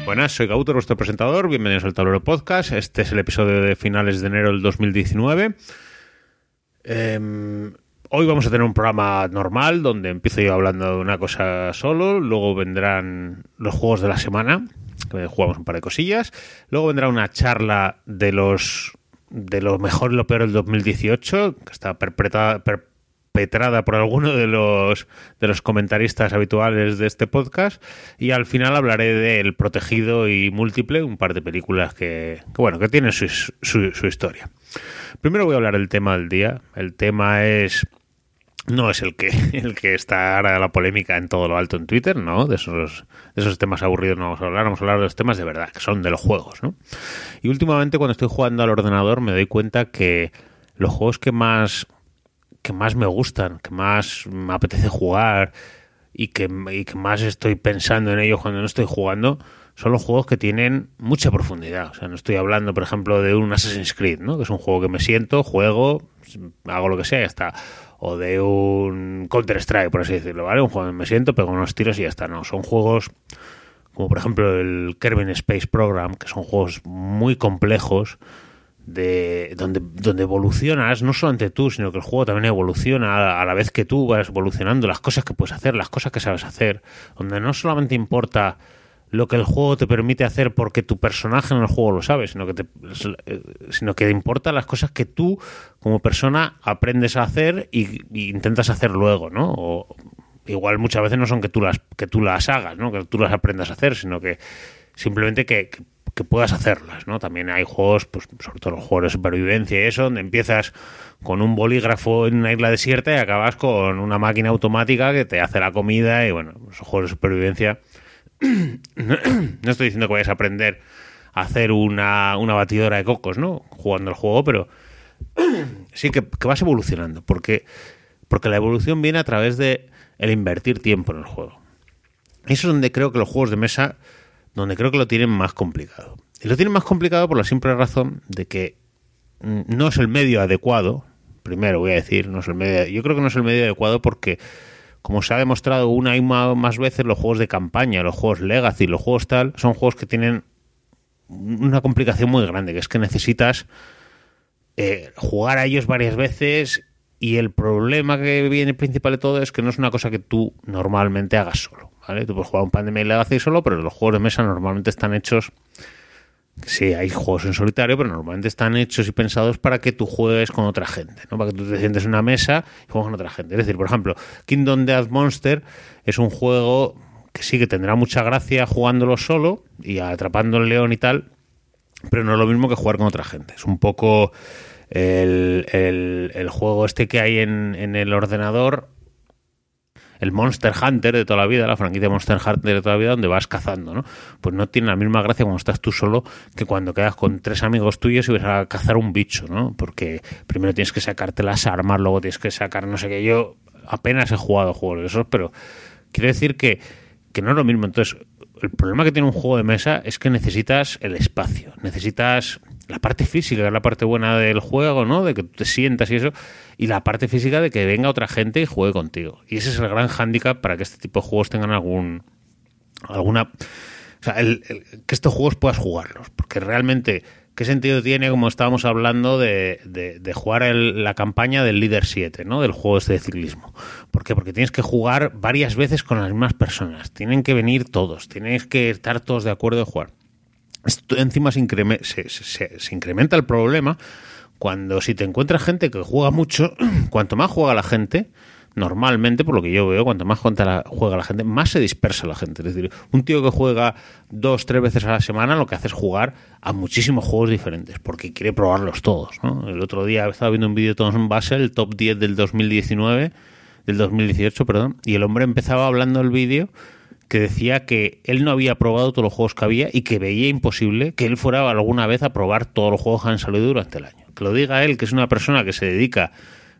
Buenas, soy Gautor, vuestro presentador. Bienvenidos al Tablero Podcast. Este es el episodio de finales de enero del 2019. Hoy vamos a tener un programa normal donde empiezo yo hablando de una cosa solo. Luego vendrán los juegos de la semana, que jugamos un par de cosillas. Luego vendrá una charla de lo mejor y lo peor del 2018, que está perpetrada por alguno de los comentaristas habituales de este podcast, y al final hablaré de El Protegido y Múltiple, un par de películas que tienen su historia. Primero voy a hablar del tema del día. El tema no es el que está ahora la polémica en todo lo alto en Twitter, ¿no? De esos temas aburridos no vamos a hablar de los temas de verdad, que son de los juegos, ¿no? Y últimamente cuando estoy jugando al ordenador me doy cuenta que los juegos que más me gustan, que más me apetece jugar y que más estoy pensando en ellos cuando no estoy jugando, son los juegos que tienen mucha profundidad. O sea, no estoy hablando, por ejemplo, de un Assassin's Creed, ¿no? Que es un juego que me siento, juego, hago lo que sea y ya está. O de un Counter-Strike, por así decirlo, ¿vale? Un juego que me siento, pego unos tiros y ya está. No, son juegos como, por ejemplo, el Kerbin Space Program, que son juegos muy complejos, donde evolucionas, no solamente tú, sino que el juego también evoluciona a la vez que tú vas evolucionando, las cosas que puedes hacer, las cosas que sabes hacer, donde no solamente importa lo que el juego te permite hacer porque tu personaje en el juego lo sabe, sino que importa las cosas que tú como persona aprendes a hacer y intentas hacer luego, ¿no? O igual muchas veces no son que tú las hagas, ¿no? Que tú las aprendas a hacer, sino que simplemente que puedas hacerlas, ¿no? También hay juegos, pues sobre todo los juegos de supervivencia y eso, donde empiezas con un bolígrafo en una isla desierta y acabas con una máquina automática que te hace la comida y bueno, esos juegos de supervivencia. No estoy diciendo que vayas a aprender a hacer una batidora de cocos, ¿no? Jugando el juego, pero sí que vas evolucionando, porque la evolución viene a través de el invertir tiempo en el juego. Eso es donde creo que los juegos de mesa, donde creo que lo tienen más complicado. Y lo tienen más complicado por la simple razón de que no es el medio adecuado. Primero voy a decir, yo creo que no es el medio adecuado porque, como se ha demostrado una y más veces, los juegos de campaña, los juegos Legacy, los juegos tal, son juegos que tienen una complicación muy grande, que es que necesitas jugar a ellos varias veces, y el problema que viene principal de todo es que no es una cosa que tú normalmente hagas solo, ¿vale? Tú puedes jugar un Pandemic Legacy solo, pero los juegos de mesa normalmente están hechos... Sí, hay juegos en solitario, pero normalmente están hechos y pensados para que tú juegues con otra gente, ¿no? Para que tú te sientes en una mesa y juegues con otra gente. Es decir, por ejemplo, Kingdom Death Monster es un juego que sí que tendrá mucha gracia jugándolo solo y atrapando el león y tal, pero no es lo mismo que jugar con otra gente. Es un poco el juego este que hay en el ordenador, el Monster Hunter de toda la vida, la franquicia Monster Hunter de toda la vida, donde vas cazando, ¿no? Pues no tiene la misma gracia cuando estás tú solo que cuando quedas con 3 amigos tuyos y vas a cazar un bicho, ¿no? Porque primero tienes que sacarte las armas, luego tienes que sacar no sé qué. Yo apenas he jugado juegos de esos, pero quiero decir que no es lo mismo. Entonces, el problema que tiene un juego de mesa es que necesitas el espacio, necesitas la parte física, que es la parte buena del juego, ¿no? De que tú te sientas y eso, y la parte física de que venga otra gente y juegue contigo. Y ese es el gran hándicap para que este tipo de juegos tengan alguna... O sea, que estos juegos puedas jugarlos, porque realmente, ¿qué sentido tiene, como estábamos hablando, de jugar la campaña del Líder 7, ¿no? Del juego este de ciclismo? ¿Por qué? Porque tienes que jugar varias veces con las mismas personas, tienen que venir todos, tienes que estar todos de acuerdo de jugar. Esto encima se incrementa el problema cuando, si te encuentras gente que juega mucho, cuanto más juega la gente, normalmente, por lo que yo veo, cuanto más juega la gente, más se dispersa la gente. Es decir, un tío que juega 2-3 veces a la semana lo que hace es jugar a muchísimos juegos diferentes, porque quiere probarlos todos, ¿no? El otro día estaba viendo un vídeo de Thomas Basel, el top 10 del 2018, y el hombre empezaba hablando el vídeo que decía que él no había probado todos los juegos que había y que veía imposible que él fuera alguna vez a probar todos los juegos que han salido durante el año. Que lo diga él, que es una persona que se dedica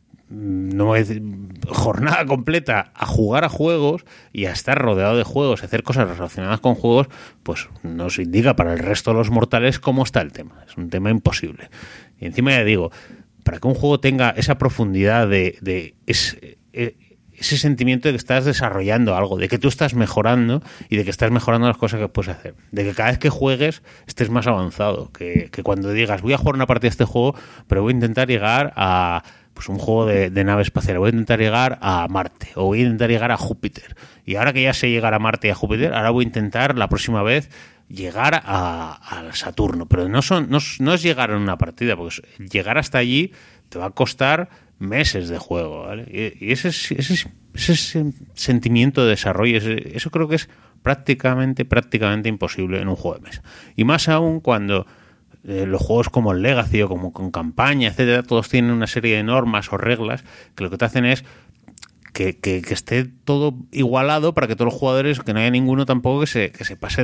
jornada completa a jugar a juegos y a estar rodeado de juegos, a hacer cosas relacionadas con juegos, pues nos indica para el resto de los mortales cómo está el tema. Es un tema imposible. Y encima ya digo, para que un juego tenga esa profundidad ese sentimiento de que estás desarrollando algo, de que tú estás mejorando y de que estás mejorando las cosas que puedes hacer. De que cada vez que juegues estés más avanzado. Que cuando digas, voy a jugar una partida de este juego, pero voy a intentar llegar a pues un juego de nave espacial, voy a intentar llegar a Marte o voy a intentar llegar a Júpiter. Y ahora que ya sé llegar a Marte y a Júpiter, ahora voy a intentar la próxima vez llegar a Saturno. Pero no es llegar en una partida, porque llegar hasta allí te va a costar meses de juego, ¿vale? Y ese sentimiento de desarrollo, eso creo que es prácticamente imposible en un juego de mesa. Y más aún cuando los juegos como el Legacy o como con campaña, etcétera, todos tienen una serie de normas o reglas que lo que te hacen es que esté todo igualado para que todos los jugadores, que no haya ninguno tampoco que se pase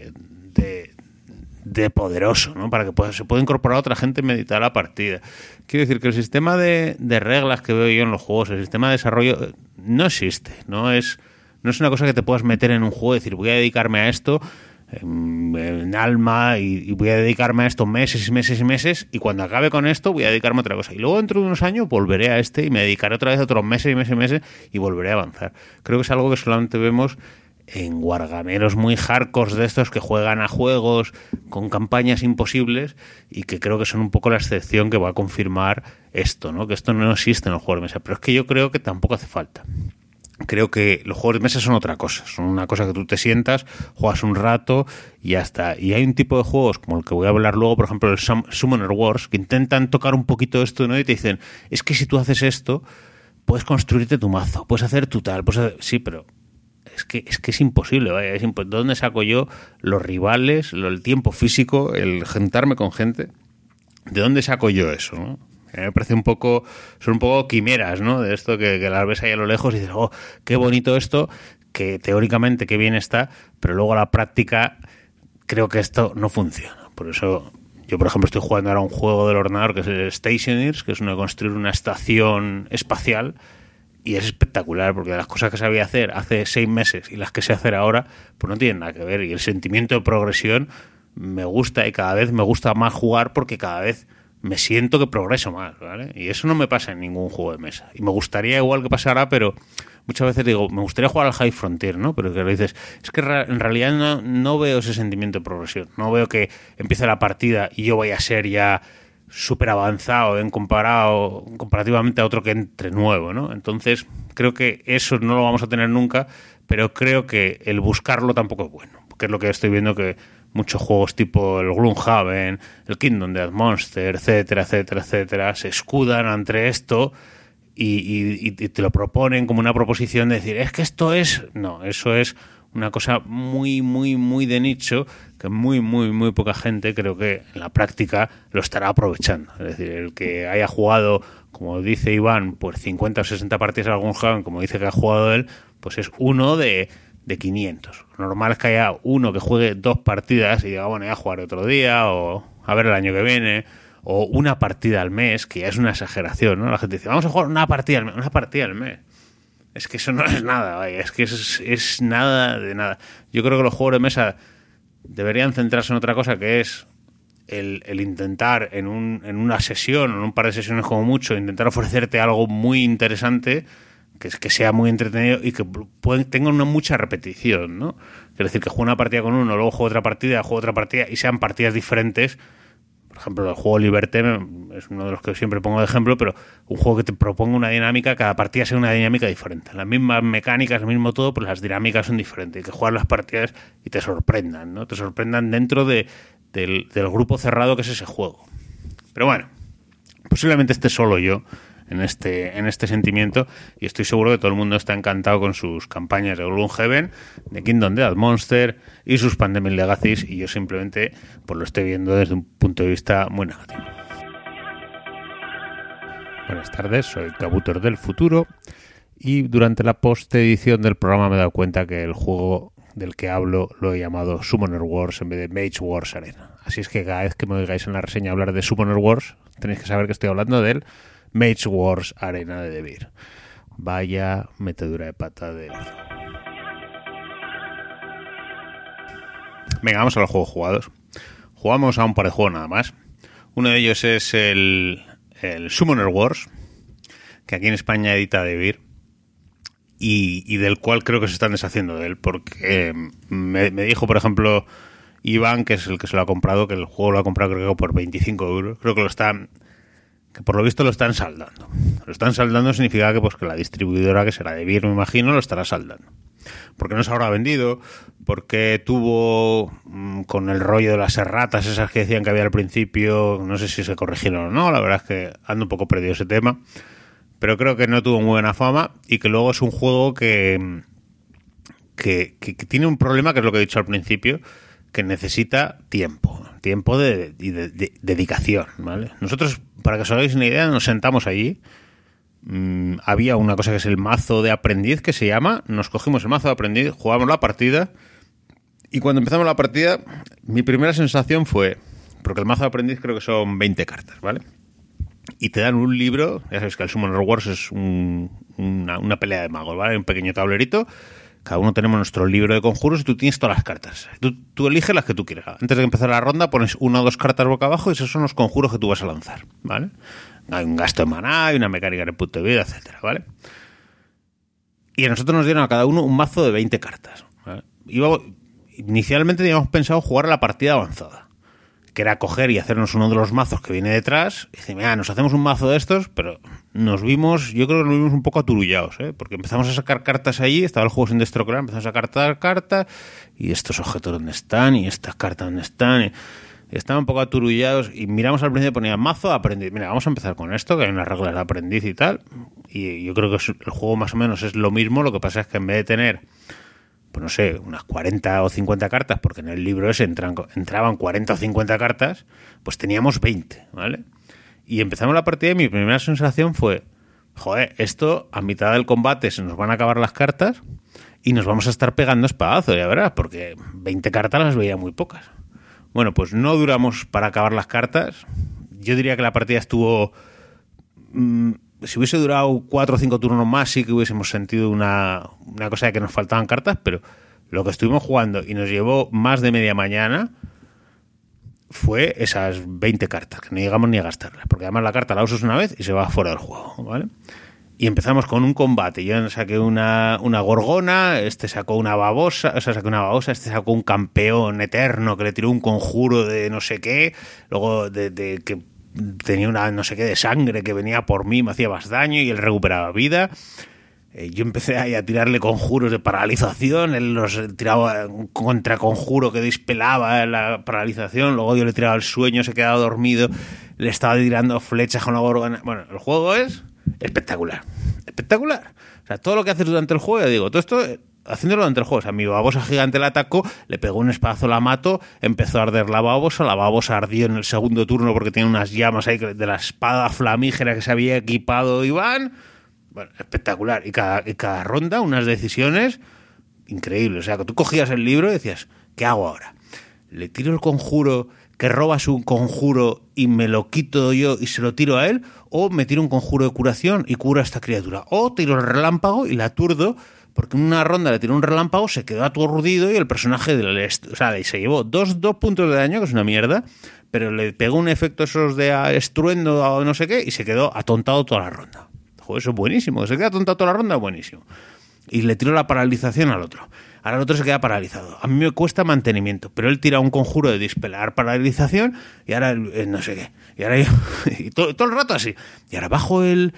de poderoso, ¿no? Para que se pueda incorporar a otra gente en mitad de la partida. Quiero decir que el sistema de reglas que veo yo en los juegos, el sistema de desarrollo, no existe. No es una cosa que te puedas meter en un juego y decir, voy a dedicarme a esto en alma y voy a dedicarme a esto meses y meses y meses, y cuando acabe con esto voy a dedicarme a otra cosa. Y luego dentro de unos años volveré a y me dedicaré otra vez a otros meses y meses y meses y volveré a avanzar. Creo que es algo que solamente vemos en wargameros muy hardcore de estos que juegan a juegos con campañas imposibles y que creo que son un poco la excepción que va a confirmar esto, ¿no? Que esto no existe en los juegos de mesa, pero es que yo creo que tampoco hace falta. Creo que los juegos de mesa son otra cosa, son una cosa que tú te sientas, juegas un rato y ya está. Y hay un tipo de juegos como el que voy a hablar luego, por ejemplo el Summoner Wars, que intentan tocar un poquito esto, ¿no? Y te dicen, es que si tú haces esto puedes construirte tu mazo, puedes hacer tu tal, sí, pero es que es imposible, vaya, ¿de dónde saco yo los rivales, el tiempo físico, el juntarme con gente? ¿De dónde saco yo eso, no? Me parece son un poco quimeras, ¿no? De esto que las ves ahí a lo lejos y dices, oh, qué bonito esto, que teóricamente qué bien está, pero luego a la práctica creo que esto no funciona. Por eso yo, por ejemplo, estoy jugando ahora un juego del ordenador que es Stationers, que es uno de construir una estación espacial, y es espectacular, porque las cosas que sabía hacer hace 6 meses y las que sé hacer ahora, pues no tienen nada que ver. Y el sentimiento de progresión me gusta, y cada vez me gusta más jugar porque cada vez me siento que progreso más, ¿vale? Y eso no me pasa en ningún juego de mesa. Y me gustaría igual que pasara, pero muchas veces digo, me gustaría jugar al High Frontier, ¿no? Pero que lo dices, es que en realidad no veo ese sentimiento de progresión. No veo que empiece la partida y yo vaya a ser ya súper avanzado comparativamente a otro que entre nuevo, ¿no? Entonces creo que eso no lo vamos a tener nunca, pero creo que el buscarlo tampoco es bueno, porque es lo que estoy viendo, que muchos juegos tipo el Gloomhaven, el Kingdom Death Monster, etcétera, etcétera, etcétera, se escudan ante esto y te lo proponen como una proposición de decir, es que esto es... No, eso es una cosa muy, muy, muy de nicho, que muy, muy, muy poca gente creo que en la práctica lo estará aprovechando. Es decir, el que haya jugado, como dice Iván, pues 50 o 60 partidas de algún juego, como dice que ha jugado él, pues es uno de 500. Lo normal es que haya uno que juegue 2 partidas y diga, bueno, ya jugaré otro día, o a ver el año que viene, o una partida al mes, que ya es una exageración, ¿no? La gente dice, vamos a jugar una partida al mes. Es que eso no es nada, vaya, es que es nada de nada. Yo creo que los juegos de mesa deberían centrarse en otra cosa, que es el intentar en una sesión, en un par de sesiones como mucho, intentar ofrecerte algo muy interesante, que sea muy entretenido y que tenga mucha repetición, ¿no? Es decir, que juegue una partida con uno, luego juegue otra partida y sean partidas diferentes. Por ejemplo, el juego Liberté es uno de los que siempre pongo de ejemplo, pero un juego que te proponga una dinámica, cada partida sea una dinámica diferente. Las mismas mecánicas, el mismo todo, pero las dinámicas son diferentes. Y que juegas las partidas y te sorprendan, ¿no? Te sorprendan dentro del grupo cerrado que es ese juego. Pero bueno, posiblemente esté solo yo en este sentimiento, y estoy seguro que todo el mundo está encantado con sus campañas de Gloomhaven, de Kingdom Death Monster y sus Pandemic Legacies, y yo simplemente pues lo estoy viendo desde un punto de vista muy negativo. Buenas tardes, soy Kabutor del futuro, y durante la post-edición del programa me he dado cuenta que el juego del que hablo lo he llamado Summoner Wars en vez de Mage Wars Arena. Así es que cada vez que me oigáis en la reseña hablar de Summoner Wars, tenéis que saber que estoy hablando del Mage Wars Arena de Devir. Vaya metedura de pata de... Venga, vamos a los juegos jugados. Jugamos a un par de juegos nada más. Uno de ellos es el Summoner Wars, que aquí en España edita Devir. y del cual creo que se están deshaciendo de él, porque me dijo, por ejemplo, Iván, que es el que se lo ha comprado, que el juego lo ha comprado creo que por 25 euros. Creo que que por lo visto lo están saldando. Lo están saldando significa que pues que la distribuidora, que será de Beer, me imagino, lo estará saldando. Porque no se habrá vendido, porque tuvo con el rollo de las erratas esas que decían que había al principio, no sé si se corrigieron o no, la verdad es que ando un poco perdido ese tema, pero creo que no tuvo muy buena fama y que luego es un juego que tiene un problema, que es lo que he dicho al principio, que necesita tiempo de dedicación, ¿vale? Nosotros, para que os hagáis una idea, nos sentamos allí. Había una cosa que es el mazo de aprendiz, que se llama, nos cogimos el mazo de aprendiz, jugamos la partida, y cuando empezamos la partida mi primera sensación fue, porque el mazo de aprendiz creo que son 20 cartas, ¿vale? Y te dan un libro, ya sabes que el Summoner Wars es una pelea de magos, ¿vale? Un pequeño tablerito, cada uno tenemos nuestro libro de conjuros y tú tienes todas las cartas. Tú eliges las que tú quieras. Antes de empezar la ronda pones una o dos cartas boca abajo y esos son los conjuros que tú vas a lanzar, ¿vale? Hay un gasto de maná, hay una mecánica de punto de vida, etcétera, ¿vale? Y a nosotros nos dieron a cada uno un mazo de 20 cartas, ¿vale? Inicialmente teníamos pensado jugar a la partida avanzada, que era coger y hacernos uno de los mazos que viene detrás y decir, mira, nos hacemos un mazo de estos, pero yo creo que nos vimos un poco aturullados, ¿eh? Porque empezamos a sacar cartas allí, estaba el juego sin destrocar, empezamos a sacar cartas, y estos objetos dónde están, y estas cartas dónde están, y estaban un poco aturullados, y miramos al principio y ponía mazo de aprendiz, mira, vamos a empezar con esto, que hay unas reglas de aprendiz y tal, y yo creo que el juego más o menos es lo mismo, lo que pasa es que en vez de tener, pues no sé, unas 40 o 50 cartas, porque en el libro ese entraban 40 o 50 cartas, pues teníamos 20, ¿vale? Y empezamos la partida y mi primera sensación fue, joder, esto a mitad del combate se nos van a acabar las cartas y nos vamos a estar pegando espadazos, ya verás, porque 20 cartas las veía muy pocas. Bueno, pues no duramos para acabar las cartas. Yo diría que la partida estuvo... si hubiese durado 4 o 5 turnos más, sí que hubiésemos sentido una cosa de que nos faltaban cartas, pero lo que estuvimos jugando y nos llevó más de media mañana fue esas 20 cartas, que no llegamos ni a gastarlas, porque además la carta la usas una vez y se va fuera del juego, ¿vale? Y empezamos con un combate. Yo saqué una gorgona, este sacó una babosa, este sacó un campeón eterno que le tiró un conjuro de no sé qué, luego de que tenía una no sé qué de sangre que venía por mí, me hacía más daño y él recuperaba vida. Yo empecé ahí a tirarle conjuros de paralización, él los tiraba un contraconjuro que dispelaba la paralización, luego yo le tiraba el sueño, se quedaba dormido, le estaba tirando flechas con la gorgona. Bueno, el juego es espectacular. O sea, todo lo que haces durante el juego, ya digo, todo esto haciéndolo durante el juego. O sea, mi babosa gigante la atacó, le pegó un espadazo, la mató, empezó a arder la babosa ardió en el segundo turno porque tiene unas llamas ahí de la espada flamígera que se había equipado Iván. Bueno, espectacular. Y cada ronda unas decisiones increíbles. O sea, que tú cogías el libro y decías, ¿qué hago ahora? ¿Le tiro el conjuro que robas un conjuro y me lo quito yo y se lo tiro a él? ¿O me tiro un conjuro de curación y curo a esta criatura? ¿O tiro el relámpago y la aturdo? Porque en una ronda le tiró un relámpago, se quedó aturdido y el personaje se llevó dos puntos de daño, que es una mierda, pero le pegó un efecto esos de estruendo o no sé qué y se quedó atontado toda la ronda. Joder, eso es buenísimo. Se queda atontado toda la ronda, buenísimo. Y le tiró la paralización al otro. Ahora el otro se queda paralizado. A mí me cuesta mantenimiento, pero él tira un conjuro de dispelar paralización y ahora no sé qué. Y ahora yo, y todo el rato así. Y ahora bajo el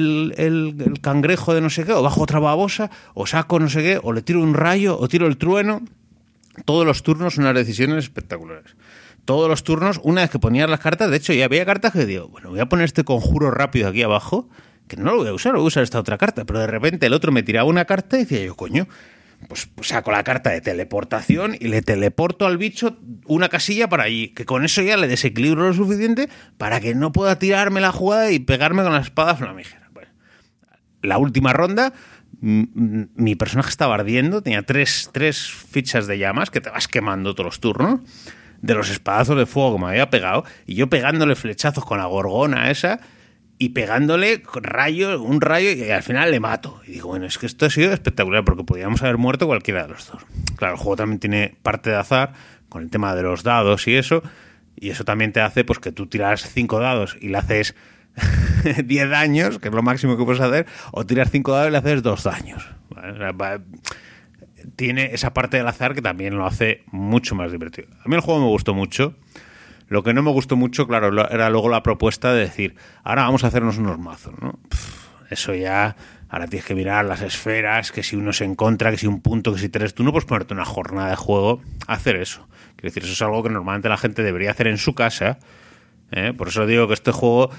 cangrejo de no sé qué, o bajo otra babosa, o saco no sé qué, o le tiro un rayo, o tiro el trueno. Todos los turnos unas decisiones espectaculares. Todos los turnos, una vez que ponías las cartas, de hecho ya había cartas que digo, bueno, voy a poner este conjuro rápido aquí abajo, que no lo voy a usar, voy a usar esta otra carta, pero de repente el otro me tiraba una carta y decía yo, coño, pues saco la carta de teleportación y le teleporto al bicho una casilla para allí, que con eso ya le desequilibro lo suficiente para que no pueda tirarme la jugada y pegarme con la espada flamígera. Bueno, la última ronda, mi personaje estaba ardiendo, tenía tres fichas de llamas que te vas quemando todos los turnos, de los espadazos de fuego que me había pegado, y yo pegándole flechazos con la gorgona esa, y pegándole un rayo y al final le mato. Y digo, bueno, es que esto ha sido espectacular porque podíamos haber muerto cualquiera de los dos. Claro, el juego también tiene parte de azar con el tema de los dados y eso también te hace pues que tú tiras 5 dados y le haces 10 daños, que es lo máximo que puedes hacer, o tiras 5 dados y le haces 2 daños. ¿Vale? O sea, tiene esa parte del azar que también lo hace mucho más divertido. A mí el juego me gustó mucho. Lo que no me gustó mucho, claro, era luego la propuesta de decir, ahora vamos a hacernos unos mazos, ¿no? Eso ya, ahora tienes que mirar las esferas, que si uno se encuentra, que si un punto, que si tres, tú no puedes ponerte una jornada de juego a hacer eso. Quiero decir, eso es algo que normalmente la gente debería hacer en su casa, ¿eh? Por eso digo que este juego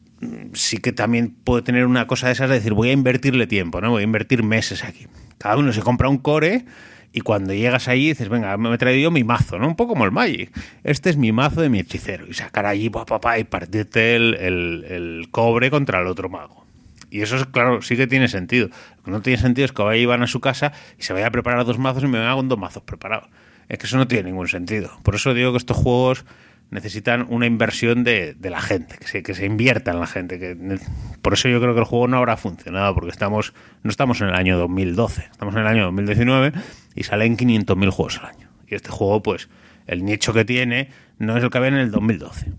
sí que también puede tener una cosa de esas de decir, voy a invertirle tiempo, ¿no? Voy a invertir meses aquí. Cada uno se compra un core y cuando llegas allí dices, venga, me he traído yo mi mazo, ¿no? Un poco como el Magic. Este es mi mazo de mi hechicero. Y sacar allí, y partirte el cobre contra el otro mago. Y eso, es claro, sí que tiene sentido. Lo que no tiene sentido es que vayan a su casa y se vaya a preparar 2 mazos y me venga con 2 mazos preparados. Es que eso no tiene ningún sentido. Por eso digo que estos juegos necesitan una inversión de la gente, que se invierta en la gente. Por eso yo creo que el juego no habrá funcionado, porque no estamos en el año 2012, estamos en el año 2019 y salen 500.000 juegos al año. Y este juego, pues, el nicho que tiene no es el que había en el 2012.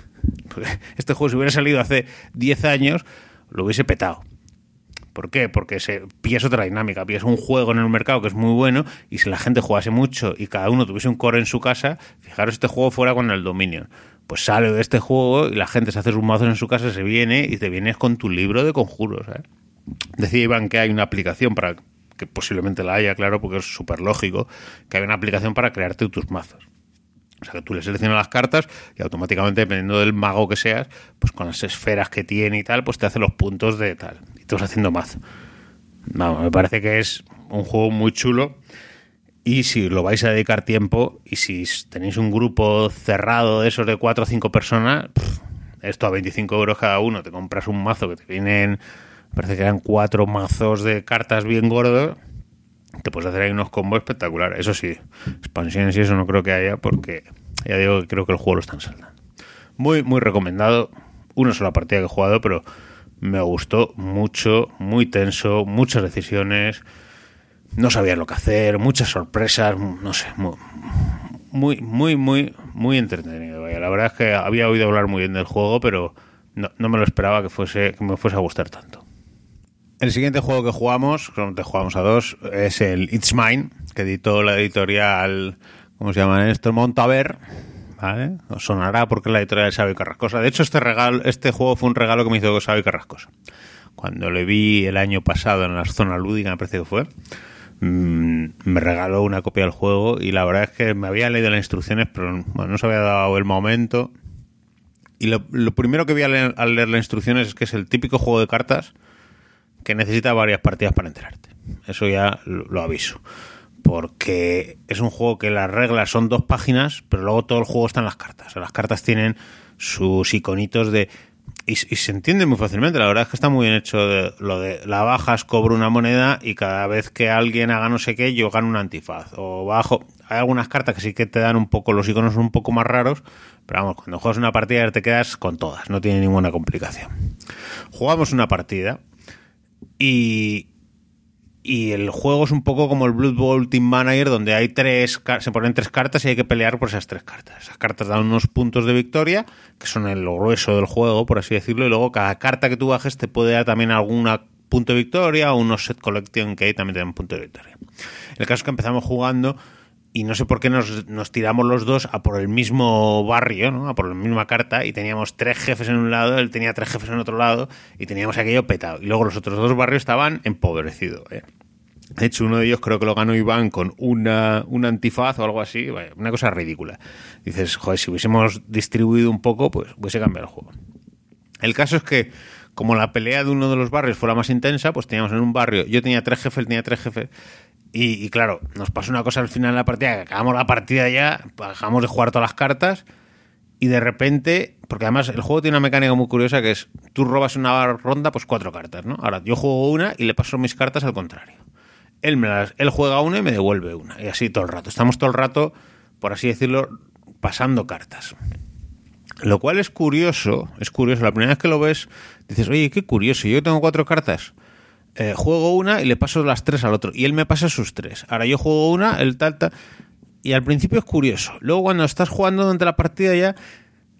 Este juego, si hubiera salido hace 10 años, lo hubiese petado. ¿Por qué? Porque pillas otra dinámica, pillas un juego en el mercado que es muy bueno y si la gente jugase mucho y cada uno tuviese un core en su casa, fijaros este juego fuera con el Dominion. Pues sale de este juego y la gente se hace sus mazos en su casa, se viene y te vienes con tu libro de conjuros, ¿eh? Decía Iván que hay una aplicación para que posiblemente la haya, claro, porque es súper lógico, que hay una aplicación para crearte tus mazos. O sea, que tú le seleccionas las cartas y automáticamente, dependiendo del mago que seas, pues con las esferas que tiene y tal, pues te hace los puntos de tal. Y te vas haciendo mazo. Vamos, me parece que es un juego muy chulo. Y si lo vais a dedicar tiempo, y si tenéis un grupo cerrado de esos de 4 o 5 personas, esto a 25 euros cada uno, te compras un mazo que te vienen, me parece que eran 4 mazos de cartas bien gordos. Te puedes hacer ahí unos combos espectaculares. Eso sí, expansiones y eso no creo que haya, porque ya digo que creo que el juego lo están saldando. Muy, muy recomendado. Una sola partida que he jugado, pero me gustó mucho, muy tenso, muchas decisiones, no sabía lo que hacer, muchas sorpresas, no sé, muy, muy, muy, muy entretenido. Vaya, la verdad es que había oído hablar muy bien del juego, pero no me lo esperaba que me fuese a gustar tanto. El siguiente juego que jugamos a 2, es el It's Mine, que editó la editorial, ¿cómo se llama esto? Montaver, ¿vale? Os sonará porque es la editorial de Xavi Carrascosa. De hecho, este juego fue un regalo que me hizo Xavi Carrascosa. Cuando le vi el año pasado en la zona lúdica, me parece que fue, me regaló una copia del juego y la verdad es que me había leído las instrucciones, pero bueno, no se había dado el momento. Y lo primero que vi al leer las instrucciones es que es el típico juego de cartas que necesita varias partidas para enterarte. Eso ya lo aviso. Porque es un juego que las reglas son 2 páginas, pero luego todo el juego está en las cartas. O sea, las cartas tienen sus iconitos de... Y se entiende muy fácilmente. La verdad es que está muy bien hecho lo de la bajas, cobro una moneda y cada vez que alguien haga no sé qué, yo gano un antifaz. O bajo... Hay algunas cartas que sí que te dan un poco... Los iconos son un poco más raros, pero vamos, cuando juegas una partida te quedas con todas. No tiene ninguna complicación. Jugamos una partida y el juego es un poco como el Blood Bowl Team Manager, donde hay se ponen 3 cartas y hay que pelear por esas 3 cartas. Esas cartas dan unos puntos de victoria, que son el grueso del juego, por así decirlo, y luego cada carta que tú bajes te puede dar también algún punto de victoria o unos set collection que hay también te dan punto de victoria. El caso es que empezamos jugando y no sé por qué nos tiramos los dos a por el mismo barrio, ¿no? A por la misma carta, y teníamos 3 jefes en un lado, él tenía 3 jefes en otro lado, y teníamos aquello petado. Y luego los otros 2 barrios estaban empobrecidos, ¿eh? De hecho, uno de ellos creo que lo ganó Iván con un antifaz o algo así, vaya, una cosa ridícula. Dices, joder, si hubiésemos distribuido un poco, pues hubiese cambiado el juego. El caso es que, como la pelea de uno de los barrios fuera más intensa, pues teníamos en un barrio, yo tenía 3 jefes, él tenía 3 jefes, y claro, nos pasó una cosa al final de la partida, que acabamos la partida ya, dejamos de jugar todas las cartas, y de repente, porque además el juego tiene una mecánica muy curiosa, que es, tú robas una ronda, pues 4 cartas, ¿no? Ahora, yo juego una y le paso mis cartas al contrario. Él juega una y me devuelve una, y así todo el rato. Estamos todo el rato, por así decirlo, pasando cartas. Lo cual es curioso. La primera vez que lo ves, dices, oye, qué curioso, yo tengo 4 cartas. Juego una y le paso las 3 al otro, y él me pasa sus 3. Ahora yo juego una, él tal, y al principio es curioso. Luego cuando estás jugando durante la partida ya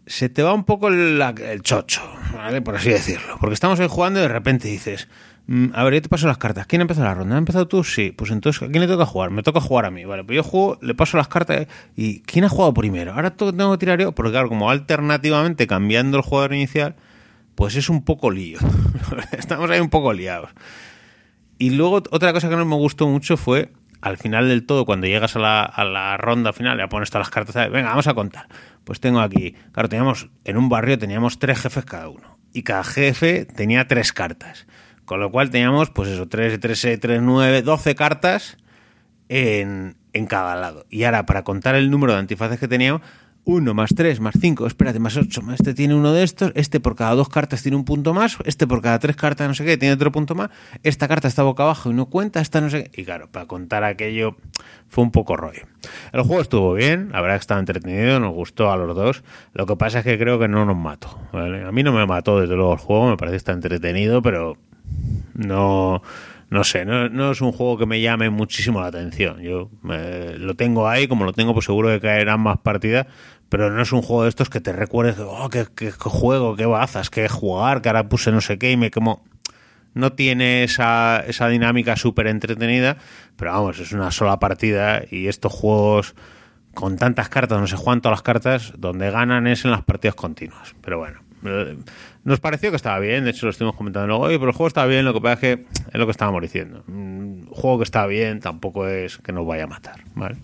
se te va un poco el chocho, ¿vale? Por así decirlo. Porque estamos ahí jugando y de repente dices, a ver, yo te paso las cartas. ¿Quién ha empezado la ronda? ¿Ha empezado tú? Sí. Pues entonces, ¿a quién le toca jugar? Me toca jugar a mí. Vale, pues yo juego, le paso las cartas. ¿Y quién ha jugado primero? Ahora tengo que tirar yo. Porque claro, como alternativamente cambiando el jugador inicial, pues es un poco lío. Estamos ahí un poco liados. Y luego otra cosa que no me gustó mucho fue, al final del todo, cuando llegas a la ronda final, ya pones todas las cartas, ¿sabes? Venga, vamos a contar. Pues tengo aquí, claro, en un barrio teníamos 3 jefes cada uno. Y cada jefe tenía 3 cartas. Con lo cual teníamos, pues eso, 3, 3, 6, 3, 9, 12 cartas en cada lado. Y ahora, para contar el número de antifaces que teníamos, 1 más 3 más 5, espérate, más 8, más este tiene uno de estos, este por cada 2 cartas tiene un punto más, este por cada 3 cartas no sé qué tiene otro punto más, esta carta está boca abajo y no cuenta, esta no sé qué. Y claro, para contar aquello fue un poco rollo. El juego estuvo bien, la verdad que estaba entretenido, nos gustó a los dos. Lo que pasa es que creo que no nos mató, ¿vale? A mí no me mató desde luego el juego, me parece que está entretenido, pero no sé, no es un juego que me llame muchísimo la atención. Yo lo tengo ahí, como lo tengo, pues seguro que caerán más partidas, pero no es un juego de estos que te recuerdes, qué juego, qué bazas, qué jugar, que ahora puse no sé qué y me quemo. No tiene esa dinámica súper entretenida, pero vamos, es una sola partida y estos juegos con tantas cartas, no se juegan todas las cartas, donde ganan es en las partidas continuas. Pero bueno, nos pareció que estaba bien, de hecho lo estuvimos comentando luego, pero el juego estaba bien, lo que pasa es que es lo que estábamos diciendo. Un juego que está bien tampoco es que nos vaya a matar, ¿vale?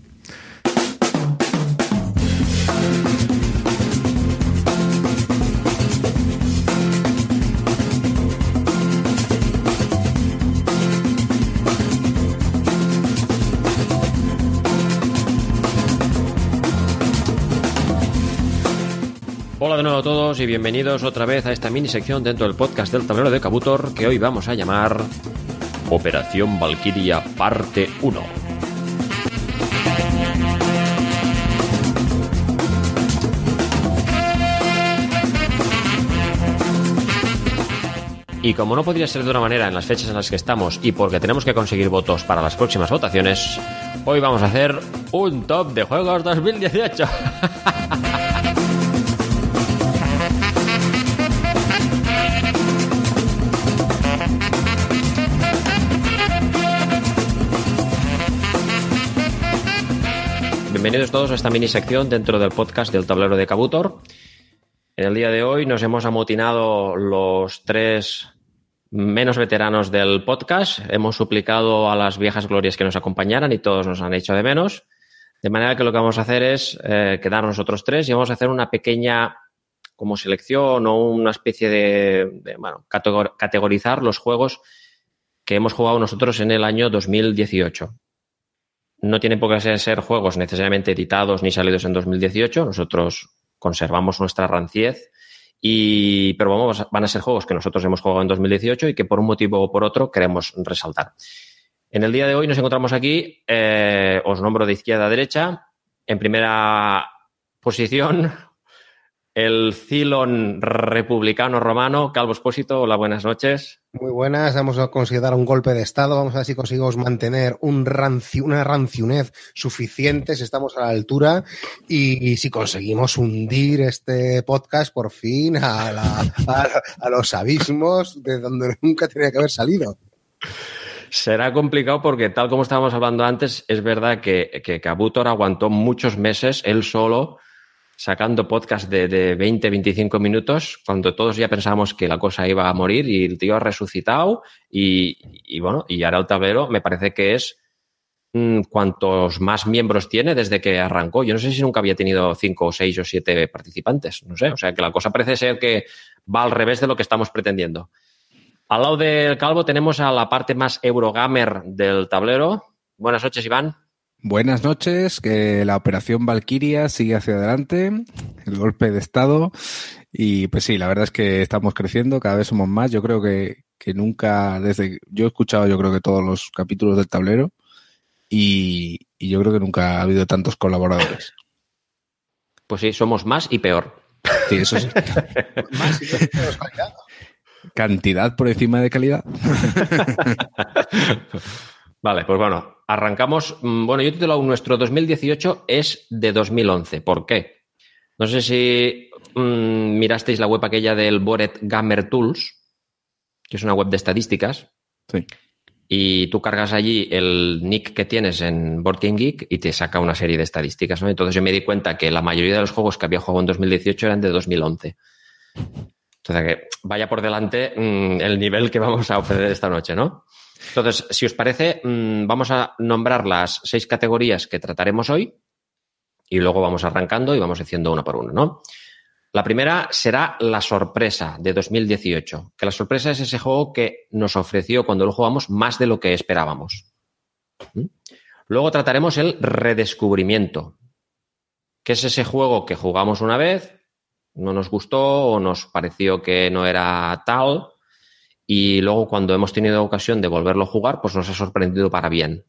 Hola de nuevo a todos y bienvenidos otra vez a esta mini sección dentro del podcast del tablero de Kabutor que hoy vamos a llamar Operación Valkyria parte 1. Y como no podría ser de otra manera en las fechas en las que estamos y porque tenemos que conseguir votos para las próximas votaciones, hoy vamos a hacer un top de juegos 2018. Bienvenidos todos a esta mini sección dentro del podcast del tablero de Kabutor. En el día de hoy nos hemos amotinado los 3 menos veteranos del podcast. Hemos suplicado a las viejas glorias que nos acompañaran y todos nos han hecho de menos. De manera que lo que vamos a hacer es quedar nosotros 3 y vamos a hacer una pequeña como selección o una especie de categorizar los juegos que hemos jugado nosotros en el año 2018. No tienen por qué ser juegos necesariamente editados ni salidos en 2018. Nosotros conservamos nuestra ranciez, pero van a ser juegos que nosotros hemos jugado en 2018 y que por un motivo o por otro queremos resaltar. En el día de hoy nos encontramos aquí, os nombro de izquierda a derecha. En primera posición, el Cylon republicano romano, Calvo Espósito. Hola, buenas noches. Muy buenas, vamos a considerar un golpe de estado, vamos a ver si conseguimos mantener una ranciunez suficiente, si estamos a la altura y si conseguimos hundir este podcast por fin a los abismos de donde nunca tenía que haber salido. Será complicado porque, tal como estábamos hablando antes, es verdad que Kabutor aguantó muchos meses él solo sacando podcast de 20-25 minutos cuando todos ya pensábamos que la cosa iba a morir y el tío ha resucitado y ahora el tablero me parece que es cuantos más miembros tiene desde que arrancó. Yo no sé si nunca había tenido 5 o 6 o 7 participantes, no sé, o sea que la cosa parece ser que va al revés de lo que estamos pretendiendo. Al lado del Calvo tenemos a la parte más Eurogamer del tablero. Buenas noches, Iván. Buenas noches, que la operación Valkyria sigue hacia adelante, el golpe de estado y pues sí, la verdad es que estamos creciendo, cada vez somos más. Yo creo que nunca, yo he escuchado yo creo que todos los capítulos del tablero y yo creo que nunca ha habido tantos colaboradores. Pues sí, somos más y peor. Sí, eso sí. Más y menos calidad. Cantidad por encima de calidad. Vale, pues bueno, arrancamos. Bueno, yo he titulado nuestro 2018 es de 2011. ¿Por qué? No sé si mirasteis la web aquella del Bored Gamer Tools, que es una web de estadísticas. Sí. Y tú cargas allí el nick que tienes en Board Game Geek y te saca una serie de estadísticas, ¿no? Entonces yo me di cuenta que la mayoría de los juegos que había jugado en 2018 eran de 2011. Entonces, que vaya por delante el nivel que vamos a ofrecer esta noche, ¿no? Entonces, si os parece, vamos a nombrar las 6 categorías que trataremos hoy y luego vamos arrancando y vamos diciendo una por una, ¿no? La primera será la sorpresa de 2018, que la sorpresa es ese juego que nos ofreció cuando lo jugamos más de lo que esperábamos. Luego trataremos el redescubrimiento, que es ese juego que jugamos una vez, no nos gustó o nos pareció que no era tal, y luego cuando hemos tenido ocasión de volverlo a jugar, pues nos ha sorprendido para bien.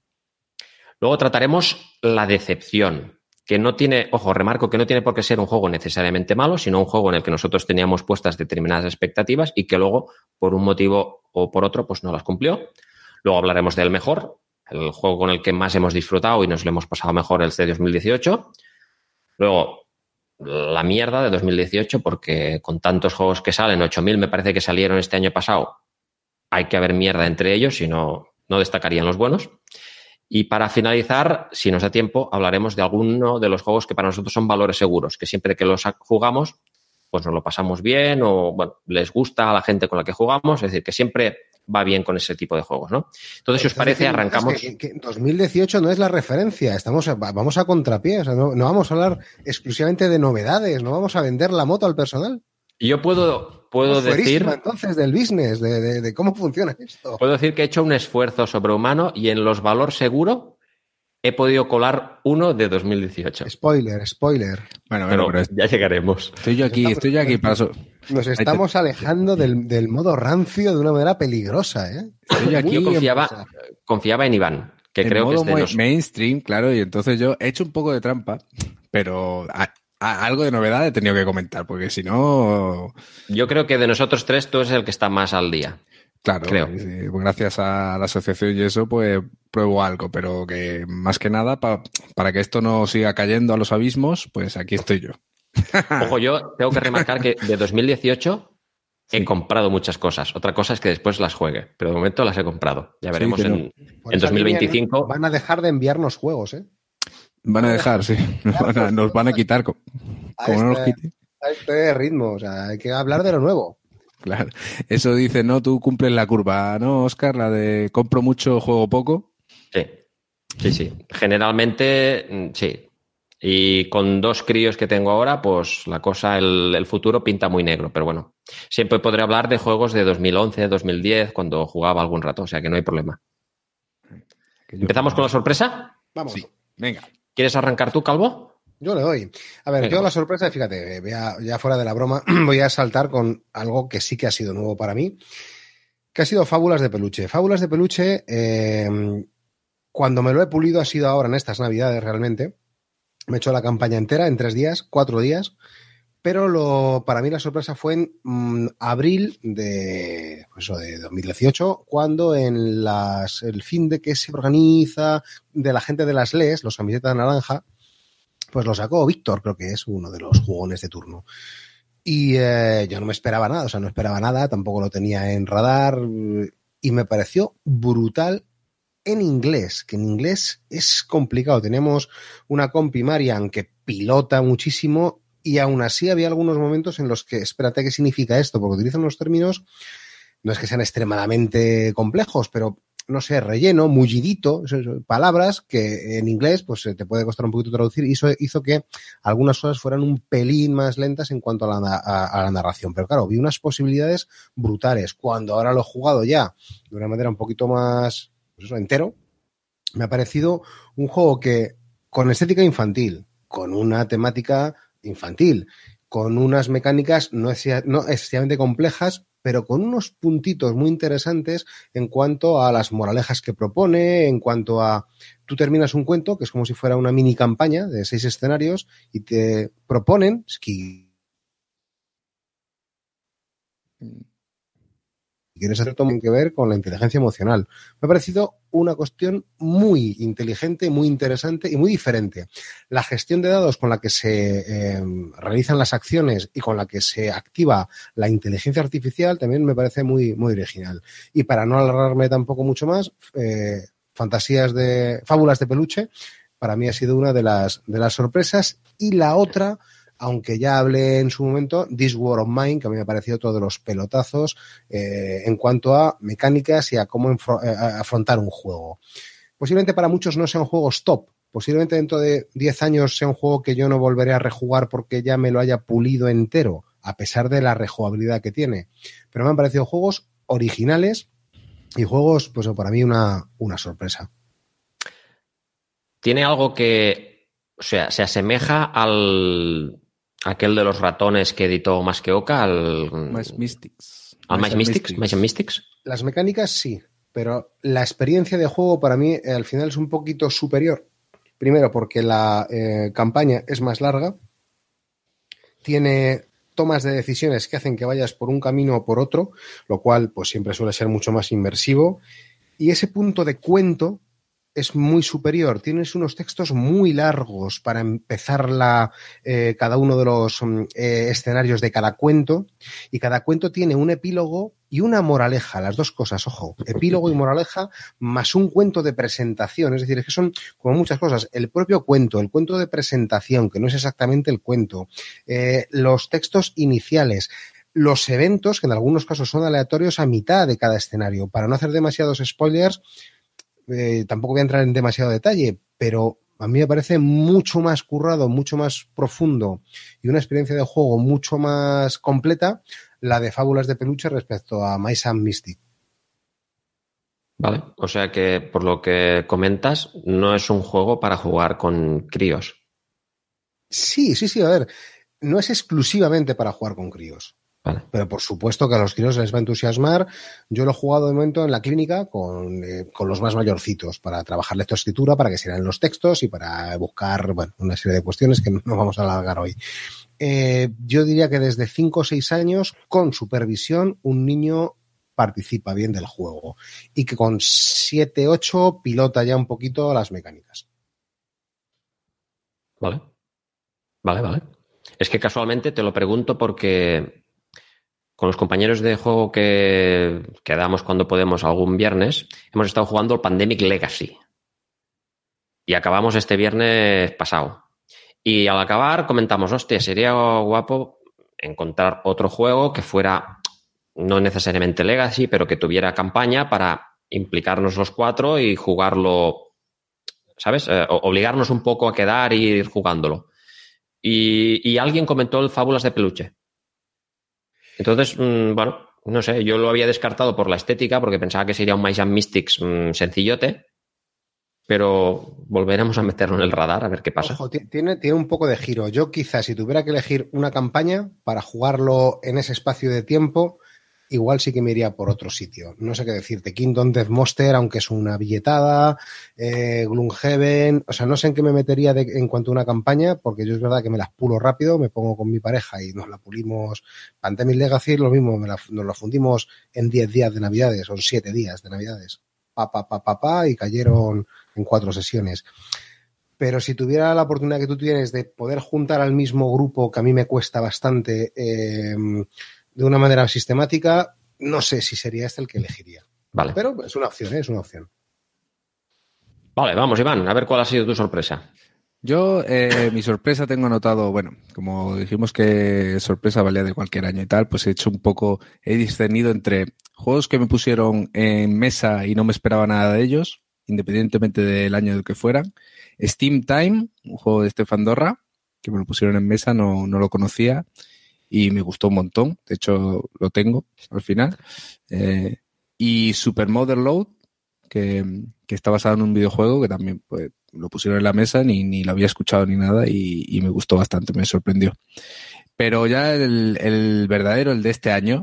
Luego trataremos la decepción, que no tiene, ojo, remarco que no tiene por qué ser un juego necesariamente malo, sino un juego en el que nosotros teníamos puestas determinadas expectativas y que luego, por un motivo o por otro, pues no las cumplió. Luego hablaremos del mejor, el juego con el que más hemos disfrutado y nos lo hemos pasado mejor, el de 2018. Luego, la mierda de 2018, porque con tantos juegos que salen, 8.000 me parece que salieron este año pasado, hay que haber mierda entre ellos, si no, no destacarían los buenos. Y para finalizar, si nos da tiempo, hablaremos de alguno de los juegos que para nosotros son valores seguros, que siempre que los jugamos, pues nos lo pasamos bien o, bueno, les gusta a la gente con la que jugamos, es decir, que siempre va bien con ese tipo de juegos, ¿no? Entonces, si os parece, arrancamos. Que 2018 no es la referencia, vamos a contrapié, o sea, no vamos a hablar exclusivamente de novedades, no vamos a vender la moto al personal. Yo puedo decir entonces del business, de cómo funciona esto. Puedo decir que he hecho un esfuerzo sobrehumano y en los valor seguro he podido colar uno de 2018. Spoiler. Bueno, pero ya llegaremos. Estoy yo aquí para eso. Nos estamos alejando del modo rancio de una manera peligrosa, ¿eh? Estoy aquí. Yo confiaba en Iván, que en creo modo que es de mainstream, claro, y entonces yo he hecho un poco de trampa, pero algo de novedad he tenido que comentar, porque si no... Yo creo que de nosotros tres tú eres el que está más al día. Claro, creo. Sí, pues gracias a la asociación y eso, pues pruebo algo, pero que más que nada, para que esto no siga cayendo a los abismos, pues aquí estoy yo. Ojo, yo tengo que remarcar que de 2018 he comprado muchas cosas. Otra cosa es que después las juegue, pero de momento las he comprado. Ya veremos en 2025. Van a dejar de enviarnos juegos, ¿eh? Van a dejar, sí. Nos van a quitar. Como no nos quite. A este ritmo, o sea, hay que hablar de lo nuevo. Claro. Eso dice, ¿no? Tú cumples la curva, ¿no, Óscar? La de compro mucho, juego poco. Sí. Generalmente, sí. Y con 2 críos que tengo ahora, pues la cosa, el futuro pinta muy negro. Pero bueno, siempre podré hablar de juegos de 2011, 2010, cuando jugaba algún rato. O sea que no hay problema. ¿Empezamos con la sorpresa? Vamos. Sí. Venga. ¿Quieres arrancar tú, Calvo? Yo le doy. A ver, yo la sorpresa, fíjate, ya fuera de la broma, voy a saltar con algo que sí que ha sido nuevo para mí, que ha sido Fábulas de Peluche. Fábulas de Peluche, cuando me lo he pulido ha sido ahora en estas Navidades realmente. Me he hecho la campaña entera en 3 días, 4 días, pero para mí la sorpresa fue en abril de 2018, cuando en el fin de que se organiza de la gente de las LES, los camisetas naranja, pues lo sacó Víctor, creo que es uno de los jugones de turno. Y yo no me esperaba nada, tampoco lo tenía en radar y me pareció brutal en inglés, que en inglés es complicado. Tenemos una compi, Marian, que pilota muchísimo y aún así había algunos momentos en los que, espérate, ¿qué significa esto? Porque utilizan unos términos, no es que sean extremadamente complejos, pero no sé, relleno, mullidito, palabras que en inglés pues te puede costar un poquito traducir y eso hizo que algunas cosas fueran un pelín más lentas en cuanto a la narración. Pero claro, vi unas posibilidades brutales. Cuando ahora lo he jugado ya de una manera un poquito más, pues eso, entero, me ha parecido un juego que con estética infantil, con una temática infantil, con unas mecánicas no excesivamente complejas, pero con unos puntitos muy interesantes en cuanto a las moralejas que propone, en cuanto a tú terminas un cuento, que es como si fuera una mini campaña de 6 escenarios, y te proponen quieres hacer, tiene que ver con la inteligencia emocional. Me ha parecido una cuestión muy inteligente, muy interesante y muy diferente. La gestión de dados con la que se realizan las acciones y con la que se activa la inteligencia artificial también me parece muy, muy original. Y para no alargarme tampoco mucho más, Fábulas de Peluche, para mí ha sido una de las sorpresas. Y la otra, aunque ya hablé en su momento, This War of Mine, que a mí me ha parecido todos los pelotazos en cuanto a mecánicas y a cómo afrontar un juego. Posiblemente para muchos no sean juegos top, posiblemente dentro de 10 años sea un juego que yo no volveré a rejugar porque ya me lo haya pulido entero, a pesar de la rejugabilidad que tiene. Pero me han parecido juegos originales y juegos, pues para mí, una sorpresa. Tiene algo que, o sea, se asemeja al aquel de los ratones que editó Masqueoka, al Mice Mystics. ¿Al Mice Mystics? Las mecánicas sí, pero la experiencia de juego para mí al final es un poquito superior. Primero porque la campaña es más larga, tiene tomas de decisiones que hacen que vayas por un camino o por otro, lo cual pues siempre suele ser mucho más inmersivo, y ese punto de cuento es muy superior. Tienes unos textos muy largos para empezar cada uno de los escenarios de cada cuento, y cada cuento tiene un epílogo y una moraleja, las dos cosas, ojo, epílogo y moraleja, más un cuento de presentación. Es decir, es que son como muchas cosas. El propio cuento, el cuento de presentación, que no es exactamente el cuento, los textos iniciales, los eventos, que en algunos casos son aleatorios a mitad de cada escenario. Para no hacer demasiados spoilers, tampoco voy a entrar en demasiado detalle, pero a mí me parece mucho más currado, mucho más profundo y una experiencia de juego mucho más completa la de Fábulas de Peluche respecto a Mice and Mystic. Vale, o sea que por lo que comentas, no es un juego para jugar con críos. Sí, a ver, no es exclusivamente para jugar con críos. Vale. Pero por supuesto que a los críos les va a entusiasmar. Yo lo he jugado de momento en la clínica con los más mayorcitos para trabajar lectoescritura, para que se lean los textos y para buscar una serie de cuestiones que no vamos a alargar hoy. Yo diría que desde 5 o 6 años, con supervisión, un niño participa bien del juego y que con 7, 8 pilota ya un poquito las mecánicas. Vale. Es que casualmente te lo pregunto porque con los compañeros de juego que damos cuando podemos algún viernes, hemos estado jugando el Pandemic Legacy. Y acabamos este viernes pasado. Y al acabar comentamos, hostia, sería guapo encontrar otro juego que fuera no necesariamente Legacy, pero que tuviera campaña para implicarnos los 4 y jugarlo, ¿sabes? Obligarnos un poco a quedar y ir jugándolo. Y alguien comentó el Fábulas de Peluche. Entonces, no sé, yo lo había descartado por la estética porque pensaba que sería un Mice and Mystics sencillote, pero volveremos a meterlo en el radar a ver qué pasa. Ojo, tiene un poco de giro. Yo quizás si tuviera que elegir una campaña para jugarlo en ese espacio de tiempo, igual sí que me iría por otro sitio. No sé qué decirte. Kingdom Death Monster, aunque es una billetada, Gloomhaven, o sea, no sé en qué me metería en cuanto a una campaña, porque yo es verdad que me las pulo rápido, me pongo con mi pareja y nos la pulimos. Pandemic Legacy, lo mismo, nos la fundimos en 10 días de Navidades, o en 7 días de Navidades. Y cayeron en 4 sesiones. Pero si tuviera la oportunidad que tú tienes de poder juntar al mismo grupo, que a mí me cuesta bastante, de una manera sistemática, no sé si sería este el que elegiría. Vale. Pero es una opción, es una opción. Vale, vamos, Iván, a ver cuál ha sido tu sorpresa. Yo, mi sorpresa tengo anotado, bueno, como dijimos que sorpresa valía de cualquier año y tal, pues he discernido entre juegos que me pusieron en mesa y no me esperaba nada de ellos, independientemente del año del que fueran. Steam Time, un juego de Stefan Dorra, que me lo pusieron en mesa, no lo conocía y me gustó un montón. De hecho, lo tengo al final. Y Super Mother Load, que está basado en un videojuego que también pues, lo pusieron en la mesa, ni lo había escuchado ni nada y me gustó bastante, me sorprendió. Pero ya el verdadero, el de este año,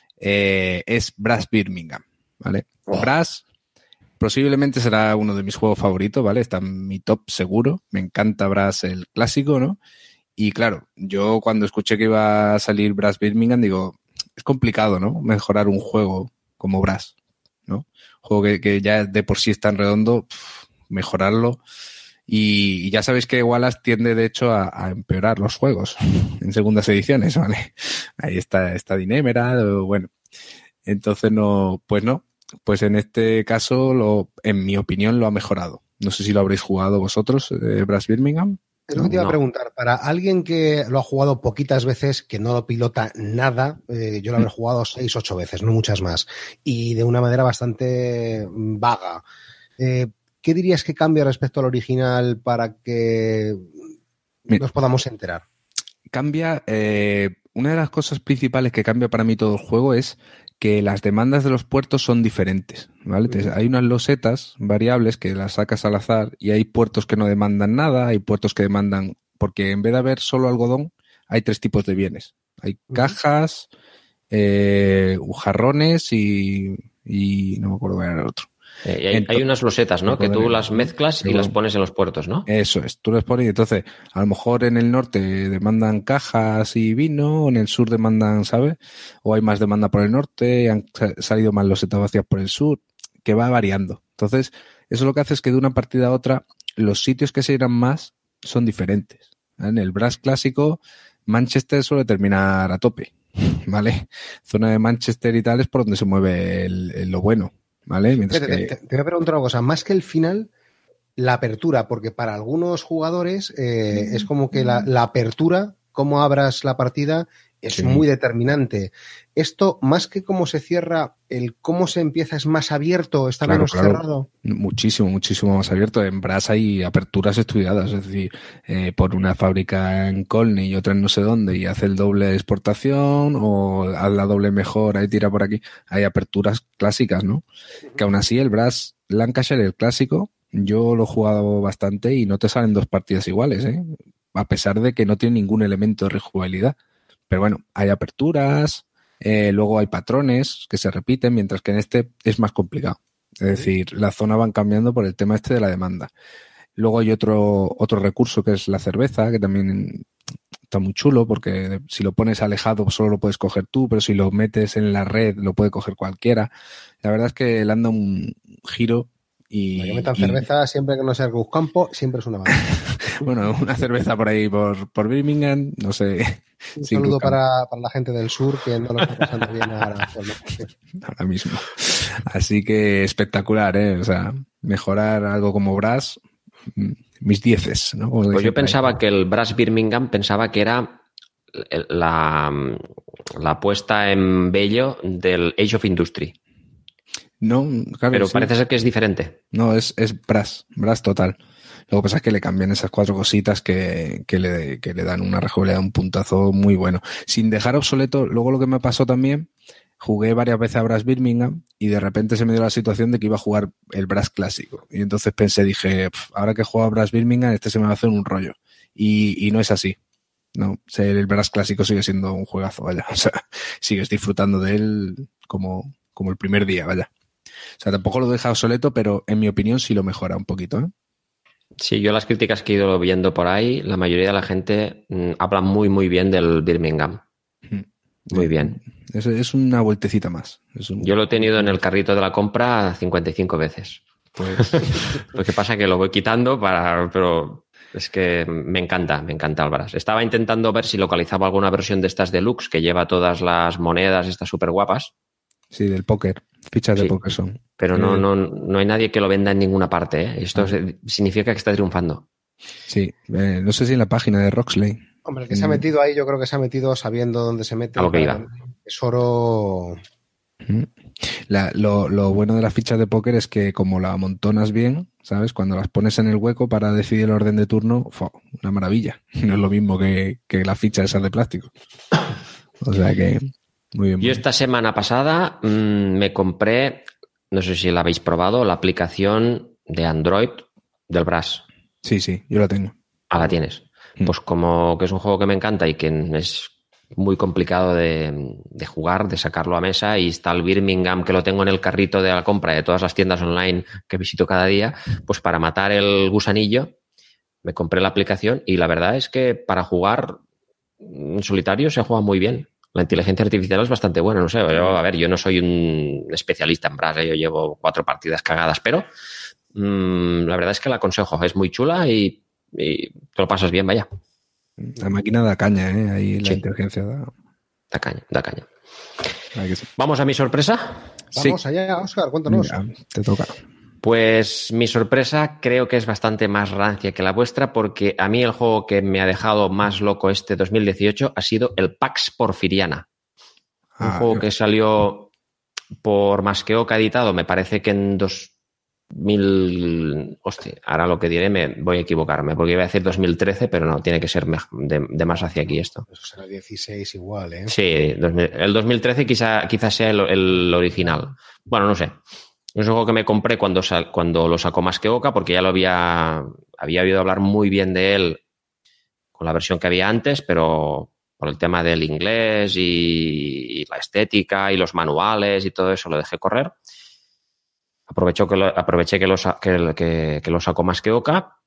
es Brass Birmingham, ¿vale? Oh. Brass posiblemente será uno de mis juegos favoritos, ¿vale? Está en mi top seguro. Me encanta Brass, el clásico, ¿no? Y claro, yo cuando escuché que iba a salir Brass Birmingham, digo, es complicado, ¿no? Mejorar un juego como Brass, ¿no? Juego que ya de por sí es tan redondo, mejorarlo. Y ya sabéis que Wallace tiende, de hecho, a empeorar los juegos en segundas ediciones, ¿vale? Ahí está Dinémera, bueno. Entonces, pues en este caso, en mi opinión, lo ha mejorado. No sé si lo habréis jugado vosotros, Brass Birmingham. Es lo que te iba a preguntar. Para alguien que lo ha jugado poquitas veces, que no lo pilota nada, yo lo habré jugado 6, 8 veces, no muchas más, y de una manera bastante vaga. ¿Qué dirías que cambia respecto al original para que nos podamos enterar? Cambia, una de las cosas principales que cambia para mí todo el juego es que las demandas de los puertos son diferentes, ¿vale? Hay unas losetas variables que las sacas al azar y hay puertos que no demandan nada, hay puertos que demandan, porque en vez de haber solo algodón, hay 3 tipos de bienes. Hay cajas, jarrones y no me acuerdo cuál era el otro. Hay unas losetas, ¿no? Que tú las mezclas y las pones en los puertos, ¿no? Eso es, tú las pones y entonces a lo mejor en el norte demandan cajas y vino, en el sur demandan, ¿sabes? O hay más demanda por el norte, han salido más losetas vacías por el sur, que va variando. Entonces, eso lo que hace es que de una partida a otra los sitios que se irán más son diferentes. En el Brass clásico, Manchester suele terminar a tope, ¿vale? Zona de Manchester y tal es por donde se mueve lo bueno. ¿Vale? Te voy a preguntar una cosa, más que el final, la apertura, porque para algunos jugadores es como que la apertura, cómo abras la partida, es muy determinante. Esto, más que cómo se cierra, el cómo se empieza es más abierto, está menos cerrado. Muchísimo más abierto. En Brass hay aperturas estudiadas, es decir, por una fábrica en Colney y otra en no sé dónde y hace el doble de exportación o haz la doble mejor, ahí tira por aquí. Hay aperturas clásicas, ¿no? Que aún así el Brass Lancashire, el clásico, yo lo he jugado bastante y no te salen 2 partidas iguales, ¿eh? A pesar de que no tiene ningún elemento de rejugabilidad. Pero bueno, hay aperturas, luego hay patrones que se repiten, mientras que en este es más complicado. Es decir, las zonas van cambiando por el tema este de la demanda. Luego hay otro recurso que es la cerveza, que también está muy chulo, porque si lo pones alejado solo lo puedes coger tú, pero si lo metes en la red lo puede coger cualquiera. La verdad es que le han dado un giro. Que metan cerveza siempre que no sea el Cruzcampo, siempre es una banda. Bueno, una cerveza por ahí por Birmingham, no sé. Un saludo para la gente del sur que no lo está pasando bien ahora mismo. Así que espectacular, ¿eh? O sea, mejorar algo como Brass, mis 10, ¿no? Pues yo pensaba que el Brass Birmingham era la puesta en vello del Age of Industry. No, claro. Pero parece ser que es diferente. No, es Brass total. Lo que pasa es que le cambian esas 4 cositas que le dan una rejugabilidad, un puntazo muy bueno. Sin dejar obsoleto, luego lo que me pasó también, jugué varias veces a Brass Birmingham y de repente se me dio la situación de que iba a jugar el Brass clásico. Y entonces dije, ahora que juego a Brass Birmingham, este se me va a hacer un rollo. Y no es así. No, el Brass clásico sigue siendo un juegazo, vaya. O sea, sigues disfrutando de él como el primer día, vaya. O sea, tampoco lo deja obsoleto, pero en mi opinión sí lo mejora un poquito, ¿eh? Sí, yo las críticas que he ido viendo por ahí, la mayoría de la gente habla muy, muy bien del Birmingham. Muy bien. Es una vueltecita más. Yo lo he tenido en el carrito de la compra 55 veces. Pues, lo que pasa es que lo voy quitando pero es que me encanta el Brass. Estaba intentando ver si localizaba alguna versión de estas deluxe que lleva todas las monedas estas súper guapas. Sí, del póker. Fichas de póker son. Pero no hay nadie que lo venda en ninguna parte, ¿eh? Esto significa que está triunfando. Sí, no sé si en la página de Roxley. Hombre, el que se ha metido ahí, yo creo que se ha metido sabiendo dónde se mete. A lo que iba. Es oro. Lo bueno de las fichas de póker es que como la amontonas bien, ¿sabes? Cuando las pones en el hueco para decidir el orden de turno, una maravilla. No es lo mismo que las fichas esas de plástico. O sea que... Muy bien. Yo esta semana pasada me compré, no sé si la habéis probado, la aplicación de Android del Brass. Sí, yo la tengo. Ah, la tienes. Pues como que es un juego que me encanta y que es muy complicado de jugar, de sacarlo a mesa, y está el Birmingham que lo tengo en el carrito de la compra de todas las tiendas online que visito cada día, pues para matar el gusanillo me compré la aplicación y la verdad es que para jugar en solitario se juega muy bien. La inteligencia artificial es bastante buena, no sé. Yo no soy un especialista en Brass, yo llevo 4 partidas cagadas, pero la verdad es que la aconsejo. Es muy chula y te lo pasas bien, vaya. La máquina da caña, ¿eh? Ahí la Sí. inteligencia da. Da caña. Que sí. ¿Vamos a mi sorpresa? Vamos allá, Óscar, cuéntanos. Mira, te toca. Pues mi sorpresa creo que es bastante más rancia que la vuestra, porque a mí el juego que me ha dejado más loco este 2018 ha sido el Pax Porfiriana. Un juego que salió por Masqueoka editado, me parece que en 2000... Hostia, ahora lo que diré me voy a equivocarme, porque iba a decir 2013, pero no, tiene que ser de más hacia aquí esto. Eso será 16 igual, ¿eh? Sí, el 2013 quizás sea el original. Bueno, no sé. Es un juego que me compré cuando lo sacó Masqueoka, porque ya lo había oído hablar muy bien de él con la versión que había antes, pero por el tema del inglés y la estética y los manuales y todo eso lo dejé correr. Aproveché que lo sacó Masqueoka.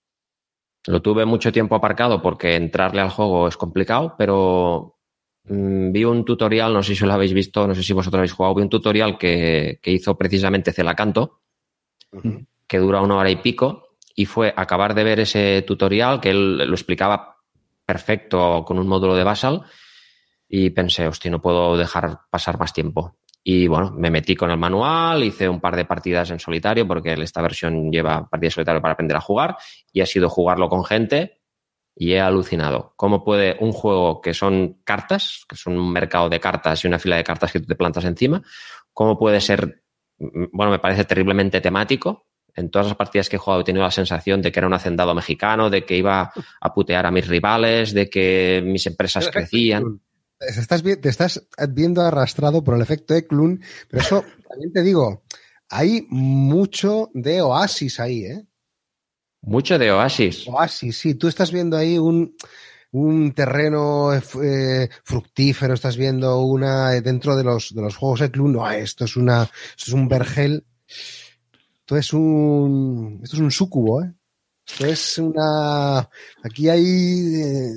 Lo tuve mucho tiempo aparcado porque entrarle al juego es complicado, pero vi un tutorial, no sé si lo habéis visto, no sé si vosotros habéis jugado, vi un tutorial que hizo precisamente Celacanto, que dura 1 hora y pico, y fue acabar de ver ese tutorial, que él lo explicaba perfecto con un módulo de Basal, y pensé, hostia, no puedo dejar pasar más tiempo. Y bueno, me metí con el manual, hice un par de partidas en solitario, porque esta versión lleva partidas en solitario para aprender a jugar, y ha sido jugarlo con gente, y he alucinado. ¿Cómo puede un juego que son cartas, que son un mercado de cartas y una fila de cartas que tú te plantas encima, cómo puede ser, bueno, me parece terriblemente temático? En todas las partidas que he jugado he tenido la sensación de que era un hacendado mexicano, de que iba a putear a mis rivales, de que mis empresas crecían. Te estás viendo arrastrado por el efecto Eklund, pero eso también te digo, hay mucho de Oasis ahí, ¿eh? Mucho de Oasis. Oasis, sí. Tú estás viendo ahí un terreno fructífero, estás viendo dentro de los juegos Eklund. No, esto es un vergel. Esto es un súcubo, ¿eh? Esto es aquí hay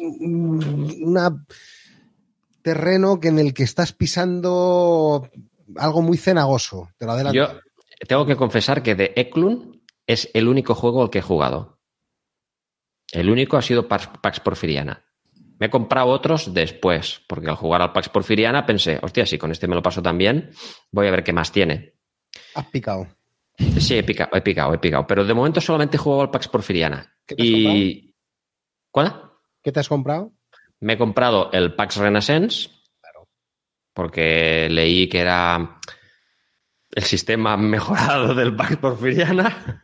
un terreno en el que estás pisando algo muy cenagoso. Te lo adelanto. Yo tengo que confesar que de Eklund es el único juego al que he jugado. El único ha sido Pax Porfiriana. Me he comprado otros después, porque al jugar al Pax Porfiriana pensé, hostia, si con este me lo paso tan bien, voy a ver qué más tiene. Has picado. Sí, he picado. Pero de momento solamente he jugado al Pax Porfiriana. ¿Qué te has comprado? ¿Cuál? ¿Qué te has comprado? Me he comprado el Pax Renaissance, Claro, porque leí que era el sistema mejorado del Pax Porfiriana.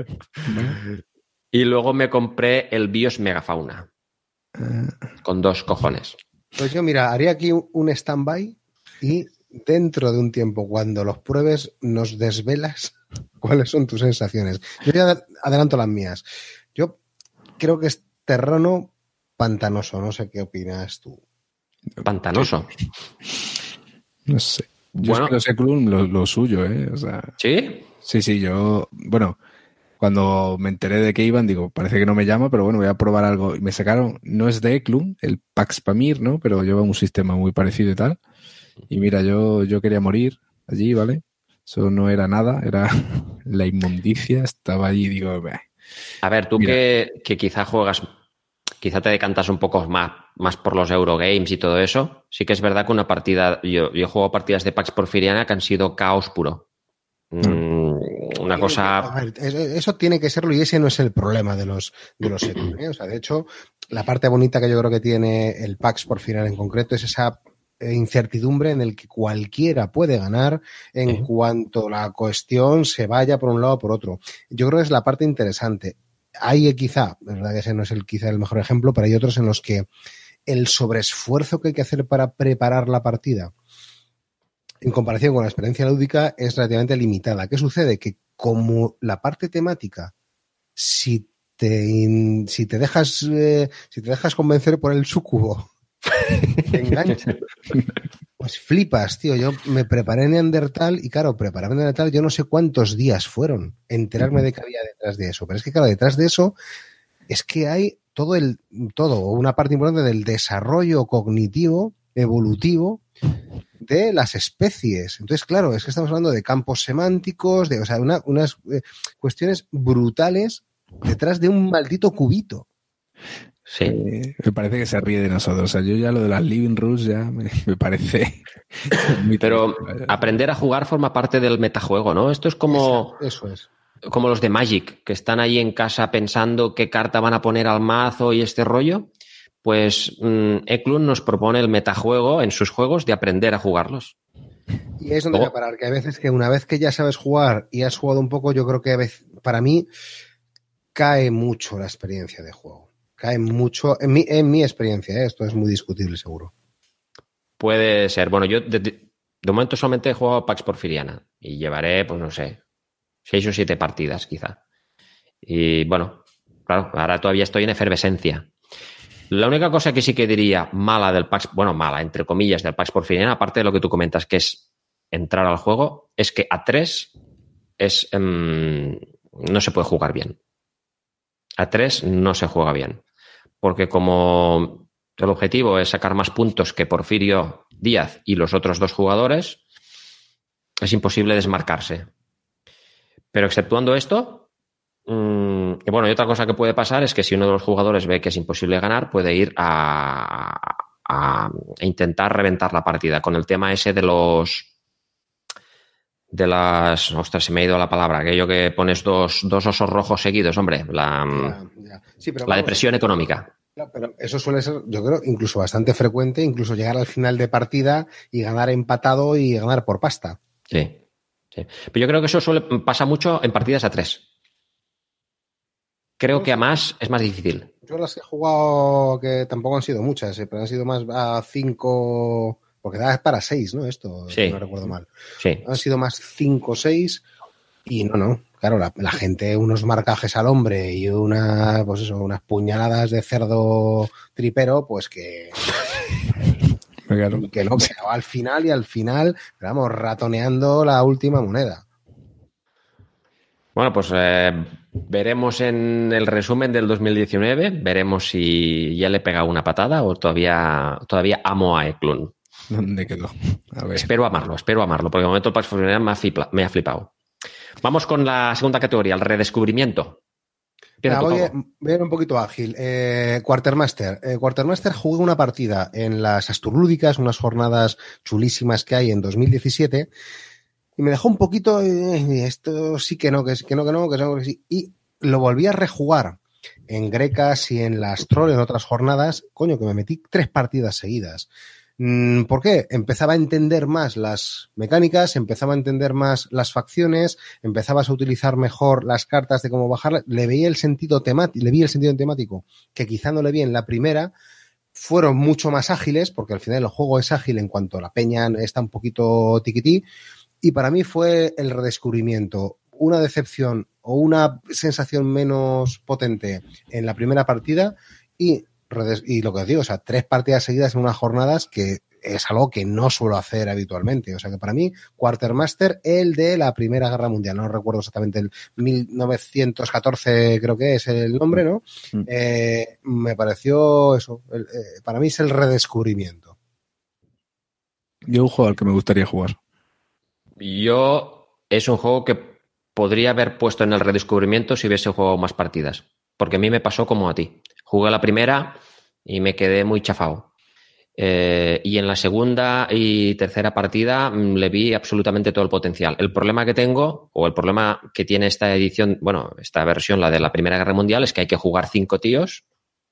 Y luego me compré el BIOS Megafauna. Con 2 cojones. Pues yo, mira, haría aquí un stand-by y dentro de un tiempo, cuando los pruebes, nos desvelas cuáles son tus sensaciones. Yo ya adelanto las mías. Yo creo que es terreno pantanoso. No sé qué opinas tú. Pantanoso. No sé. Yo Bueno, es que los Eklund lo suyo, ¿eh? O sea, ¿sí? sí, yo... Bueno, cuando me enteré de que iban, digo, parece que no me llama, pero bueno, voy a probar algo. Y me sacaron, no es de Eklund, el Pax Pamir, ¿no? Pero lleva un sistema muy parecido y tal. Y mira, yo quería morir allí, ¿vale? Eso no era nada, era la inmundicia, estaba allí y digo, "Bah". A ver, tú Mira. que quizá juegas, quizá te decantas un poco más por los Eurogames y todo eso, sí que es verdad que una partida, yo he jugado partidas de Pax Porfiriana que han sido caos puro. Una cosa... A ver, eso tiene que serlo y ese no es el problema de los Eklund, ¿eh? O sea, de hecho, la parte bonita que yo creo que tiene el Pax Porfiriana en concreto es esa incertidumbre en el que cualquiera puede ganar en cuanto la cuestión se vaya por un lado o por otro. Yo creo que es la parte interesante. Hay quizá, es verdad que ese no es quizá el mejor ejemplo, pero hay otros en los que el sobreesfuerzo que hay que hacer para preparar la partida en comparación con la experiencia lúdica es relativamente limitada. ¿Qué sucede? Que como la parte temática, si te dejas convencer por el súcubo, te engancha, pues flipas, tío. Yo me preparé Neandertal y claro, prepararme Neandertal yo no sé cuántos días fueron enterarme de que había detrás de eso. Pero es que claro, detrás de eso es que hay todo una parte importante del desarrollo cognitivo evolutivo de las especies. Entonces, claro, es que estamos hablando de campos semánticos, de, o sea, unas cuestiones brutales detrás de un maldito cubito. Sí. Me parece que se ríe de nosotros. O sea, yo ya lo de las living rules ya me parece... Pero aprender a jugar forma parte del metajuego, ¿no? Esto es como... Eso es. Como los de Magic, que están ahí en casa pensando qué carta van a poner al mazo y este rollo. Pues Eklund nos propone el metajuego en sus juegos de aprender a jugarlos. Y es donde voy a parar, que a veces que una vez que ya sabes jugar y has jugado un poco, yo creo que a veces, para mí cae mucho la experiencia de juego. Cae mucho, en mi experiencia, esto es muy discutible seguro. Puede ser. Bueno, yo de momento solamente he jugado Pax Porfiriana y llevaré, pues no sé, 6 o 7 partidas quizá. Y bueno, claro, ahora todavía estoy en efervescencia. La única cosa que sí que diría mala del Pax, bueno, mala, entre comillas, del Pax Porfiriana, aparte de lo que tú comentas, que es entrar al juego, es que a 3 no se puede jugar bien. A 3 no se juega bien. Porque como el objetivo es sacar más puntos que Porfirio Díaz y los otros 2 jugadores, es imposible desmarcarse. Pero exceptuando esto, y bueno, y otra cosa que puede pasar es que si uno de los jugadores ve que es imposible ganar, puede ir a intentar reventar la partida. Con el tema ese de las... Ostras, se me ha ido la palabra. Aquello que pones dos osos rojos seguidos, hombre. Sí, pero la depresión económica. Pero eso suele ser, yo creo, incluso bastante frecuente, incluso llegar al final de partida y ganar empatado y ganar por pasta. Sí. Sí. Pero yo creo que eso pasa mucho en partidas a 3. Creo que a más es más difícil. Yo las que he jugado, que tampoco han sido muchas, pero han sido más a 5, porque da para 6, ¿no? Esto, sí. Si no recuerdo mal. Sí. Han sido más 5 o 6 y no. Claro, la gente, unos marcajes al hombre y unas puñaladas de cerdo tripero, pues que... Claro. Que no, pero al final, vamos, ratoneando la última moneda. Bueno, pues veremos en el resumen del 2019, veremos si ya le he pegado una patada o todavía amo a Eklund. ¿Dónde quedó? A ver. Espero amarlo, porque de momento el Pax Porfiriana me ha flipado. Vamos con la segunda categoría, el redescubrimiento. Voy a ir un poquito ágil. Quartermaster. Quartermaster jugué una partida en las Asturlúdicas, unas jornadas chulísimas que hay en 2017, y me dejó un poquito, esto sí que no, que sí. Y lo volví a rejugar en Grecas y en las Troll, en otras jornadas. Coño, que me metí 3 partidas seguidas. ¿Por qué? Empezaba a entender más las mecánicas, empezaba a entender más las facciones, empezabas a utilizar mejor las cartas de cómo bajarlas, le vi el sentido temático, que quizá no le vi en la primera. Fueron mucho más ágiles, porque al final el juego es ágil en cuanto a la peña está un poquito tiquití, y para mí fue el redescubrimiento. Una decepción o una sensación menos potente en la primera partida y lo que os digo, o sea, 3 partidas seguidas en unas jornadas, que es algo que no suelo hacer habitualmente. O sea que para mí, Quartermaster, el de la Primera Guerra Mundial, no recuerdo exactamente, el 1914 creo que es el nombre, ¿no? Me pareció eso, para mí es el redescubrimiento. Yo un juego al que me gustaría jugar. Es un juego que podría haber puesto en el redescubrimiento si hubiese jugado más partidas. Porque a mí me pasó como a ti. Jugué la primera y me quedé muy chafado. Y en la segunda y tercera partida le vi absolutamente todo el potencial. El problema que tengo, o el problema que tiene esta edición, bueno, esta versión, la de la Primera Guerra Mundial, es que hay que jugar 5 tíos.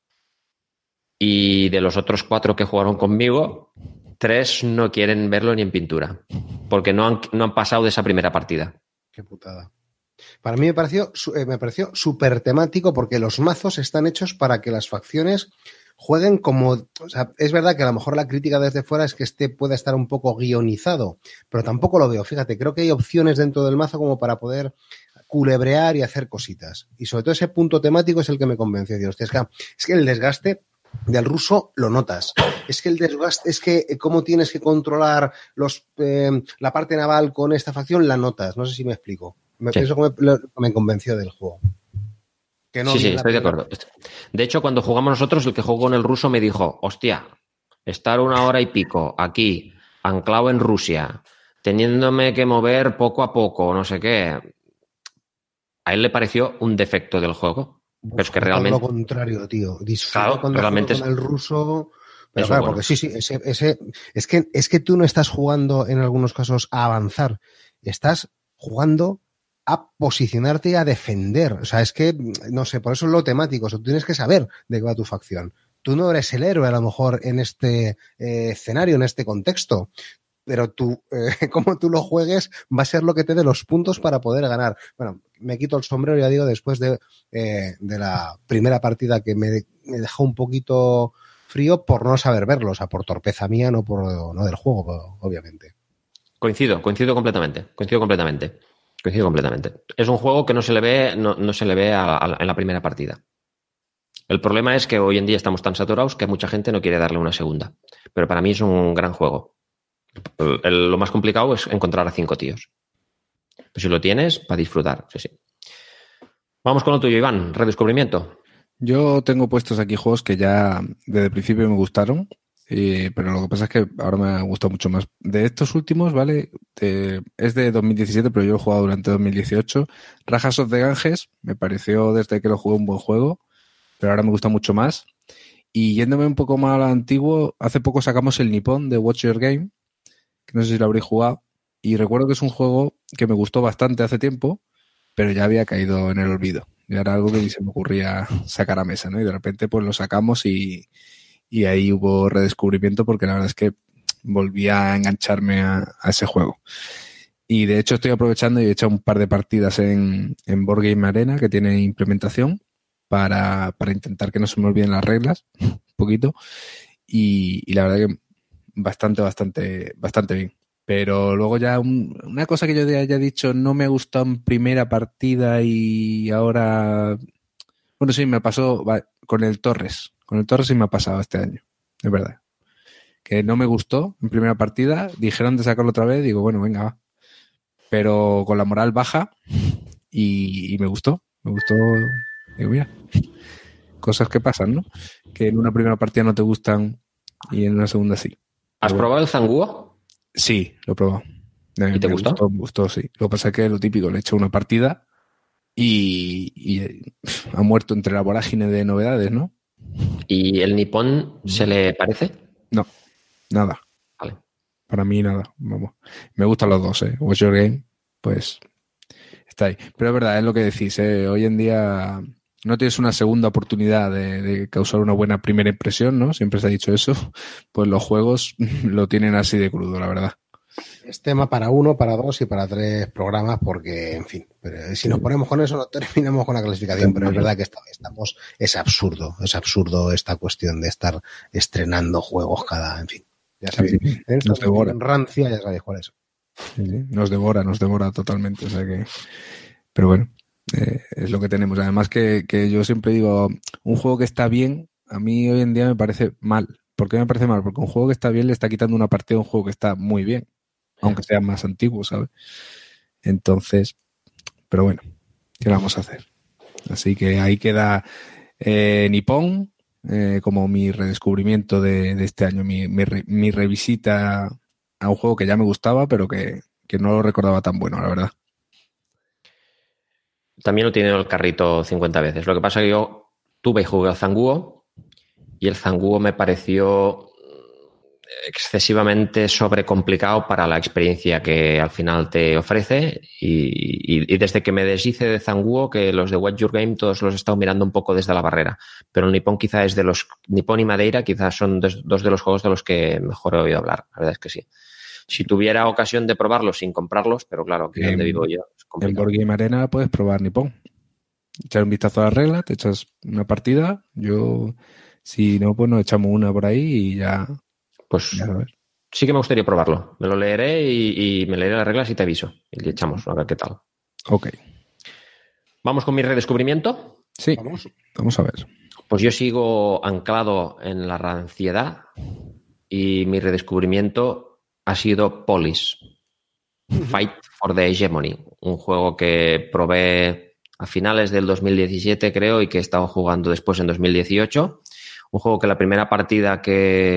Y de los otros 4 que jugaron conmigo, 3 no quieren verlo ni en pintura. Porque no han pasado de esa primera partida. Qué putada. Para mí me pareció súper temático, porque los mazos están hechos para que las facciones jueguen como... O sea, es verdad que a lo mejor la crítica desde fuera es que este puede estar un poco guionizado, pero tampoco lo veo. Fíjate, creo que hay opciones dentro del mazo como para poder culebrear y hacer cositas. Y sobre todo ese punto temático es el que me convenció. Dios, es que el desgaste del ruso lo notas. Es que el desgaste, es que cómo tienes que controlar la parte naval con esta facción, la notas. No sé si me explico. Eso me convenció del juego. Que no sí, estoy de acuerdo. De hecho, cuando jugamos nosotros, el que jugó con el ruso me dijo, hostia, estar 1 hora y pico aquí, anclado en Rusia, teniéndome que mover poco a poco, no sé qué, a él le pareció un defecto del juego. Pero es que realmente... Todo lo contrario, tío. Disfruta Claro, cuando realmente juego con el ruso... Pero eso claro, bueno. porque sí, es que tú no estás jugando en algunos casos a avanzar, estás jugando a posicionarte y a defender. O sea, es que, no sé, por eso es lo temático. O sea, tú tienes que saber de qué va tu facción. Tú no eres el héroe, a lo mejor, en este escenario, en este contexto. Pero tú, como tú lo juegues, va a ser lo que te dé los puntos para poder ganar. Bueno, me quito el sombrero, ya digo, después de la primera partida que me dejó un poquito frío por no saber verlo, o sea, por torpeza mía, no del juego, obviamente. Coincido completamente. Es un juego que no se le ve, no se le ve en la primera partida. El problema es que hoy en día estamos tan saturados que mucha gente no quiere darle una segunda. Pero para mí es un gran juego. Lo más complicado es encontrar a 5 tíos. Pero si lo tienes, para disfrutar. Sí. Vamos con lo tuyo, Iván. Redescubrimiento. Yo tengo puestos aquí juegos que ya desde el principio me gustaron, pero lo que pasa es que ahora me ha gustado mucho más. De estos últimos, ¿vale? Es de 2017, pero yo lo he jugado durante 2018. Rajas of the Ganges me pareció desde que lo jugué un buen juego, pero ahora me gusta mucho más. Y yéndome un poco más a lo antiguo, hace poco sacamos el Nippon de Watch Your Game, que no sé si lo habréis jugado, y recuerdo que es un juego que me gustó bastante hace tiempo, pero ya había caído en el olvido. Y era algo que ni se me ocurría sacar a mesa, ¿no? Y de repente pues lo sacamos y ahí hubo redescubrimiento porque la verdad es que volví a engancharme a ese juego. Y de hecho estoy aprovechando y he echado un par de partidas en Board Game Arena, que tiene implementación, para intentar que no se me olviden las reglas, un poquito. Y la verdad que bastante bien. Pero luego ya una cosa que yo haya dicho no me gustó en primera partida y ahora... Bueno, sí, me pasó con el Torres. Con el Torres sí me ha pasado este año, es verdad. Que no me gustó en primera partida, dijeron de sacarlo otra vez, digo, bueno, venga, va. Pero con la moral baja y me gustó. Digo, mira, cosas que pasan, ¿no? Que en una primera partida no te gustan y en una segunda sí. ¿Has probado el Zanguo? Sí, lo he probado. ¿Y te gustó? Me gustó, sí. Lo que pasa es que lo típico, le he hecho una partida y ha muerto entre la vorágine de novedades, ¿no? ¿Y el Nippon se le parece? No, nada. Vale. Para mí nada. Vamos. Me gustan los dos, ¿eh? Watch Your Game, pues está ahí. Pero es verdad, es lo que decís, ¿eh? Hoy en día no tienes una segunda oportunidad de causar una buena primera impresión, ¿no? Siempre se ha dicho eso. Pues los juegos lo tienen así de crudo, la verdad. Es tema para 1, para 2 y para 3 programas porque, en fin, pero si nos ponemos con eso no terminamos con la clasificación, pero es verdad que estamos, es absurdo esta cuestión de estar estrenando juegos cada, en fin, ya sabéis, nos devora. Rancia, ya sabéis cuál es. Sí, nos devora totalmente, o sea que, pero bueno, es lo que tenemos. Además que yo siempre digo, un juego que está bien, a mí hoy en día me parece mal. ¿Por qué me parece mal? Porque un juego que está bien le está quitando una partida a un juego que está muy bien, aunque sea más antiguo, ¿sabes? Entonces, pero bueno, ¿qué vamos a hacer? Así que ahí queda Nippon como mi redescubrimiento de este año, mi revisita a un juego que ya me gustaba, pero que no lo recordaba tan bueno, la verdad. También lo tiene el carrito 50 veces. Lo que pasa es que yo tuve y jugué al Zanguo y el Zanguo me pareció excesivamente sobrecomplicado para la experiencia que al final te ofrece y desde que me deshice de Zanguo, que los de Watch Your Game todos los he estado mirando un poco desde la barrera, pero el Nippon quizá es de los... Nippon y Madeira quizás son dos de los juegos de los que mejor he oído hablar, la verdad es que sí. Si tuviera ocasión de probarlos sin comprarlos, pero claro, aquí donde vivo yo es complicado. En Board Game Arena puedes probar Nippon. Echar un vistazo a la regla, te echas una partida, si no, pues nos echamos una por ahí y ya... Pues sí que me gustaría probarlo. Me lo leeré y me leeré las reglas y te aviso. Y le echamos a ver qué tal. Ok. ¿Vamos con mi redescubrimiento? Sí, vamos a ver. Pues yo sigo anclado en la ranciedad y mi redescubrimiento ha sido Polis. Fight for the Hegemony. Un juego que probé a finales del 2017, creo, y que he estado jugando después en 2018. Un juego que la primera partida que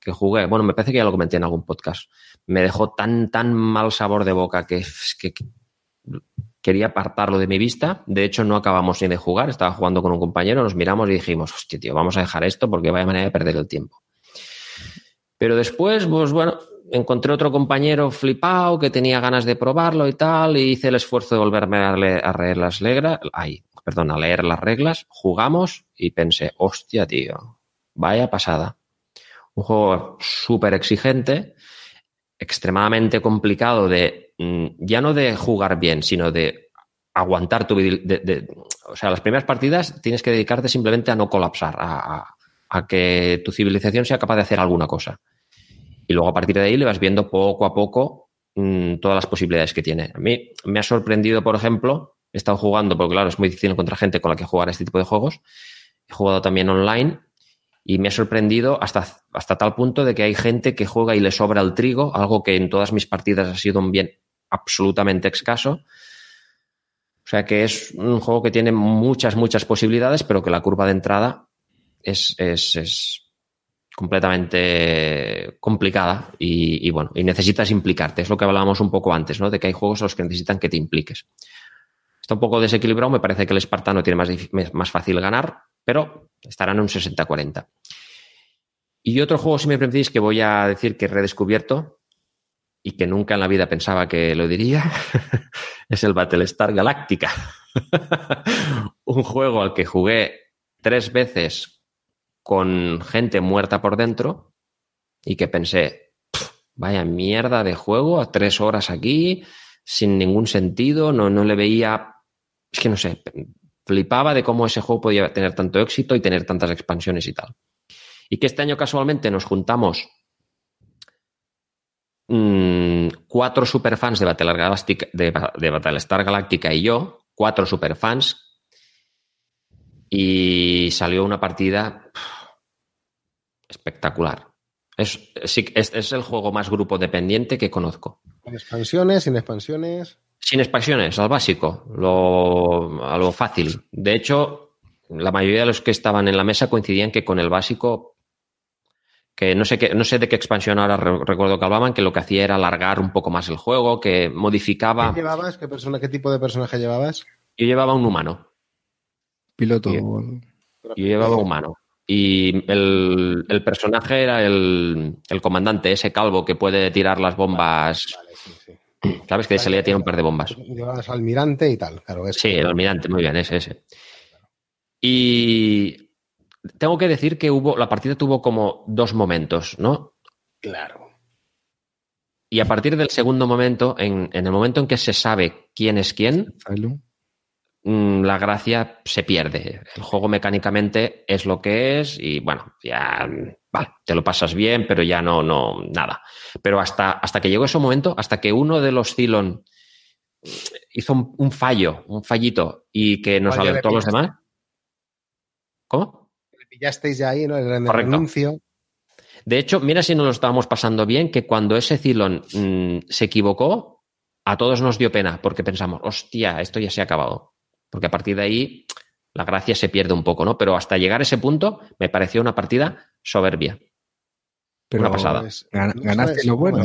que jugué, bueno, me parece que ya lo comenté en algún podcast, me dejó tan mal sabor de boca que quería apartarlo de mi vista. De hecho, no acabamos ni de jugar, estaba jugando con un compañero, nos miramos y dijimos, hostia, tío, vamos a dejar esto porque vaya manera de perder el tiempo. Pero después, pues bueno, encontré otro compañero flipado que tenía ganas de probarlo y tal, y hice el esfuerzo de volverme a leer las reglas, jugamos y pensé, hostia, tío, vaya pasada. Un juego súper exigente, extremadamente complicado ya no de jugar bien, sino de aguantar o sea, las primeras partidas tienes que dedicarte simplemente a no colapsar, a que tu civilización sea capaz de hacer alguna cosa. Y luego a partir de ahí le vas viendo poco a poco todas las posibilidades que tiene. A mí me ha sorprendido, por ejemplo, he estado jugando, porque claro, es muy difícil encontrar gente con la que jugar este tipo de juegos. He jugado también online y me ha sorprendido hasta tal punto de que hay gente que juega y le sobra el trigo, algo que en todas mis partidas ha sido un bien absolutamente escaso. O sea que es un juego que tiene muchas posibilidades, pero que la curva de entrada es completamente complicada y bueno, y necesitas implicarte. Es lo que hablábamos un poco antes, ¿no? De que hay juegos a los que necesitan que te impliques. Está un poco desequilibrado, me parece que el espartano tiene más fácil ganar, pero estará en un 60-40. Y otro juego, si me permitís, que voy a decir que he redescubierto y que nunca en la vida pensaba que lo diría, es el Battlestar Galactica. Un juego al que jugué 3 veces con gente muerta por dentro y que pensé, vaya mierda de juego, a 3 horas aquí, sin ningún sentido, no le veía, es que no sé, flipaba de cómo ese juego podía tener tanto éxito y tener tantas expansiones y tal. Y que este año casualmente nos juntamos 4 superfans de Battlestar Galactica y yo, 4 superfans, y salió una partida espectacular. Es el juego más grupo dependiente que conozco. ¿Con expansiones, sin expansiones? Sin expansiones, al básico, a lo fácil. De hecho, la mayoría de los que estaban en la mesa coincidían que con el básico, que no sé de qué expansión ahora recuerdo que hablaban, que lo que hacía era alargar un poco más el juego, que modificaba. ¿Qué llevabas? ¿Qué tipo de personaje llevabas? Yo llevaba un humano. Piloto. Yo llevaba un humano. Y el personaje era el comandante, ese calvo que puede tirar las bombas. Vale, sí. ¿Sabes? Que se le tiene un par de bombas. Llevabas almirante y tal, claro. Sí, el almirante, muy bien, ese. Y tengo que decir que la partida tuvo como 2 momentos, ¿no? Claro. Y a partir del segundo momento, en el momento en que se sabe quién es quién, la gracia se pierde. El juego mecánicamente es lo que es y bueno, ya vale, te lo pasas bien, pero ya no nada. Pero hasta que llegó ese momento, hasta que uno de los Cylon hizo un fallito y que nos alertó a los demás. ¿Cómo? Le pillasteis ya ahí, ¿no? En el Correcto. anuncio. De hecho, mira si nos lo estábamos pasando bien, que cuando ese Cylon se equivocó, a todos nos dio pena, porque pensamos, hostia, esto ya se ha acabado. Porque a partir de ahí la gracia se pierde un poco, ¿no? Pero hasta llegar a ese punto me pareció una partida soberbia. Pero una pasada. ¿Ganaste lo bueno?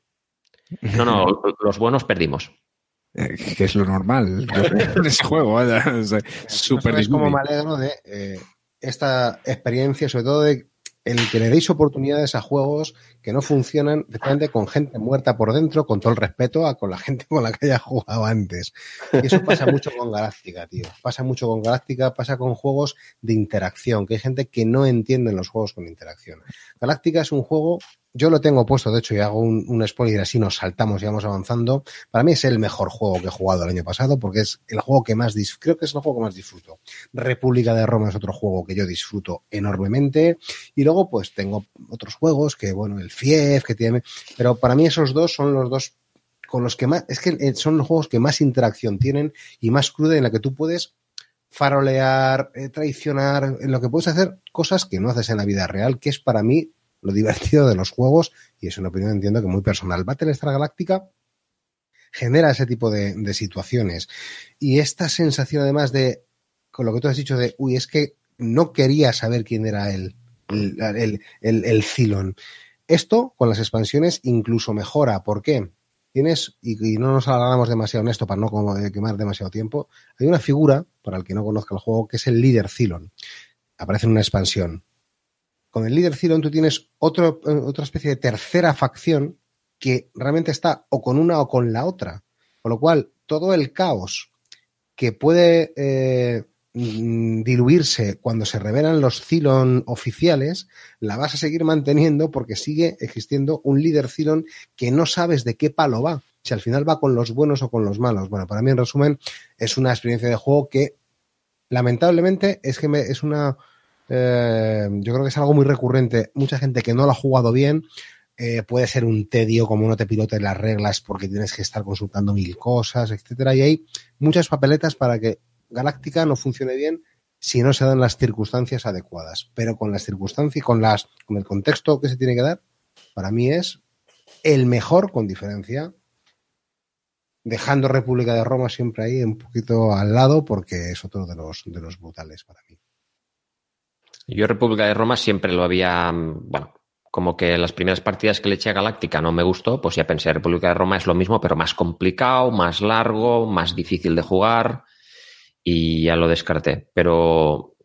No, los buenos perdimos. Que es lo normal en ese juego. Súper es como me alegro de esta experiencia, sobre todo de el que le deis oportunidades a juegos que no funcionan efectivamente con gente muerta por dentro, con todo el respeto con la gente con la que haya jugado antes. Y eso pasa mucho con Galáctica, tío. Pasa mucho con Galáctica, pasa con juegos de interacción, que hay gente que no entiende los juegos con interacción. Galáctica es un juego, yo lo tengo puesto, de hecho, y hago un spoiler, así nos saltamos y vamos avanzando. Para mí es el mejor juego que he jugado el año pasado, porque es el juego que más creo que es el juego que más disfruto. República de Roma es otro juego que yo disfruto enormemente. Y luego, pues, tengo otros juegos que, bueno, el FIEF, que tiene... Pero para mí esos dos son los dos con los que más... Es que son los juegos que más interacción tienen y más cruda, en la que tú puedes farolear, traicionar, en lo que puedes hacer cosas que no haces en la vida real, que es para mí lo divertido de los juegos, y es una opinión, entiendo, que muy personal. Battlestar Galactica genera ese tipo de situaciones. Y esta sensación, además de, con lo que tú has dicho de, es que no quería saber quién era el Cylon. Esto con las expansiones incluso mejora. ¿Por qué? Tienes, y no nos alargamos demasiado en esto para no quemar demasiado tiempo, hay una figura, para el que no conozca el juego, que es el líder Cylon. Aparece en una expansión. Con el líder Cylon tú tienes otra especie de tercera facción que realmente está o con una o con la otra. Con lo cual, todo el caos que puede diluirse cuando se revelan los Cylon oficiales, la vas a seguir manteniendo porque sigue existiendo un líder Cylon que no sabes de qué palo va, si al final va con los buenos o con los malos. Bueno, para mí, en resumen, es una experiencia de juego que lamentablemente yo creo que es algo muy recurrente. Mucha gente que no lo ha jugado bien, puede ser un tedio como no te pilotes las reglas porque tienes que estar consultando 1000 cosas, etcétera, y hay muchas papeletas para que Galáctica no funcione bien si no se dan las circunstancias adecuadas. Pero con las circunstancias, con el contexto que se tiene que dar, para mí es el mejor con diferencia, dejando República de Roma siempre ahí un poquito al lado porque es otro de los brutales para mí. Yo República de Roma siempre lo había, bueno, como que las primeras partidas que le eché a Galáctica no me gustó, pues ya pensé, República de Roma es lo mismo, pero más complicado, más largo, más difícil de jugar, y ya lo descarté. Pero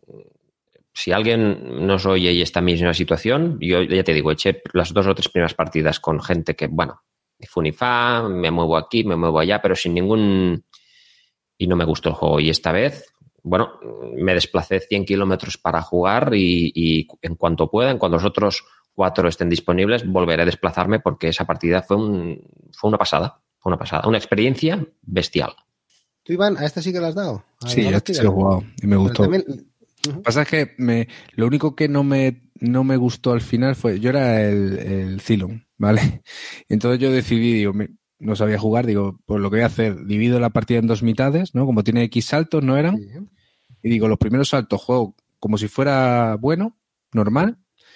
si alguien nos oye y está en mi misma situación, yo ya te digo, eché las 2 o 3 primeras partidas con gente que, bueno, ni fu ni fa, me muevo aquí, me muevo allá, pero sin ningún... Y no me gustó el juego. Y esta vez, bueno, me desplacé 100 kilómetros para jugar y en cuanto pueda, en cuanto los otros 4 estén disponibles, volveré a desplazarme porque esa partida fue una pasada. Fue una pasada. Una experiencia bestial. ¿Tú, Iván, a esta sí que la has dado? Sí, a este sí lo he jugado y me gustó. También... Lo que pasa es que lo único que no me gustó al final fue... Yo era el Cylon, ¿vale? Entonces yo decidí, digo, no sabía jugar, digo, pues lo que voy a hacer, divido la partida en 2 mitades, ¿no? Como tiene X saltos, ¿no eran? Sí. Y digo, los primeros saltos juego como si fuera bueno, normal,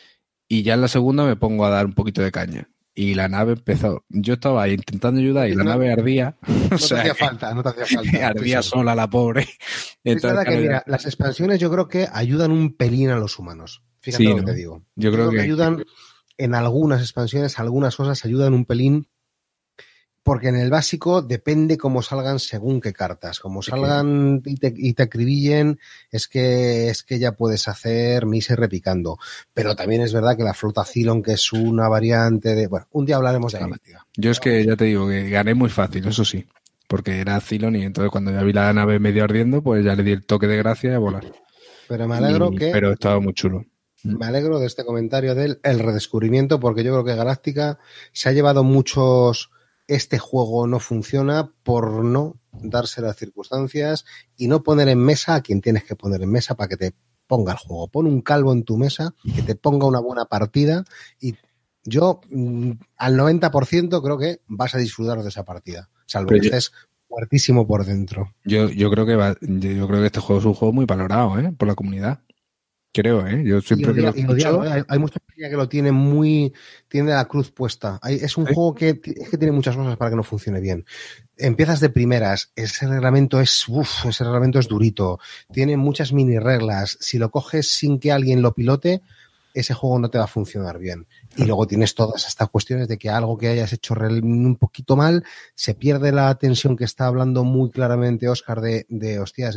y ya en la segunda me pongo a dar un poquito de caña. Y la nave empezó. Yo estaba ahí intentando ayudar y la nave ardía. No te hacía falta. Ardía sola la pobre. Entonces, es verdad que, mira, las expansiones yo creo que ayudan un pelín a los humanos. Fíjate lo que te digo. Yo creo que ayudan en algunas expansiones, algunas cosas ayudan un pelín. Porque en el básico depende cómo salgan según qué cartas. Como salgan y te acribillen, es que ya puedes hacer misa repicando. Pero también es verdad que la flota Cylon, que es una variante de... Bueno, un día hablaremos de Galáctica. Yo es que ya te digo que gané muy fácil, eso sí. Porque era Cylon y entonces cuando ya vi la nave medio ardiendo, pues ya le di el toque de gracia y a volar. Pero me alegro Pero estaba muy chulo. Me alegro de este comentario del redescubrimiento, porque yo creo que Galáctica se ha llevado muchos... Este juego no funciona por no darse las circunstancias y no poner en mesa a quien tienes que poner en mesa para que te ponga el juego. Pon un calvo en tu mesa, que te ponga una buena partida y yo al 90% creo que vas a disfrutar de esa partida, salvo que estés fuertísimo por dentro. Yo creo que este juego es un juego muy valorado, por la comunidad. Creo, yo siempre hay mucha gente que lo tiene tiene la cruz puesta. Es un juego que tiene muchas cosas para que no funcione bien. Empiezas de primeras, ese reglamento es durito, tiene muchas mini reglas. Si lo coges sin que alguien lo pilote, ese juego no te va a funcionar bien. Y luego tienes todas estas cuestiones de que algo que hayas hecho un poquito mal, se pierde la tensión que está hablando muy claramente Óscar de hostias,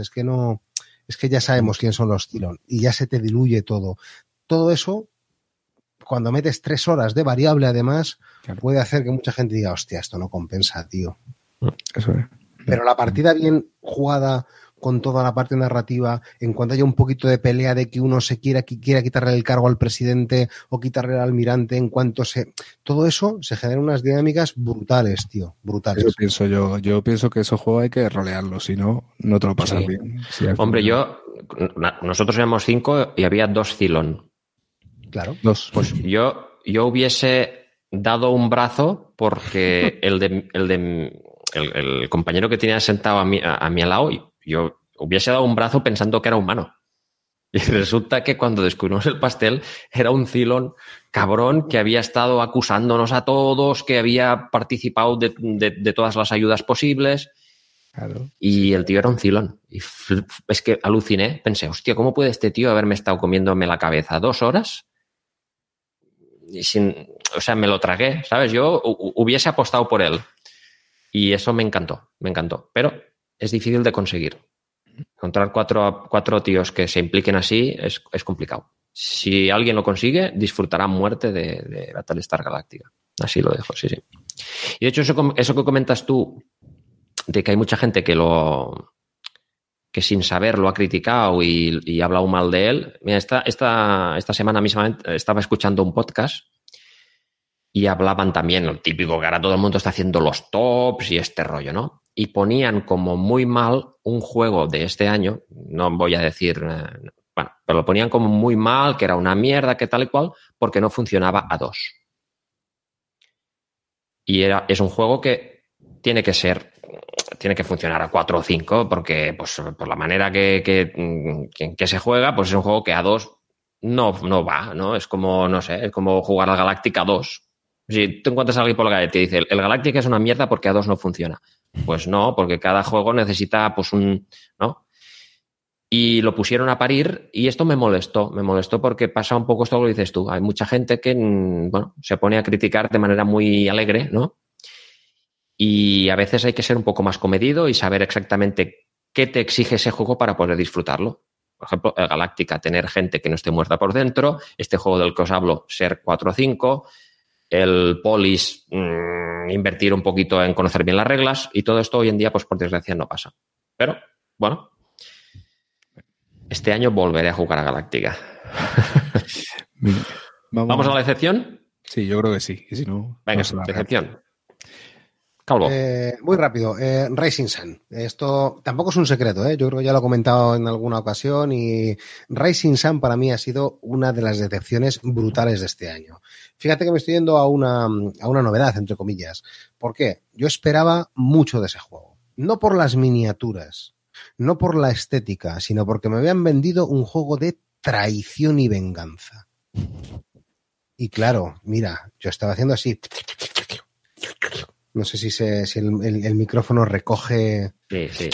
es que ya sabemos quién son los Cylon y ya se te diluye todo. Todo eso, cuando metes 3 horas de variable, además, puede hacer que mucha gente diga, hostia, esto no compensa, tío. Eso es. Pero la partida bien jugada, con toda la parte narrativa, en cuanto haya un poquito de pelea de que uno quiera quitarle el cargo al presidente o quitarle al almirante, todo eso se genera unas dinámicas brutales, tío, brutales. Eso pienso yo. Yo pienso que esos juegos hay que rolearlos, si no te lo pasas bien. Hombre, nosotros éramos 5 y había 2 Cylon. Claro. 2. Pues yo hubiese dado un brazo porque el compañero que tenía sentado a mi al lado, yo hubiese dado un brazo pensando que era humano. Y resulta que cuando descubrimos el pastel era un Cylon cabrón que había estado acusándonos a todos, que había participado de todas las ayudas posibles. Claro. Y el tío era un Cylon. Y es que aluciné, pensé, hostia, ¿cómo puede este tío haberme estado comiéndome la cabeza 2 horas? o sea, me lo tragué, ¿sabes? Yo hubiese apostado por él y eso me encantó, pero es difícil de conseguir. Encontrar cuatro tíos que se impliquen así es complicado. Si alguien lo consigue, disfrutará muerte de Battlestar Galactica. Así lo dejo, sí. Y de hecho, eso que comentas tú, de que hay mucha gente que sin saber lo ha criticado y ha hablado mal de él. Mira, esta semana misma estaba escuchando un podcast y hablaban también, lo típico que ahora todo el mundo está haciendo los tops y este rollo, ¿no? Y ponían como muy mal un juego de este año, no voy a decir, bueno, pero lo ponían como muy mal, que era una mierda, que tal y cual, porque no funcionaba a 2. Y es un juego que tiene que funcionar a 4 o 5, porque pues, por la manera que se juega, pues es un juego que a 2 no va, ¿no? Es como, no sé, es como jugar al Galactica 2. Si tú encuentras a alguien por la calle y te dice, el Galactica es una mierda porque a 2 no funciona. Pues no, porque cada juego necesita, pues, ¿no? Y lo pusieron a parir y esto me molestó porque pasa un poco esto que lo dices tú. Hay mucha gente que, bueno, se pone a criticar de manera muy alegre, ¿no? Y a veces hay que ser un poco más comedido y saber exactamente qué te exige ese juego para poder disfrutarlo. Por ejemplo, el Galactica, tener gente que no esté muerta por dentro. Este juego del que os hablo, ser 4 o 5. El Polis, invertir un poquito en conocer bien las reglas. Y todo esto hoy en día, pues por desgracia, no pasa. Pero, bueno, este año volveré a jugar a Galactica. ¿Vamos a la decepción? Sí, yo creo que sí. Y si no, venga, decepción. Calvo. Muy rápido. Rising Sun. Esto tampoco es un secreto, ¿eh? Yo creo que ya lo he comentado en alguna ocasión y Rising Sun para mí ha sido una de las decepciones brutales de este año. Fíjate que me estoy yendo a una novedad, entre comillas. ¿Por qué? Yo esperaba mucho de ese juego. No por las miniaturas, no por la estética, sino porque me habían vendido un juego de traición y venganza. Y claro, mira, yo estaba haciendo así. No sé si el micrófono recoge. Sí.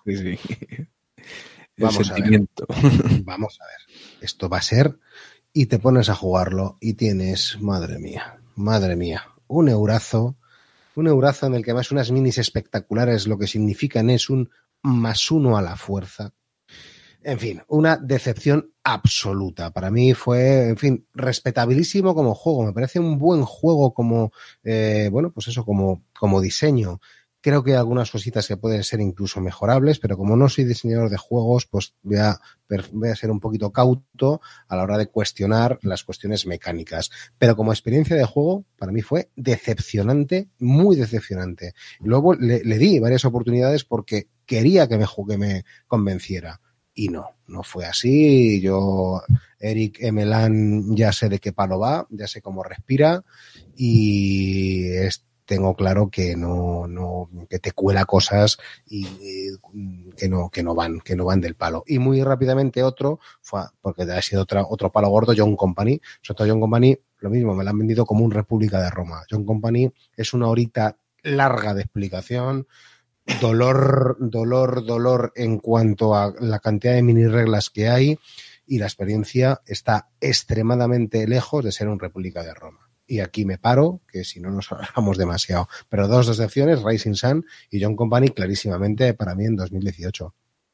Vamos a ver. Vamos a ver. Esto va a ser. Y te pones a jugarlo y tienes, madre mía, un eurazo en el que además unas minis espectaculares lo que significan es un +1 a la fuerza. En fin, una decepción absoluta. Para mí fue, en fin, respetabilísimo como juego. Me parece un buen juego como, bueno, pues eso, como diseño. Creo que hay algunas cositas que pueden ser incluso mejorables, pero como no soy diseñador de juegos, pues voy a ser un poquito cauto a la hora de cuestionar las cuestiones mecánicas. Pero como experiencia de juego, para mí fue decepcionante, muy decepcionante. Y luego le di varias oportunidades porque quería que me convenciera. Y no fue así. Yo, Eric Emelan, ya sé de qué palo va, ya sé cómo respira y tengo claro que que te cuela cosas y que no van del palo. Y muy rápidamente otro fue, porque ha sido otro palo gordo, John Company. Sobre todo John Company, lo mismo, me lo han vendido como un República de Roma. John Company es una horita larga de explicación. Dolor en cuanto a la cantidad de mini reglas que hay y la experiencia está extremadamente lejos de ser un República de Roma. Y aquí me paro, que si no nos hablamos demasiado. Pero 2 decepciones, Rising Sun y John Company clarísimamente para mí en 2018.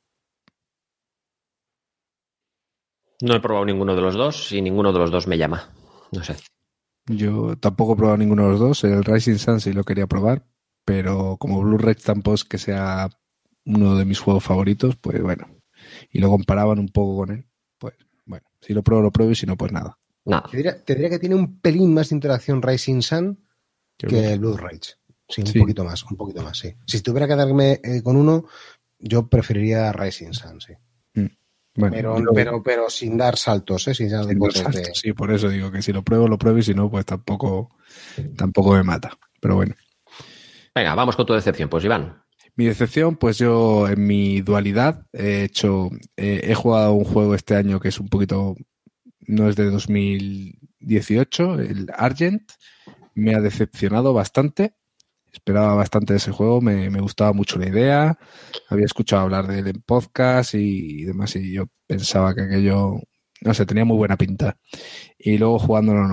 No he probado ninguno de los dos y ninguno de los dos me llama. No sé. Yo tampoco he probado ninguno de los dos. El Rising Sun sí lo quería probar, pero como Blue Ridge tampoco es que sea uno de mis juegos favoritos, pues bueno. Y lo comparaban un poco con él. Pues bueno, si lo pruebo y si no, pues nada. Te diría que tiene un pelín más de interacción Rising Sun que Blue Ridge. Sí, un poquito más, sí. Si tuviera que darme con uno, yo preferiría Rising Sun, sí. Bueno, pero sin dar saltos, sin dar saltos. Sí, por eso digo que si lo pruebo y si no, pues tampoco me mata. Pero bueno. Venga, vamos con tu decepción, pues Iván. Mi decepción, pues yo en mi dualidad he jugado un juego este año que es un poquito, no es de 2018, el Argent. Me ha decepcionado bastante. Esperaba bastante de ese juego, me gustaba mucho la idea. Había escuchado hablar de él en podcast y demás, y yo pensaba que aquello, no sé, tenía muy buena pinta. Y luego jugándolo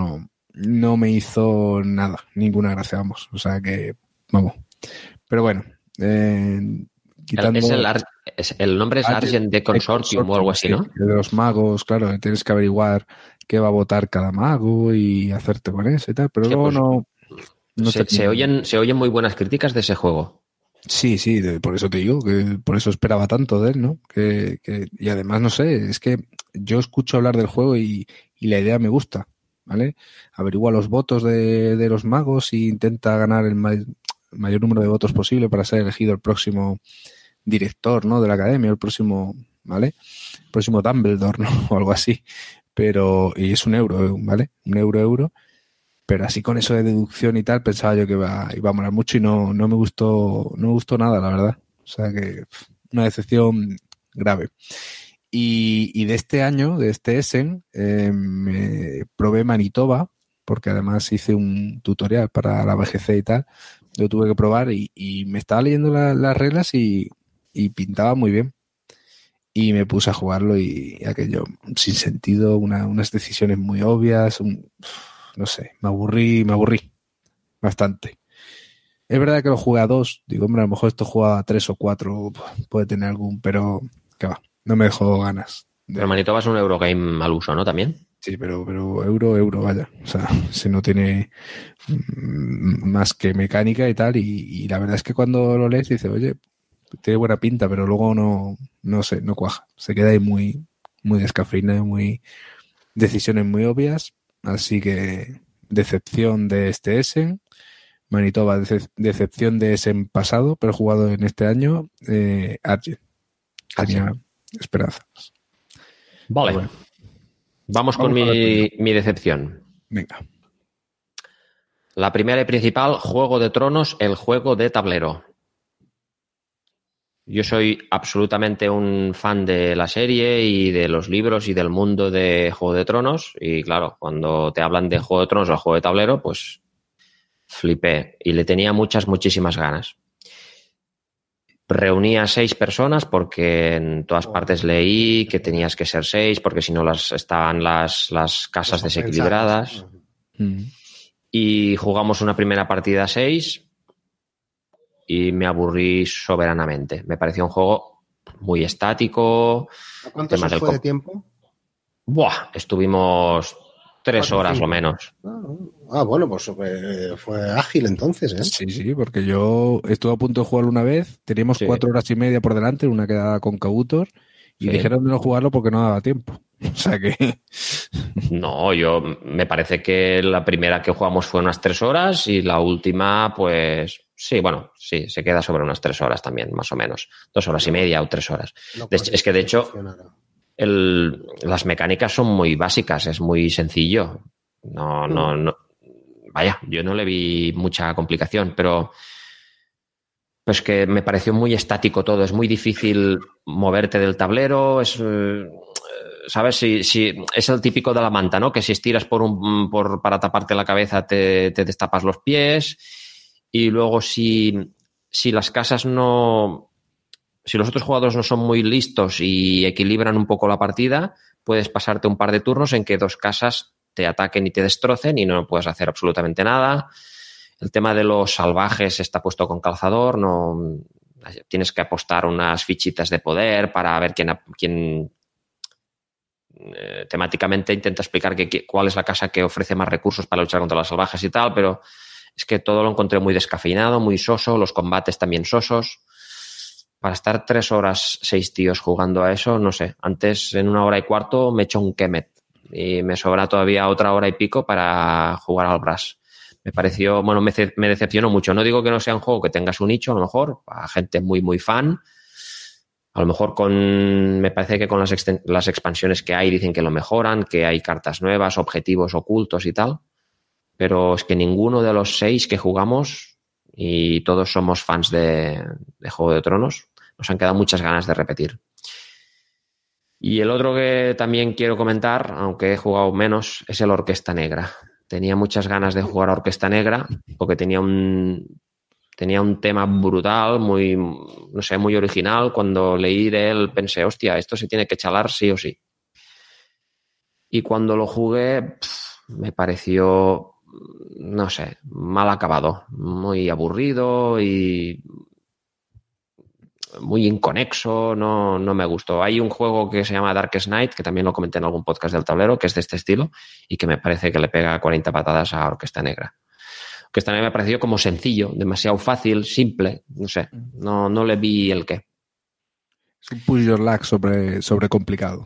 no me hizo nada, ninguna gracia, vamos. O sea que, vamos. Pero bueno, quitando... El nombre es Argent de Consortium o algo así, ¿no? Sí, de los magos, claro, tienes que averiguar qué va a votar cada mago y hacerte con eso y tal, pero luego pues, no se oyen muy buenas críticas de ese juego. Sí, por eso te digo, que por eso esperaba tanto de él, ¿no? Y además, no sé, es que yo escucho hablar del juego y la idea me gusta, ¿vale? Averigua los votos de los magos e intenta ganar el mayor número de votos posible para ser elegido el próximo director, ¿no? De la academia, el próximo, ¿vale? El próximo Dumbledore, ¿no? O algo así. Y es €1, ¿vale? €1. Pero así con eso de deducción y tal, pensaba yo que iba a molar mucho y no me gustó nada, la verdad. O sea que una decepción grave. Y de este año, de este Essen, me probé Manitoba, porque además hice un tutorial para la BGC y tal. Lo tuve que probar y me estaba leyendo las reglas y pintaba muy bien. Y me puse a jugarlo y aquello sin sentido, unas decisiones muy obvias, no sé, me aburrí bastante. Es verdad que lo jugué a 2, digo, hombre, a lo mejor esto juega a 3 o 4, puede tener algún, pero que va, no me dejó ganas. Pero Manitoba es un Eurogame al uso, ¿no? También. Sí, pero euro, vaya. O sea, si no tiene más que mecánica y tal, y la verdad es que cuando lo lees dices, oye, tiene buena pinta, pero luego no sé, no cuaja. Se queda ahí muy, muy descafeinado, muy decisiones muy obvias. Así que decepción de este Essen. Manitoba, decepción de Essen pasado, pero jugado en este año. Argent. Tenía esperanzas. Vale. Bueno. Vamos con mi decepción. Venga. La primera y principal, Juego de Tronos, el juego de tablero. Yo soy absolutamente un fan de la serie y de los libros y del mundo de Juego de Tronos. Y claro, cuando te hablan de Juego de Tronos o juego de tablero, pues flipé y le tenía muchísimas ganas. Reuní a 6 personas porque en todas partes leí que tenías que ser 6 porque si no estaban las casas desequilibradas. Y jugamos una primera partida a 6 y me aburrí soberanamente. Me pareció un juego muy estático. ¿A cuánto se fue de tiempo? Estuvimos 3 horas o menos. Bueno, pues fue ágil entonces, ¿eh? Sí, porque yo estuve a punto de jugarlo una vez, teníamos 4 horas y media por delante, una quedada con Kabutor, y dijeron de no jugarlo porque no daba tiempo. O sea que... No, me parece que la primera que jugamos fue unas 3 horas y la última, pues... Sí, se queda sobre unas 3 horas también, más o menos. 2 horas y media o 3 horas. Es que, de hecho, las mecánicas son muy básicas, es muy sencillo. No. Vaya, yo no le vi mucha complicación, pero pues que me pareció muy estático todo. Es muy difícil moverte del tablero. ¿Sabes? Si es el típico de la manta, ¿no? Que si estiras para taparte la cabeza te destapas los pies. Y luego si las casas no... Si los otros jugadores no son muy listos y equilibran un poco la partida, puedes pasarte un par de turnos en que 2 casas te ataquen y te destrocen y no puedes hacer absolutamente nada. El tema de los salvajes está puesto con calzador, no tienes que apostar unas fichitas de poder para ver quién temáticamente intenta explicar cuál es la casa que ofrece más recursos para luchar contra los salvajes y tal, pero es que todo lo encontré muy descafeinado, muy soso, los combates también sosos. Para estar 3 horas 6 tíos jugando a eso, no sé. Antes, en 1 hora y cuarto, me echo un Kemet y me sobra todavía otra hora y pico para jugar al Brass. Me pareció, me decepcionó mucho. No digo que no sea un juego que tenga su nicho, a lo mejor, para gente muy, muy fan. A lo mejor me parece que con las expansiones que hay dicen que lo mejoran, que hay cartas nuevas, objetivos ocultos y tal. Pero es que ninguno de los 6 que jugamos, y todos somos fans de Juego de Tronos, nos han quedado muchas ganas de repetir. Y el otro que también quiero comentar, aunque he jugado menos, es el Orquesta Negra. Tenía muchas ganas de jugar a Orquesta Negra porque tenía un tema brutal, muy, no sé, muy original. Cuando leí de él pensé, hostia, esto se tiene que chalar sí o sí. Y cuando lo jugué, me pareció, no sé, mal acabado, muy aburrido y muy inconexo, no me gustó. Hay un juego que se llama Darkest Night, que también lo comenté en algún podcast del tablero, que es de este estilo y que me parece que le pega 40 patadas a Orquesta Negra. Orquesta Negra me pareció como sencillo, demasiado fácil, simple, no sé, no le vi el qué. Es un push your luck sobre complicado.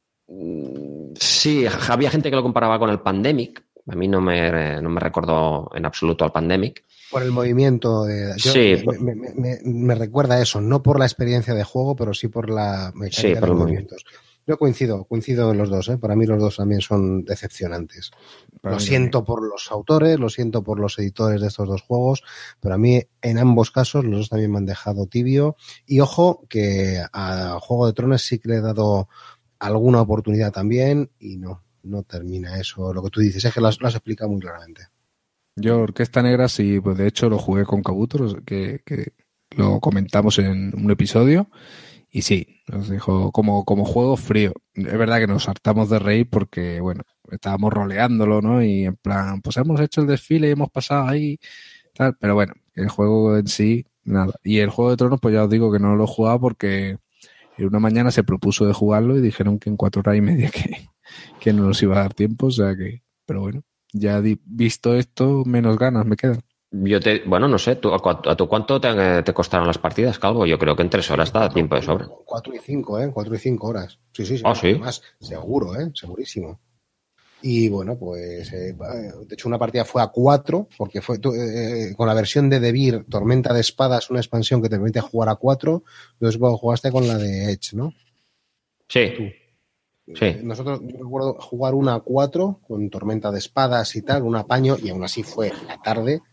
Sí, había gente que lo comparaba con el Pandemic. A mí no me recordó en absoluto al Pandemic. Por el movimiento. Sí. Me recuerda a eso, no por la experiencia de juego, pero sí por la mecánica de los movimientos. Yo coincido en los dos, ¿eh? Para mí los dos también son decepcionantes. Lo siento por los autores, lo siento por los editores de estos dos juegos, pero a mí en ambos casos los dos también me han dejado tibio. Y ojo, que a Juego de Tronos sí que le he dado alguna oportunidad también y no termina eso. Lo que tú dices es que lo has explicado muy claramente. Yo Orquesta Negra sí, pues de hecho lo jugué con Kabutor, que lo comentamos en un episodio. Y sí, nos dijo como juego frío. Es verdad que nos hartamos de reír porque, bueno, estábamos roleándolo, ¿no? Y en plan, pues hemos hecho el desfile y hemos pasado ahí, tal. Pero bueno, el juego en sí, nada. Y el Juego de Tronos, pues ya os digo que no lo he jugado porque en una mañana se propuso de jugarlo y dijeron que en 4 horas y media que no nos iba a dar tiempo. O sea que, pero bueno, ya visto esto, menos ganas me quedan. Bueno, no sé, ¿a tú cuánto te costaron las partidas, Calvo? Yo creo que en 3 horas da tiempo de sobra. 4 y 5, 4 y 5 horas. Sí. Ah, sí. Además, seguro, segurísimo. Y bueno, pues, de hecho una partida fue a 4, porque fue con la versión de Devir, Tormenta de Espadas, una expansión que te permite jugar a 4. Entonces jugaste con la de Edge, ¿no? Sí. Tú. Sí. Nosotros, yo recuerdo jugar una a 4 con Tormenta de Espadas y tal, un apaño, y aún así fue la tarde.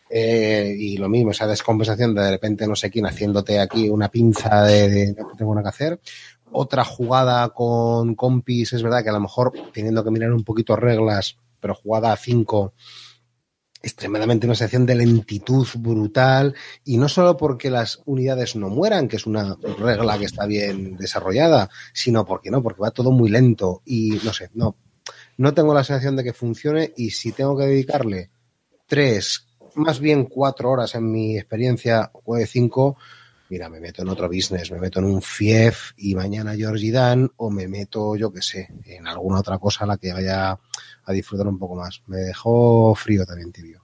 Y lo mismo, esa descompensación de repente no sé quién haciéndote aquí una pinza de no tengo nada que hacer. Otra jugada con compis, es verdad que a lo mejor teniendo que mirar un poquito reglas, pero jugada a 5, extremadamente una sensación de lentitud brutal, y no solo porque las unidades no mueran, que es una regla que está bien desarrollada, sino porque va todo muy lento y no tengo la sensación de que funcione, y si tengo que dedicarle 3, más bien 4 horas en mi experiencia, o de 5, mira, me meto en otro business, me meto en un FIEF y mañana Georgie Dan, o me meto, yo qué sé, en alguna otra cosa a la que vaya a disfrutar un poco más. Me dejó frío también, tibio.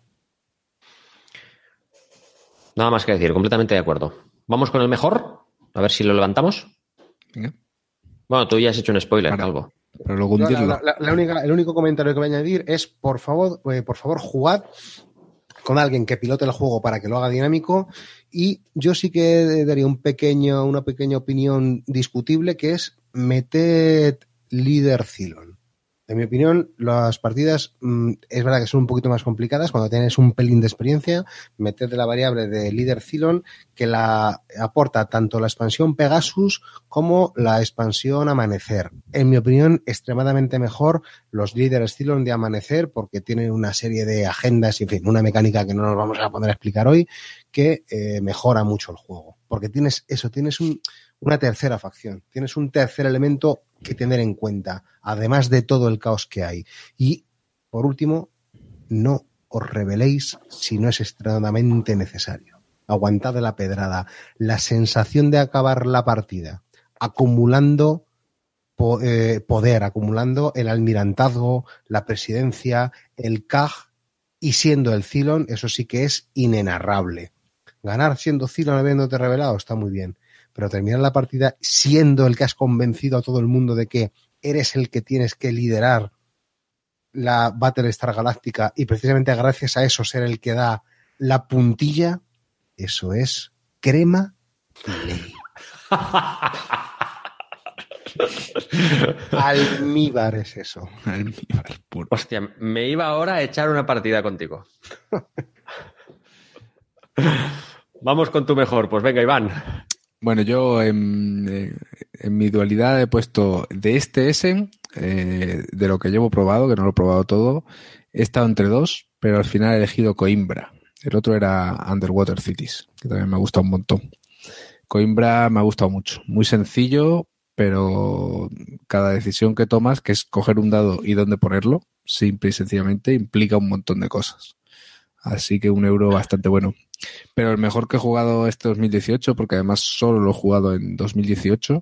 Nada más que decir, completamente de acuerdo. Vamos con el mejor, a ver si lo levantamos. Venga. Bueno, tú ya has hecho un spoiler, Calvo. Pero luego hundirlo. El único comentario que voy a añadir es, por favor, jugad con alguien que pilote el juego para que lo haga dinámico, y yo sí que daría una pequeña opinión discutible, que es meted líder Cylon. En mi opinión, las partidas es verdad que son un poquito más complicadas cuando tienes un pelín de experiencia. Meted la variable de líder Cylon, que la aporta tanto la expansión Pegasus como la expansión Amanecer. En mi opinión, extremadamente mejor los líderes Cylon de Amanecer, porque tienen una serie de agendas y, en fin, una mecánica que no nos vamos a poner a explicar hoy, que mejora mucho el juego. Porque tienes una tercera facción, tienes un tercer elemento que tener en cuenta, además de todo el caos que hay. Y, por último, no os rebeléis si no es extremadamente necesario. Aguantad la pedrada. La sensación de acabar la partida acumulando poder, acumulando el almirantazgo, la presidencia, el CAG, y siendo el Cylon, eso sí que es inenarrable. Ganar siendo Cylon habiéndote rebelado está muy bien, pero terminar la partida siendo el que has convencido a todo el mundo de que eres el que tienes que liderar la Battlestar Galáctica, y precisamente gracias a eso ser el que da la puntilla, eso es crema y ley. Almíbar es eso. Almíbar puro. Hostia, me iba ahora a echar una partida contigo. Vamos con tu mejor. Pues venga, Iván. Bueno, yo en mi dualidad he puesto de este Essen, de lo que llevo probado, que no lo he probado todo, he estado entre dos, pero al final he elegido Coimbra. El otro era Underwater Cities, que también me ha gustado un montón. Coimbra me ha gustado mucho. Muy sencillo, pero cada decisión que tomas, que es coger un dado y dónde ponerlo, simple y sencillamente implica un montón de cosas. Así que €1 bastante bueno. Pero el mejor que he jugado este 2018, porque además solo lo he jugado en 2018,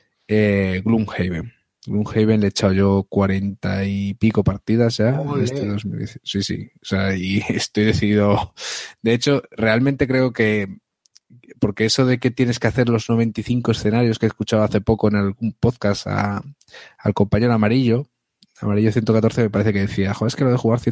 Gloomhaven. Gloomhaven le he echado yo 40 y pico partidas ya. Este 2018. Sí, sí. O sea, y estoy decidido. De hecho, realmente creo que, porque eso de que tienes que hacer los 95 escenarios que he escuchado hace poco en algún podcast al compañero Amarillo 114, me parece que decía, joder, es que lo de jugar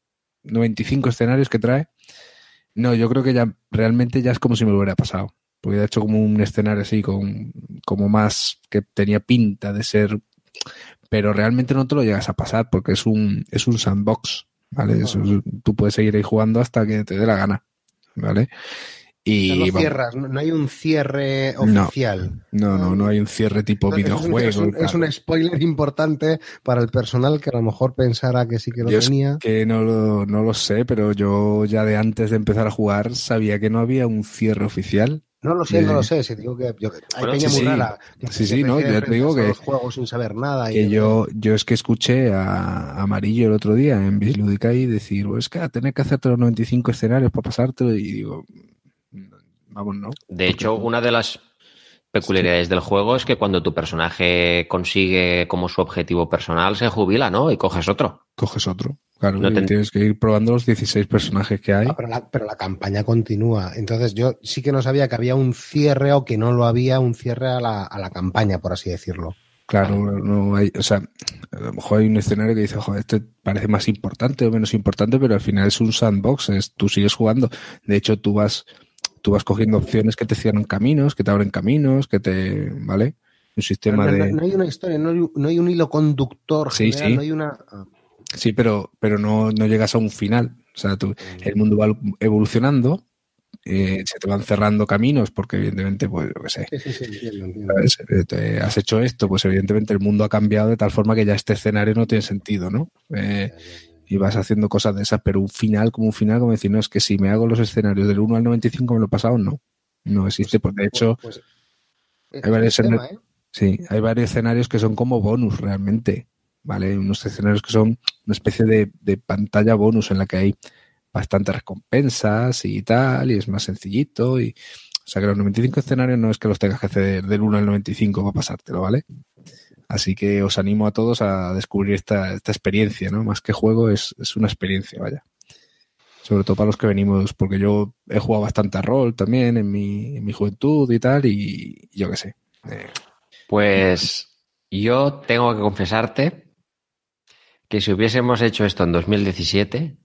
195 escenarios que trae. No, yo creo que ya realmente ya es como si me lo hubiera pasado. Porque he hecho como un escenario así, como más que tenía pinta de ser, pero realmente no te lo llegas a pasar porque es un sandbox, ¿vale? Tú puedes seguir ahí jugando hasta que te dé la gana, ¿vale? Y o sea, no cierras, no hay un cierre oficial. No hay un cierre tipo videojuego. Es un spoiler importante para el personal que a lo mejor pensara que sí que lo tenía. Es que no lo sé, pero yo ya de antes de empezar a jugar sabía que no había un cierre oficial. No lo sé. Si digo que hay peña muy rara. No, yo te digo que los juegos sin saber nada. Que yo es que escuché a Amarillo el otro día en Bislúdica y decir, pues que tener que hacerte los 95 escenarios para pasártelo, y digo, vamos, no. De hecho, una de las peculiaridades del juego es que cuando tu personaje consigue como su objetivo personal, se jubila, ¿no? Y coges otro. Claro, no tienes que ir probando los 16 personajes que hay. Pero la campaña continúa. Entonces yo sí que no sabía que había un cierre o que no lo había, un cierre a la campaña, por así decirlo. Claro, no hay, o sea, a lo mejor hay un escenario que dice, joder, este parece más importante o menos importante, pero al final es un sandbox, tú sigues jugando. De hecho, tú vas cogiendo opciones que te cierran caminos, que te abren caminos, ¿vale? Un sistema no hay una historia, no hay un hilo conductor general, sí. no hay una... Sí, pero no llegas a un final. O sea, el mundo va evolucionando, se te van cerrando caminos porque evidentemente, pues, yo qué sé. Sí, entiendo. Has hecho esto, pues evidentemente el mundo ha cambiado de tal forma que ya este escenario no tiene sentido, ¿no? Y vas haciendo cosas de esas, pero un final como decir, no, es que si me hago los escenarios del 1 al 95 me lo he pasado, no existe. Pues de hecho, hay varios escenarios, hay varios escenarios que son como bonus realmente, ¿vale? Unos escenarios que son una especie de pantalla bonus en la que hay bastantes recompensas y tal, y es más sencillito, o sea que los 95 escenarios no es que los tengas que hacer del 1 al 95 para pasártelo, ¿vale? Así que os animo a todos a descubrir esta experiencia, ¿no? Más que juego, es una experiencia, vaya. Sobre todo para los que venimos, porque yo he jugado bastante a rol también en mi juventud y tal, y yo qué sé. Pues yo tengo que confesarte que si hubiésemos hecho esto en 2017,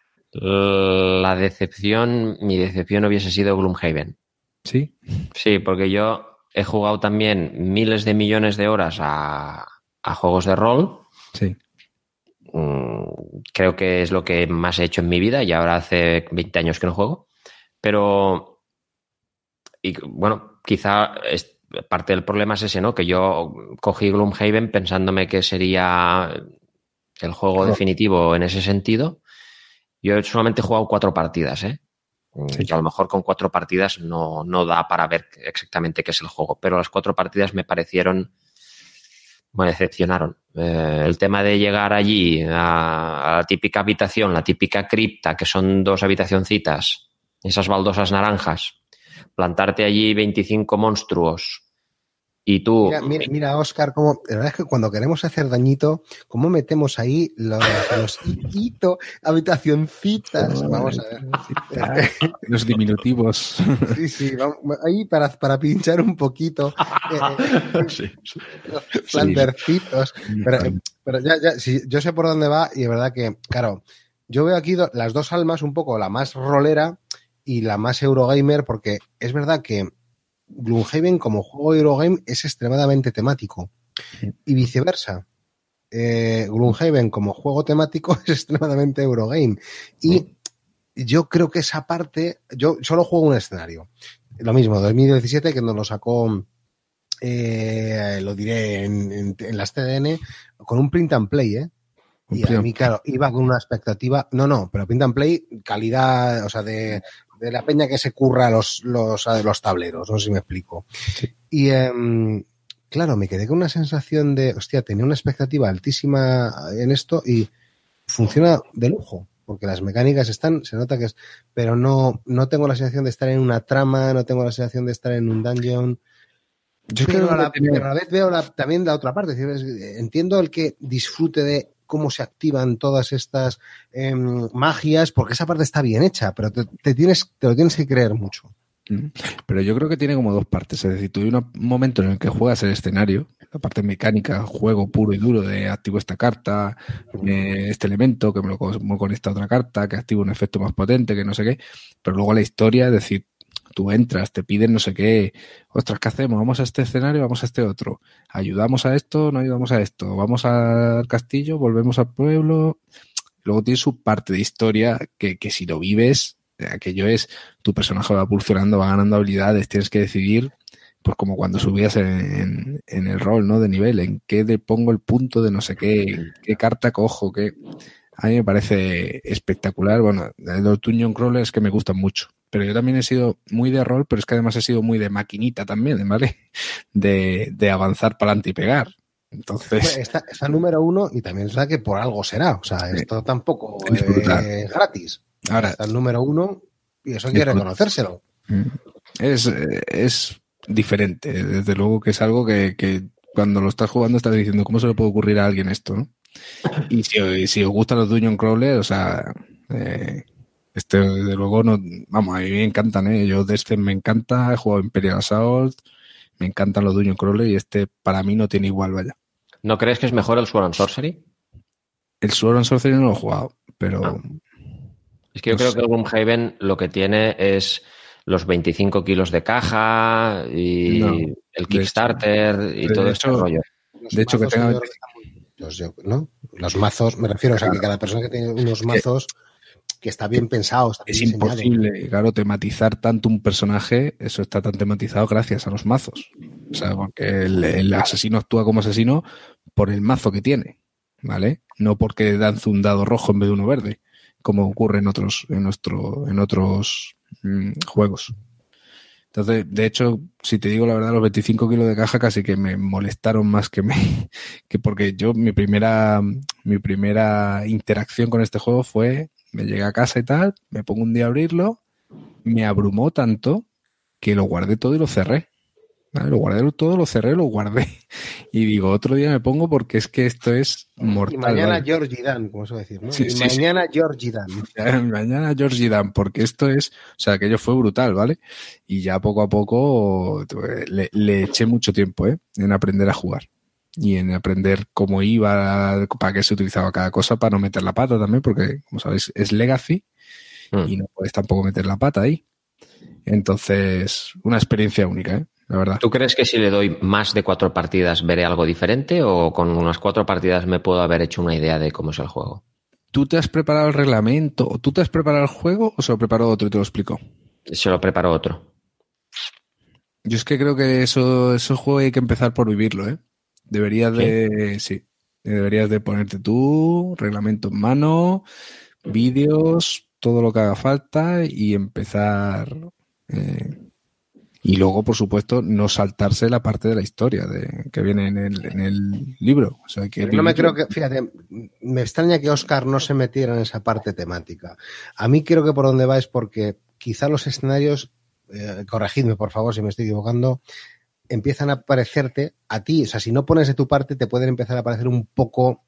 mi decepción hubiese sido Gloomhaven. ¿Sí? Sí, porque yo he jugado también miles de millones de horas a juegos de rol. Sí. Creo que es lo que más he hecho en mi vida y ahora hace 20 años que no juego. Pero, y bueno, quizá parte del problema es ese, ¿no? Que yo cogí Gloomhaven pensándome que sería el juego definitivo en ese sentido. Yo solamente he jugado 4 partidas, ¿eh? Sí. Y a lo mejor con 4 partidas no da para ver exactamente qué es el juego, pero las 4 partidas me parecieron, me decepcionaron. El tema de llegar allí a la típica habitación, la típica cripta, que son 2 habitacioncitas, esas baldosas naranjas, plantarte allí 25 monstruos y tú... Mira, Óscar, como la verdad es que cuando queremos hacer dañito, cómo metemos ahí los habitacioncitas. Vamos a ver. Los diminutivos. Sí, vamos, ahí para pinchar un poquito. Sí. Flandercitos. Pero ya, sí, yo sé por dónde va y de verdad que, claro, yo veo aquí las dos almas, un poco la más rolera y la más Eurogamer, porque es verdad que Gloomhaven como juego Eurogame es extremadamente temático y viceversa. Gloomhaven como juego temático es extremadamente Eurogame y yo creo que esa parte, yo solo juego un escenario, lo mismo 2017 que nos lo sacó lo diré en las CDN con un print and play, y a mí, claro, iba con una expectativa, pero print and play, calidad, o sea, de la peña que se curra los tableros, no sé si me explico. Sí. Y, claro, me quedé con una sensación de, hostia, tenía una expectativa altísima en esto y funciona de lujo, porque las mecánicas se nota que es, pero no tengo la sensación de estar en una trama, no tengo la sensación de estar en un dungeon. Pero a la vez veo también la otra parte. Entiendo el que disfrute de cómo se activan todas estas magias, porque esa parte está bien hecha, pero te lo tienes que creer mucho. Pero yo creo que tiene como dos partes. Es decir, tú hay un momento en el que juegas el escenario, la parte mecánica, juego puro y duro de activo esta carta, este elemento que me lo conecta a otra carta, que activa un efecto más potente, que no sé qué. Pero luego la historia, es decir, tú entras, te piden no sé qué, ostras, ¿qué hacemos? ¿Vamos a este escenario? ¿Vamos a este otro? ¿Ayudamos a esto? ¿No ayudamos a esto? ¿Vamos al castillo? ¿Volvemos al pueblo? Luego tiene su parte de historia que si lo vives, aquello es, tu personaje va evolucionando, va ganando habilidades, tienes que decidir, pues como cuando subías en el rol, ¿no? De nivel, en qué le pongo el punto de no sé qué carta cojo, qué... A mí me parece espectacular. Bueno, los Dungeon Crawlers que me gustan mucho. Pero yo también he sido muy de rol, pero es que además he sido muy de maquinita también, ¿vale? De avanzar para adelante y pegar. Entonces... Está número 1 y también sabe que por algo será. O sea, esto tampoco es gratis. Ahora, está el número 1 y eso hay que reconocérselo. Es diferente. Desde luego que es algo que cuando lo estás jugando estás diciendo, ¿cómo se le puede ocurrir a alguien esto, no? Y si os gustan los Dungeon Crawlers, o sea... desde luego, no, vamos, a mí me encantan, ¿eh? Yo Descent me encanta, he jugado Imperial Assault, me encantan los Dungeon Crawler y para mí no tiene igual, vaya. ¿No crees que es mejor el Sword and Sorcery? El Sword and Sorcery no lo he jugado, pero... Es que yo creo que el Gloomhaven lo que tiene es los 25 kilos de caja y el Kickstarter y todo ese rollo. De hecho, que tenga... ¿no? Los mazos, me refiero, o sea, que cada persona que tiene unos mazos... que está bien pensado. Está bien es diseñado. imposible, claro, tematizar tanto un personaje, eso está tan tematizado gracias a los mazos. O sea, porque el asesino actúa como asesino por el mazo que tiene, ¿vale? No porque danza un dado rojo en vez de uno verde, como ocurre en otros juegos. Entonces, de hecho, si te digo la verdad, los 25 kilos de caja casi que me molestaron más que porque yo mi primera interacción con este juego fue, me llegué a casa y tal, me pongo un día a abrirlo, me abrumó tanto que lo guardé todo y lo cerré. ¿Vale? Lo guardé todo, lo cerré, lo guardé. Y digo, otro día me pongo porque es que esto es mortal. Y mañana ¿vale? Georgie Dan, como suele decir, ¿no? Sí, mañana Georgie Dan. Mañana Georgie Dan, porque esto es, o sea, aquello fue brutal, ¿vale? Y ya poco a poco le eché mucho tiempo, en aprender a jugar. Y en aprender cómo iba, para qué se utilizaba cada cosa, para no meter la pata también, porque, como sabéis, es Legacy y no puedes tampoco meter la pata ahí. Entonces, una experiencia única, la verdad. ¿Tú crees que si le doy más de 4 partidas veré algo diferente o con unas 4 partidas me puedo haber hecho una idea de cómo es el juego? ¿Tú te has preparado el reglamento? ¿O tú te has preparado el juego o se lo preparó otro y te lo explicó? Se lo preparó otro. Yo es que creo que eso juego hay que empezar por vivirlo, ¿eh? Deberías de ponerte tú, reglamento en mano, vídeos, todo lo que haga falta y empezar... y luego, por supuesto, no saltarse la parte de la historia que viene en el libro. O sea, que no me creo que, fíjate, me extraña que Óscar no se metiera en esa parte temática. A mí creo que por donde va es porque quizá los escenarios, corregidme por favor si me estoy equivocando, empiezan a parecerte a ti. O sea, si no pones de tu parte te pueden empezar a parecer un poco...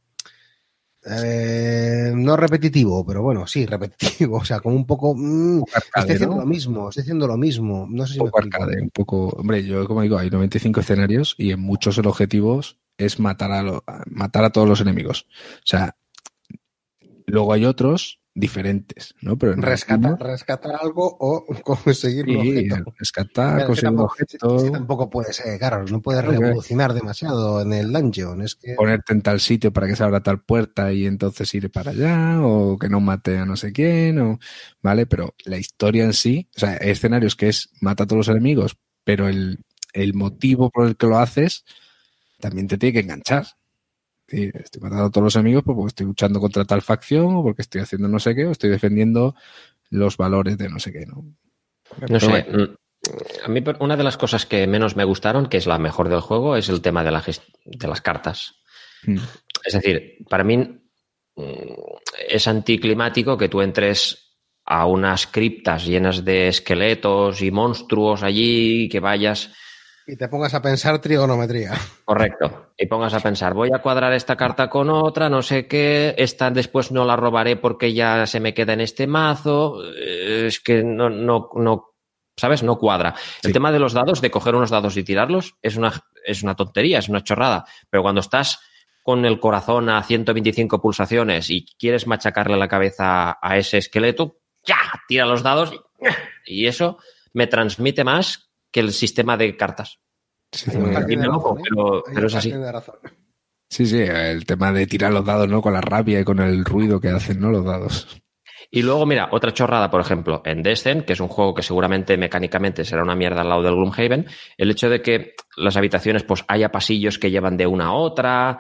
no repetitivo, pero bueno, sí, repetitivo, o sea, como un poco arcade, estoy haciendo lo mismo, no sé si un poco arcade, un poco, hombre, yo como digo, hay 95 escenarios y en muchos el objetivo es matar a todos los enemigos. O sea, luego hay otros diferentes, ¿no? Pero rescatar algo o conseguir un objeto. Rescatar, conseguir un objeto. Tampoco puede ser, claro, no puedes revolucionar demasiado en el dungeon. Es que... Ponerte en tal sitio para que se abra tal puerta y entonces ir para allá, o que no mate a no sé quién, ¿vale? Pero la historia en sí, o sea, hay escenarios que es mata a todos los enemigos, pero el motivo por el que lo haces también te tiene que enganchar. Estoy matando a todos los enemigos porque estoy luchando contra tal facción o porque estoy haciendo no sé qué o estoy defendiendo los valores de no sé qué, ¿no? No sé. A mí una de las cosas que menos me gustaron, que es la mejor del juego, es el tema de las cartas. Es decir, para mí es anticlimático que tú entres a unas criptas llenas de esqueletos y monstruos allí, que vayas... Y te pongas a pensar trigonometría. Correcto. Y pongas a pensar, voy a cuadrar esta carta con otra, no sé qué, esta después no la robaré porque ya se me queda en este mazo. Es que no, ¿sabes? No cuadra. Sí. El tema de los dados, de coger unos dados y tirarlos, es una tontería, es una chorrada. Pero cuando estás con el corazón a 125 pulsaciones y quieres machacarle la cabeza a ese esqueleto, ¡ya! Tira los dados y eso me transmite más que el sistema de cartas. Sí, pero es así. Sí, el tema de tirar los dados, ¿no? Con la rabia y con el ruido que hacen, ¿no? Los dados. Y luego, mira, otra chorrada, por ejemplo, en Descent, que es un juego que seguramente mecánicamente será una mierda al lado del Gloomhaven, el hecho de que las habitaciones pues haya pasillos que llevan de una a otra.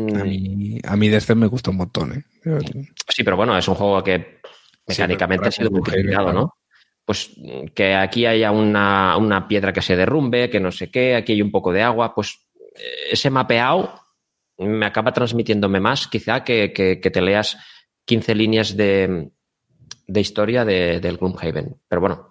A mí Descent me gusta un montón, ¿eh? Sí, pero bueno, es un juego que mecánicamente ha sido muy criticado, ¿no? Pues que aquí haya una piedra que se derrumbe, que no sé qué, aquí hay un poco de agua, pues ese mapeado me acaba transmitiéndome más quizá que te leas 15 líneas de historia del Gloomhaven. Pero bueno,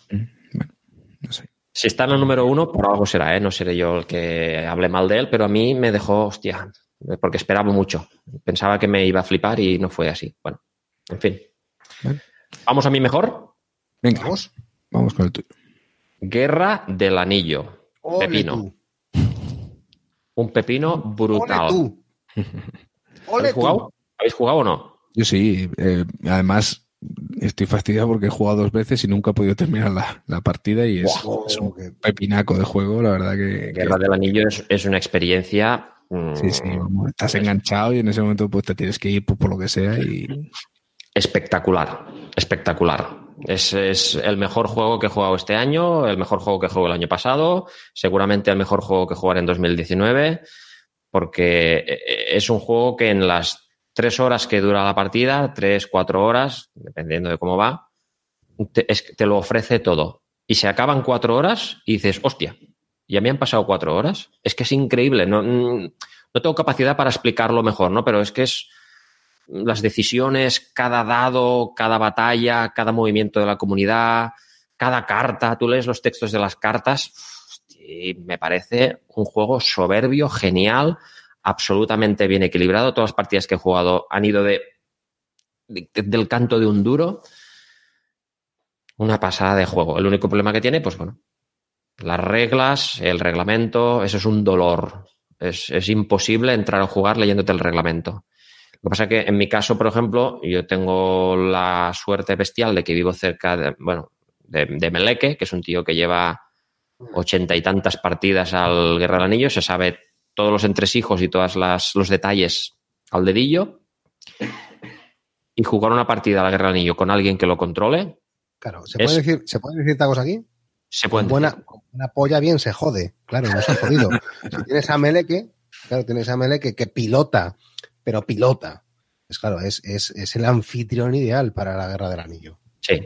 no sé. Si está en el número 1, por algo será, ¿eh? No seré yo el que hable mal de él, pero a mí me dejó, hostia, porque esperaba mucho. Pensaba que me iba a flipar y no fue así. Bueno, en fin. Bueno. ¿Vamos a mi mejor? Venga, vamos con el tuyo. Guerra del Anillo. Ole Pepino. Tú. Un pepino brutal. Ole tú. Ole ¿Habéis jugado? tú. ¿Habéis jugado o no? Yo sí. Además, estoy fastidiado porque he jugado 2 veces y nunca he podido terminar la partida y es un pepinaco de juego, la verdad que... Guerra del Anillo es una experiencia... Sí, vamos, estás enganchado y en ese momento pues te tienes que ir por lo que sea y... Espectacular. Es el mejor juego que he jugado este año, el mejor juego que jugué el año pasado, seguramente el mejor juego que jugaré en 2019, porque es un juego que en las 3 horas que dura la partida, 3, 4 horas, dependiendo de cómo va, te lo ofrece todo. Y se acaban 4 horas y dices, hostia, ya me han pasado 4 horas. Es que es increíble. No tengo capacidad para explicarlo mejor, ¿no? Pero es que es las decisiones, cada dado, cada batalla, cada movimiento de la comunidad, cada carta. Tú lees los textos de las cartas y me parece un juego soberbio, genial, absolutamente bien equilibrado. Todas las partidas que he jugado han ido del canto de un duro. Una pasada de juego. El único problema que tiene, pues bueno, las reglas, el reglamento, eso es un dolor. Es imposible entrar a jugar leyéndote el reglamento. Lo que pasa es que en mi caso, por ejemplo, yo tengo la suerte bestial de que vivo cerca de Meleque, que es un tío que lleva 80 y tantas partidas al Guerra del Anillo, se sabe todos los entresijos y todos los detalles al dedillo. Y jugar una partida a la Guerra del Anillo con alguien que lo controle. Claro, ¿se pueden decir tacos aquí? Se pueden decir. Una polla bien se jode, claro, no se ha jodido. Si tienes a Meleque, que pilota, pero pilota. Pues claro, es el anfitrión ideal para la Guerra del Anillo. Sí.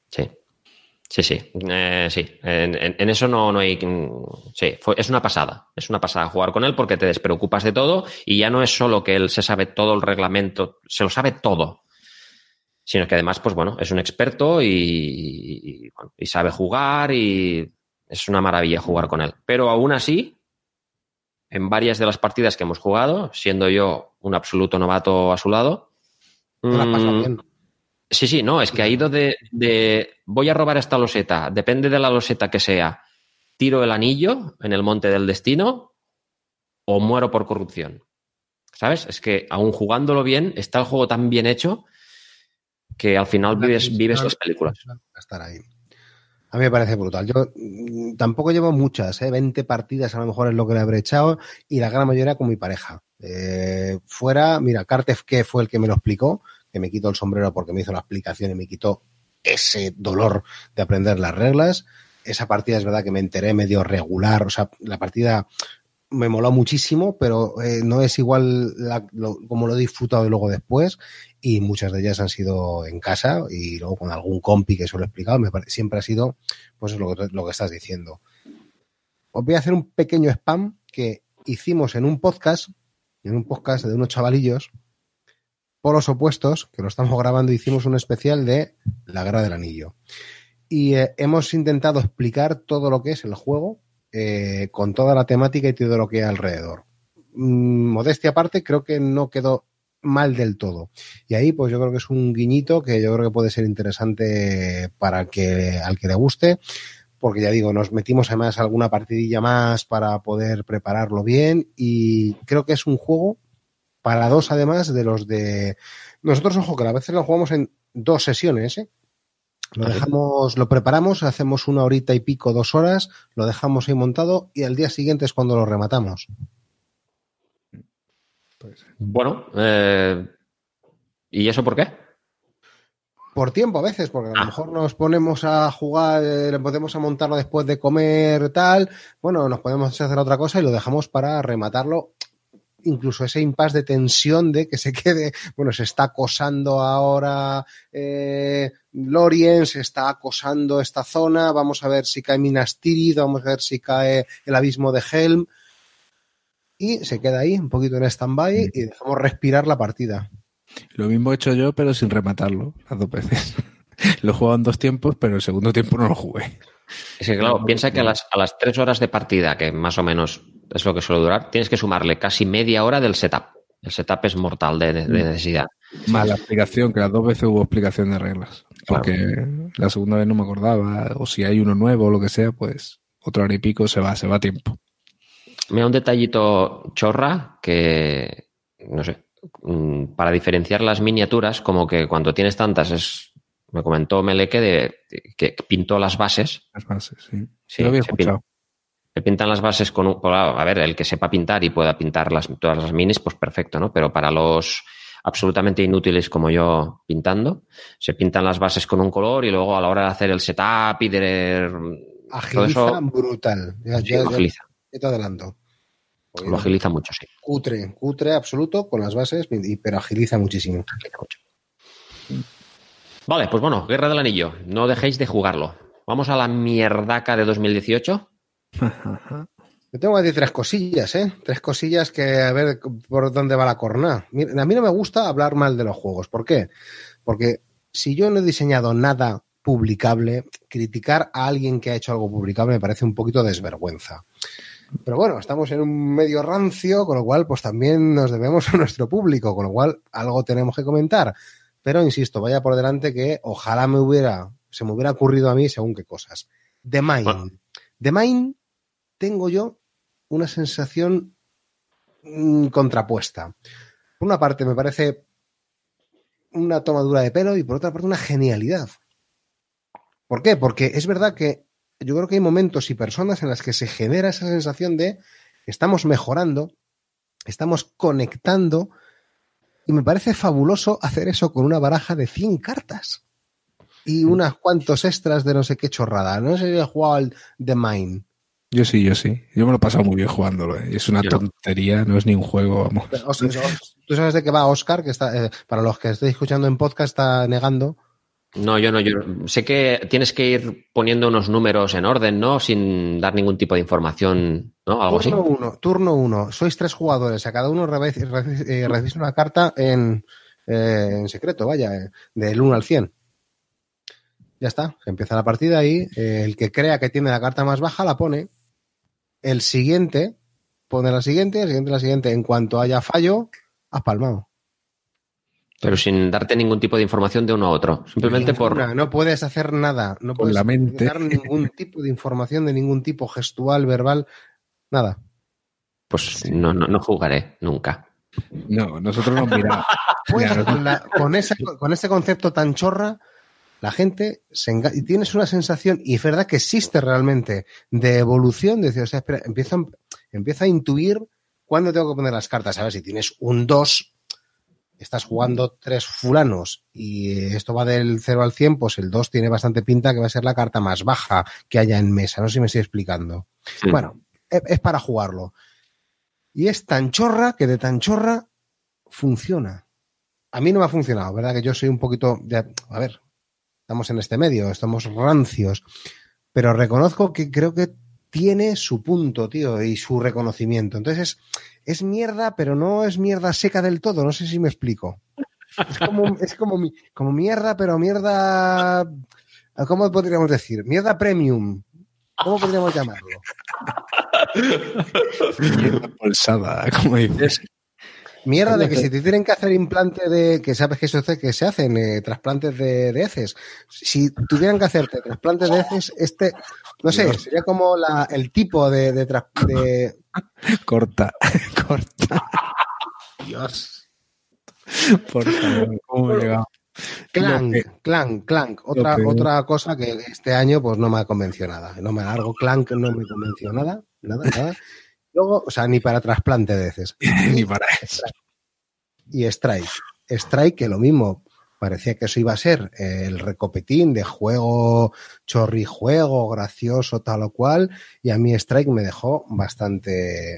En eso no hay... Sí, es una pasada. Es una pasada jugar con él porque te despreocupas de todo y ya no es solo que él se sabe todo el reglamento, se lo sabe todo, sino que además, pues bueno, es un experto y sabe jugar y es una maravilla jugar con él. Pero aún así, en varias de las partidas que hemos jugado, siendo yo un absoluto novato a su lado... ¿Te la has pasado bien? Sí, no, es que ha ido de voy a robar esta loseta, depende de la loseta que sea, tiro el anillo en el monte del destino o muero por corrupción. ¿Sabes? Es que aún jugándolo bien, está el juego tan bien hecho que al final vives las películas. Estar ahí. A mí me parece brutal. Yo tampoco llevo muchas, 20 partidas a lo mejor es lo que le habré echado y la gran mayoría con mi pareja. Fuera, mira, Kartev, que fue el que me lo explicó, que me quitó el sombrero porque me hizo la explicación y me quitó ese dolor de aprender las reglas. Esa partida es verdad que me enteré medio regular, o sea, la partida me moló muchísimo, pero no es igual como lo he disfrutado luego después, y muchas de ellas han sido en casa y luego con algún compi que se lo he explicado, siempre ha sido pues lo que estás diciendo. Os voy a hacer un pequeño spam que hicimos en un podcast de unos chavalillos, polos opuestos, que lo estamos grabando, hicimos un especial de La Guerra del Anillo. Y hemos intentado explicar todo lo que es el juego, con toda la temática y todo lo que hay alrededor. Modestia aparte, creo que no quedó mal del todo. Y ahí, pues yo creo que es un guiñito que yo creo que puede ser interesante para al que le guste, porque ya digo, nos metimos además alguna partidilla más para poder prepararlo bien, y creo que es un juego para dos, además de los de... Nosotros, ojo, que a veces lo jugamos en 2 sesiones, ¿eh? Lo preparamos, hacemos 1 horita y pico, 2 horas, lo dejamos ahí montado y al día siguiente es cuando lo rematamos. Bueno, ¿y eso por qué? Por tiempo a veces, porque a lo mejor nos ponemos a jugar, podemos a montarlo después de comer, tal, bueno, nos podemos hacer otra cosa y lo dejamos para rematarlo. Incluso ese impasse de tensión de que se quede, bueno, se está acosando ahora Lorien, se está acosando esta zona, vamos a ver si cae Minas Tirith, vamos a ver si cae el abismo de Helm, y se queda ahí un poquito en stand-by y dejamos respirar la partida. Lo mismo he hecho yo, pero sin rematarlo las 2 veces. Lo he jugado en 2 tiempos, pero el segundo tiempo no lo jugué. Es que claro, piensa que a las 3 horas de partida, que más o menos es lo que suele durar, tienes que sumarle casi media hora del setup. El setup es mortal de necesidad. Más la explicación, que las 2 veces hubo explicación de reglas. Porque la segunda vez no me acordaba, o si hay uno nuevo o lo que sea, pues 1 hora y pico se va a tiempo. Mira, un detallito chorra que, no sé, para diferenciar las miniaturas, como que cuando tienes tantas me comentó Meleque que pintó las bases. Las bases, sí. Sí, lo había escuchado. Se pintan las bases con a ver, el que sepa pintar y pueda pintar todas las minis, pues perfecto, ¿no? Pero para los absolutamente inútiles como yo pintando, se pintan las bases con un color y luego a la hora de hacer el setup y de... Agiliza eso, brutal. Ya agiliza. Ya te adelanto. Porque lo agiliza mucho, sí. Cutre absoluto con las bases, pero agiliza muchísimo. Vale, pues bueno, Guerra del Anillo. No dejéis de jugarlo. Vamos a la mierdaca de 2018. Yo tengo aquí 3 cosillas, 3 cosillas que a ver por dónde va la corna. A mí no me gusta hablar mal de los juegos. ¿Por qué? Porque si yo no he diseñado nada publicable, criticar a alguien que ha hecho algo publicable me parece un poquito desvergüenza. Pero bueno, estamos en un medio rancio, con lo cual pues también nos debemos a nuestro público, con lo cual algo tenemos que comentar. Pero insisto, vaya por delante que ojalá se me hubiera ocurrido a mí según qué cosas. The Mind. The Mind, tengo yo una sensación contrapuesta. Por una parte me parece una tomadura de pelo y por otra parte una genialidad. ¿Por qué? Porque es verdad que yo creo que hay momentos y personas en las que se genera esa sensación de que estamos mejorando, estamos conectando, y me parece fabuloso hacer eso con una baraja de 100 cartas y unos cuantos extras de no sé qué chorrada. No sé si he jugado al The Mind. Yo sí. Yo me lo he pasado muy bien jugándolo. Es una tontería, no es ni un juego, vamos. ¿Tú sabes de qué va Oscar? Que está, para los que estéis escuchando en podcast, está negando. No, yo no. Yo sé que tienes que ir poniendo unos números en orden, ¿no? Sin dar ningún tipo de información, ¿no? Algo así. Turno 1. Sois 3 jugadores. A cada uno recibís una carta en secreto, vaya, del 1 al 100. Ya está. Empieza la partida y el que crea que tiene la carta más baja la pone. El siguiente pone la siguiente, el siguiente la siguiente. En cuanto haya fallo, has palmado. Pero sin darte ningún tipo de información de uno a otro. Simplemente no puedes hacer nada. No puedes dar ningún tipo de información de ningún tipo, gestual, verbal, nada. Pues no jugaré nunca. No, nosotros nos miramos. Pues con ese concepto tan chorra, la gente y tienes una sensación, y es verdad que existe realmente, de evolución, de decir, o sea, espera, empieza a intuir cuándo tengo que poner las cartas. A ver, si tienes un 2, estás jugando 3 fulanos y esto va del 0 al 100, pues el 2 tiene bastante pinta que va a ser la carta más baja que haya en mesa. No sé si me estoy explicando. Sí. Bueno, es para jugarlo. Y es tan chorra que de tan chorra funciona. A mí no me ha funcionado, ¿verdad? Que yo soy un poquito... a ver, estamos en este medio, estamos rancios, pero reconozco que creo que tiene su punto, tío, y su reconocimiento. Entonces es mierda, pero no es mierda seca del todo. No sé si me explico. Es como mierda, pero mierda... ¿Cómo podríamos decir? Mierda premium. ¿Cómo podríamos llamarlo? Mierda pulsada, como dices. Mierda de que si te tienen que hacer implante de... Que sabes que se hacen trasplantes de heces. Si tuvieran que hacerte trasplantes de heces, no sé, sería como el tipo de Corta. Dios. Por favor, ¿cómo he llegado? Clank. Otra cosa que este año pues no me ha convencido nada. No me alargo. Clank no me convenció nada. Luego, o sea, ni para trasplante de heces. Ni para eso. Y Strike, que lo mismo. Parecía que eso iba a ser el recopetín de juego, chorrijuego, gracioso, tal o cual. Y a mí Strike me dejó bastante...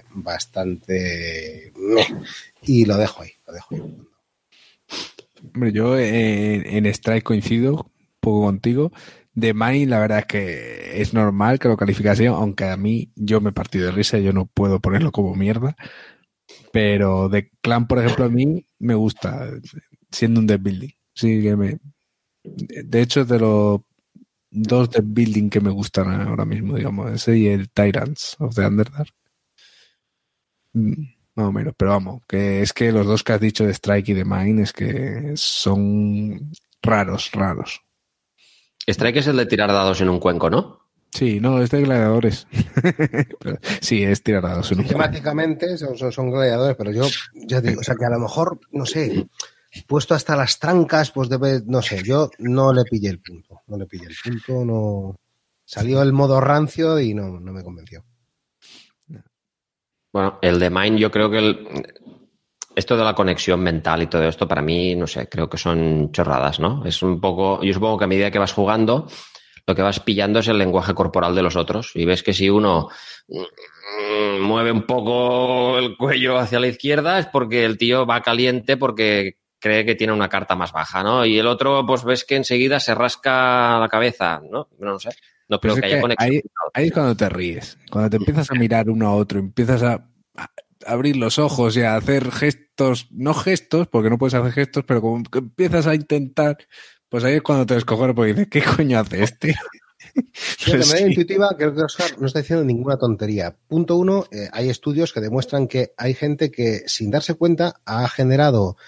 Y lo dejo ahí. Hombre, yo en Strike coincido un poco contigo. The Mind, la verdad es que es normal que lo calificación, aunque a mí yo me he partido de risa, yo no puedo ponerlo como mierda. Pero The Clan, por ejemplo, a mí me gusta, siendo un deck building. Sí, de hecho, es de los 2 deck building que me gustan ahora mismo, digamos, ese y el Tyrants of the Underdark. Más o menos, pero vamos, que es que los 2 que has dicho de Strike y de Mine es que son raros. Strike es el de tirar dados en un cuenco, ¿no? Sí, no, es de gladiadores. Sí, es tirar dados en un cuenco. Temáticamente son gladiadores, pero yo ya digo, o sea que a lo mejor, no sé, puesto hasta las trancas, pues no sé, yo no le pillé el punto, no salió el modo rancio y no me convenció. Bueno, el de Mind, yo creo que esto de la conexión mental y todo esto, para mí, no sé, creo que son chorradas, ¿no? Es un poco, yo supongo que a medida que vas jugando, lo que vas pillando es el lenguaje corporal de los otros. Y ves que si uno mueve un poco el cuello hacia la izquierda es porque el tío va caliente porque cree que tiene una carta más baja, ¿no? Y el otro, pues ves que enseguida se rasca la cabeza, ¿no? No sé. No creo que haya conexión. Ahí es cuando te ríes. Cuando te empiezas a mirar uno a otro, empiezas a abrir los ojos y a hacer gestos, no gestos, porque no puedes hacer gestos, pero como que empiezas a intentar, pues ahí es cuando te descojones porque dices, ¿qué coño hace este? De manera intuitiva, creo que Oscar no está diciendo ninguna tontería. Punto 1, hay estudios que demuestran que hay gente que, sin darse cuenta, ha generado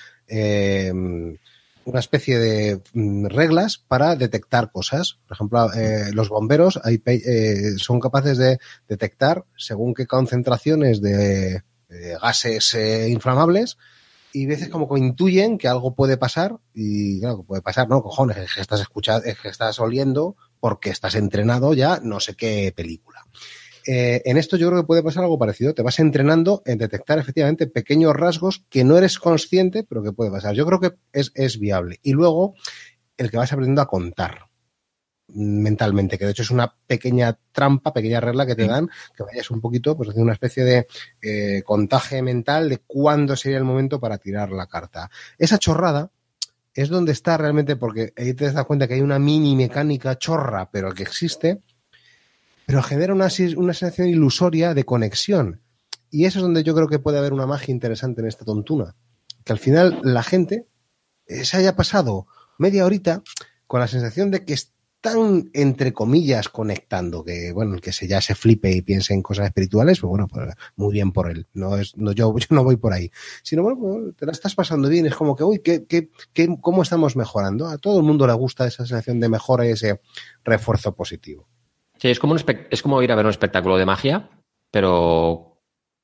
una especie de reglas para detectar cosas. Por ejemplo, los bomberos son capaces de detectar según qué concentraciones de gases inflamables y veces como que intuyen que algo puede pasar y claro, que puede pasar, no, cojones, es que estás escuchando, es que estás oliendo porque estás entrenado ya no sé qué película. En esto yo creo que puede pasar algo parecido. Te vas entrenando en detectar efectivamente pequeños rasgos que no eres consciente, pero que puede pasar. Yo creo que es viable. Y luego, el que vas aprendiendo a contar mentalmente, que de hecho es una pequeña trampa, pequeña regla que te dan, que vayas un poquito, pues haciendo una especie de contaje mental de cuándo sería el momento para tirar la carta. Esa chorrada es donde está realmente, porque ahí te das cuenta que hay una mini mecánica chorra, pero que existe, pero genera una sensación ilusoria de conexión. Y eso es donde yo creo que puede haber una magia interesante en esta tontuna. Que al final la gente se haya pasado media horita con la sensación de que están, entre comillas, conectando. Que, bueno, el que ya se flipe y piense en cosas espirituales, pues bueno, pues muy bien por él. Yo no voy por ahí. Sino, bueno, pues te la estás pasando bien. Es como que, uy, ¿cómo estamos mejorando? A todo el mundo le gusta esa sensación de mejora y ese refuerzo positivo. Sí, es como ir a ver un espectáculo de magia, pero,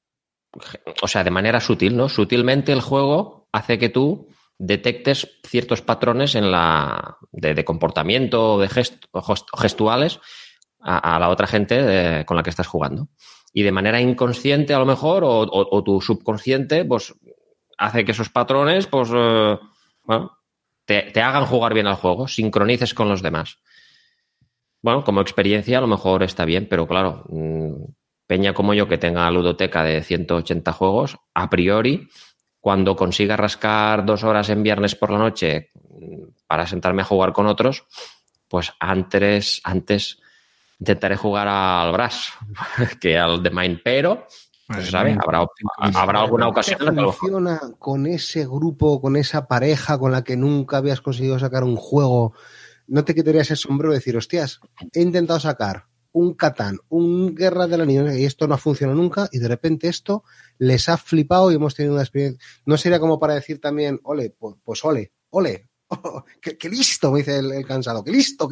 o sea, de manera sutil, ¿no? Sutilmente el juego hace que tú detectes ciertos patrones de comportamiento o de gestuales a la otra gente con la que estás jugando. Y de manera inconsciente, a lo mejor, o tu subconsciente, pues hace que esos patrones, pues, bueno, te hagan jugar bien al juego, sincronices con los demás. Bueno, como experiencia a lo mejor está bien, pero claro, peña como yo que tenga ludoteca de 180 juegos, a priori, cuando consiga rascar 2 horas en viernes por la noche para sentarme a jugar con otros, pues antes intentaré jugar al Brass que al The Mind, pero No se sabe, habrá alguna ocasión en la que lo funciona con ese grupo, con esa pareja con la que nunca habías conseguido sacar un juego. ¿No te quitarías el sombrero y decir, hostias, he intentado sacar un Catán, un Guerra del Anillo y esto no ha funcionado nunca y de repente esto les ha flipado y hemos tenido una experiencia? ¿No sería como para decir también, ole, pues ole, oh, qué listo, me dice el cansado, qué listo?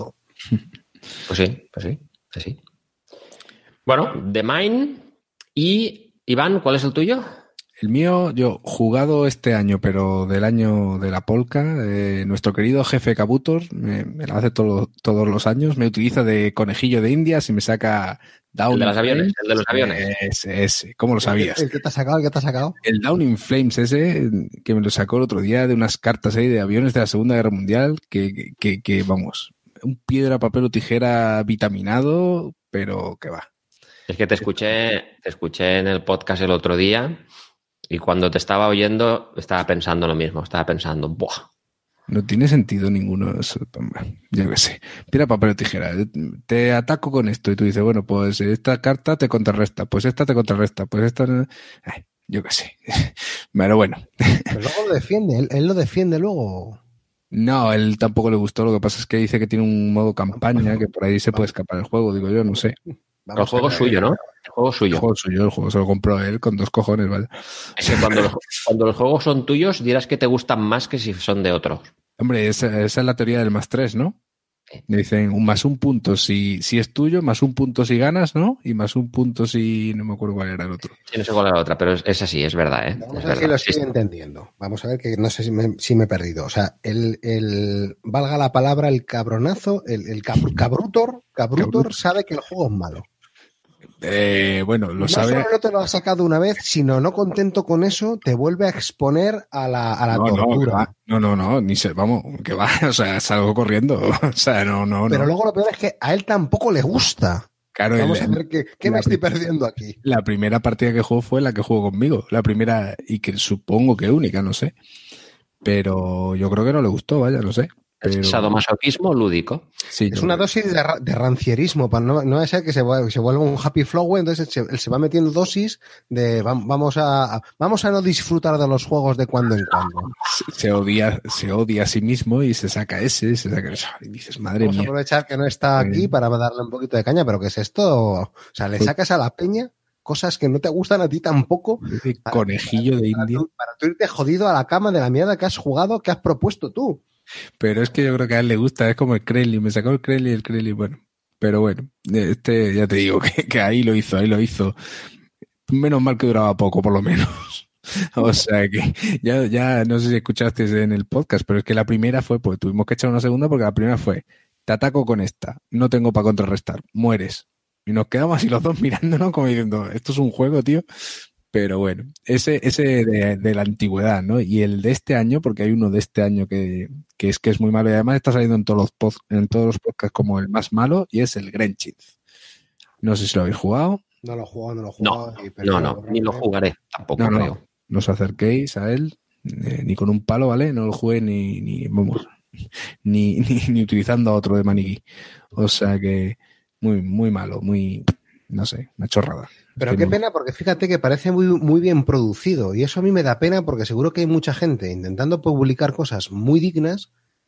Pues sí. Bueno, The Mine. Y, Iván, ¿cuál es el tuyo? El mío, yo jugado este año, pero del año de la Polka, nuestro querido jefe Kabutor, me lo hace todos los años, me utiliza de conejillo de Indias y me saca Down el de los aviones. Ese, ¿cómo lo sabías? ¿El que te ha sacado? El Down in Flames ese, que me lo sacó el otro día de unas cartas ahí de aviones de la Segunda Guerra Mundial, que vamos, un piedra, papel o tijera vitaminado, pero que va. Es que te escuché en el podcast el otro día y cuando te estaba oyendo estaba pensando lo mismo. Estaba pensando, ¡buah! No tiene sentido ninguno. Yo qué sé. Piedra, papel o tijera. Te ataco con esto y tú dices, bueno, pues esta carta te contrarresta, pues esta te contrarresta, pues esta... yo qué sé. Pero bueno. Pero luego lo defiende. Él lo defiende luego. No, él tampoco le gustó. Lo que pasa es que dice que tiene un modo campaña, que por ahí se puede escapar el juego. Digo yo, no sé. El juego es suyo, ¿no? El juego es suyo. El juego se lo compró él con 2 cojones, ¿vale? Es que cuando los juegos son tuyos, dirás que te gustan más que si son de otros. Hombre, esa es la teoría del +3, ¿no? Me dicen +1 punto si es tuyo, +1 punto si ganas, ¿no? Y +1 punto si... No me acuerdo cuál era el otro. Sí, no sé cuál era la otra, pero es así, es verdad, ¿eh? Vamos a ver si lo estoy entendiendo. Vamos a ver que no sé si me he perdido. O sea, valga la palabra, el cabronazo, el cabrutor sabe que el juego es malo. Bueno, lo sabe. No solo no te lo ha sacado una vez, sino no contento con eso, te vuelve a exponer a la tortura. No, ni se, vamos, que va, o sea, salgo corriendo, o sea, no. Pero luego lo peor es que a él tampoco le gusta. Claro, vamos a ver qué me estoy perdiendo aquí. La primera partida que jugó fue la que jugó conmigo, la primera y que supongo que única, no sé. Pero yo creo que no le gustó, vaya, no sé. Pero... sadomasoquismo lúdico. Sí, es una dosis de rancierismo, para no va a ser que se vuelva un happy flow, entonces él se va metiendo dosis de vamos a no disfrutar de los juegos de cuando en cuando. Se odia a sí mismo y se saca eso, y dices, madre vamos mía. Vamos a aprovechar que no está aquí para darle un poquito de caña, pero ¿qué es esto? O sea, le sacas a la peña cosas que no te gustan a ti tampoco. Conejillo de India. Para tú irte jodido a la cama de la mierda que has jugado, que has propuesto tú. Pero es que yo creo que a él le gusta, es como el Crelly, me sacó el Crelly, bueno. Pero bueno, ya te digo que ahí lo hizo. Menos mal que duraba poco, por lo menos. O sea que ya no sé si escuchaste en el podcast, pero es que la primera fue, pues tuvimos que echar una segunda porque la primera fue, te ataco con esta, no tengo para contrarrestar, mueres. Y nos quedamos así los dos mirándonos como diciendo, esto es un juego, tío. Pero bueno, ese de la antigüedad, ¿no? Y el de este año, porque hay uno de este año que es muy malo y además está saliendo en todos los podcasts como el más malo y es el Grenchith. No sé si lo habéis jugado. No lo he jugado. No, ni lo jugaré tampoco. No os acerquéis a él ni con un palo, ¿vale? No lo jugué ni utilizando a otro de maniquí. O sea que muy, muy malo, muy, no sé, una chorrada. Pero qué pena, porque fíjate que parece muy, muy bien producido y eso a mí me da pena porque seguro que hay mucha gente intentando publicar cosas muy dignas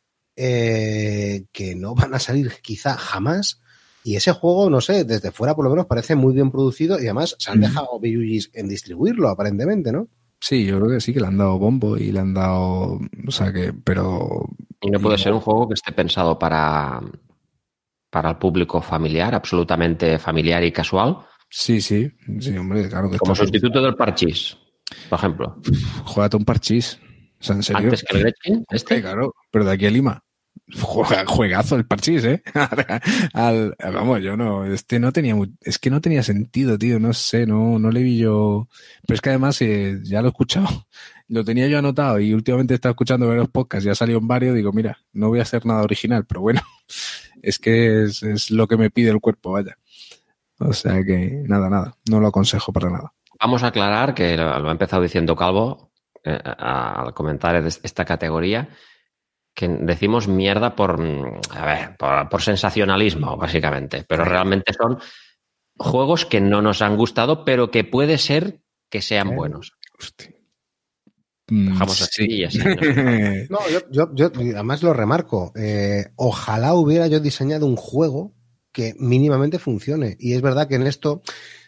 que no van a salir quizá jamás y ese juego, no sé, desde fuera por lo menos parece muy bien producido y además se han dejado BUGs en distribuirlo aparentemente, ¿no? Sí, yo creo que sí, que le han dado bombo y le han dado, o sea que, pero... Y no puede ser un juego que esté pensado para el público familiar, absolutamente familiar y casual. Sí, hombre, claro que como sustituto del parchís, por ejemplo. Juégate un parchís. O sea, en serio. Antes que el Gretchen, Claro, pero de aquí a Lima. Juegazo el parchís, ¿eh? Vamos, yo no. Es que no tenía sentido, tío. No sé, no le vi yo. Pero es que además ya lo he escuchado. Lo tenía yo anotado y últimamente he estado escuchando varios podcasts. Ya salió en varios. Digo, mira, no voy a hacer nada original, pero bueno. Es que es lo que me pide el cuerpo, vaya. O sea que nada, no lo aconsejo para nada. Vamos a aclarar que lo ha empezado diciendo Calvo al comentar esta categoría, que decimos mierda por sensacionalismo, básicamente, pero realmente son juegos que no nos han gustado, pero que puede ser que sean buenos. Hostia. Dejamos así y así. No, yo además lo remarco. Ojalá hubiera yo diseñado un juego que mínimamente funcione. Y es verdad que en esto,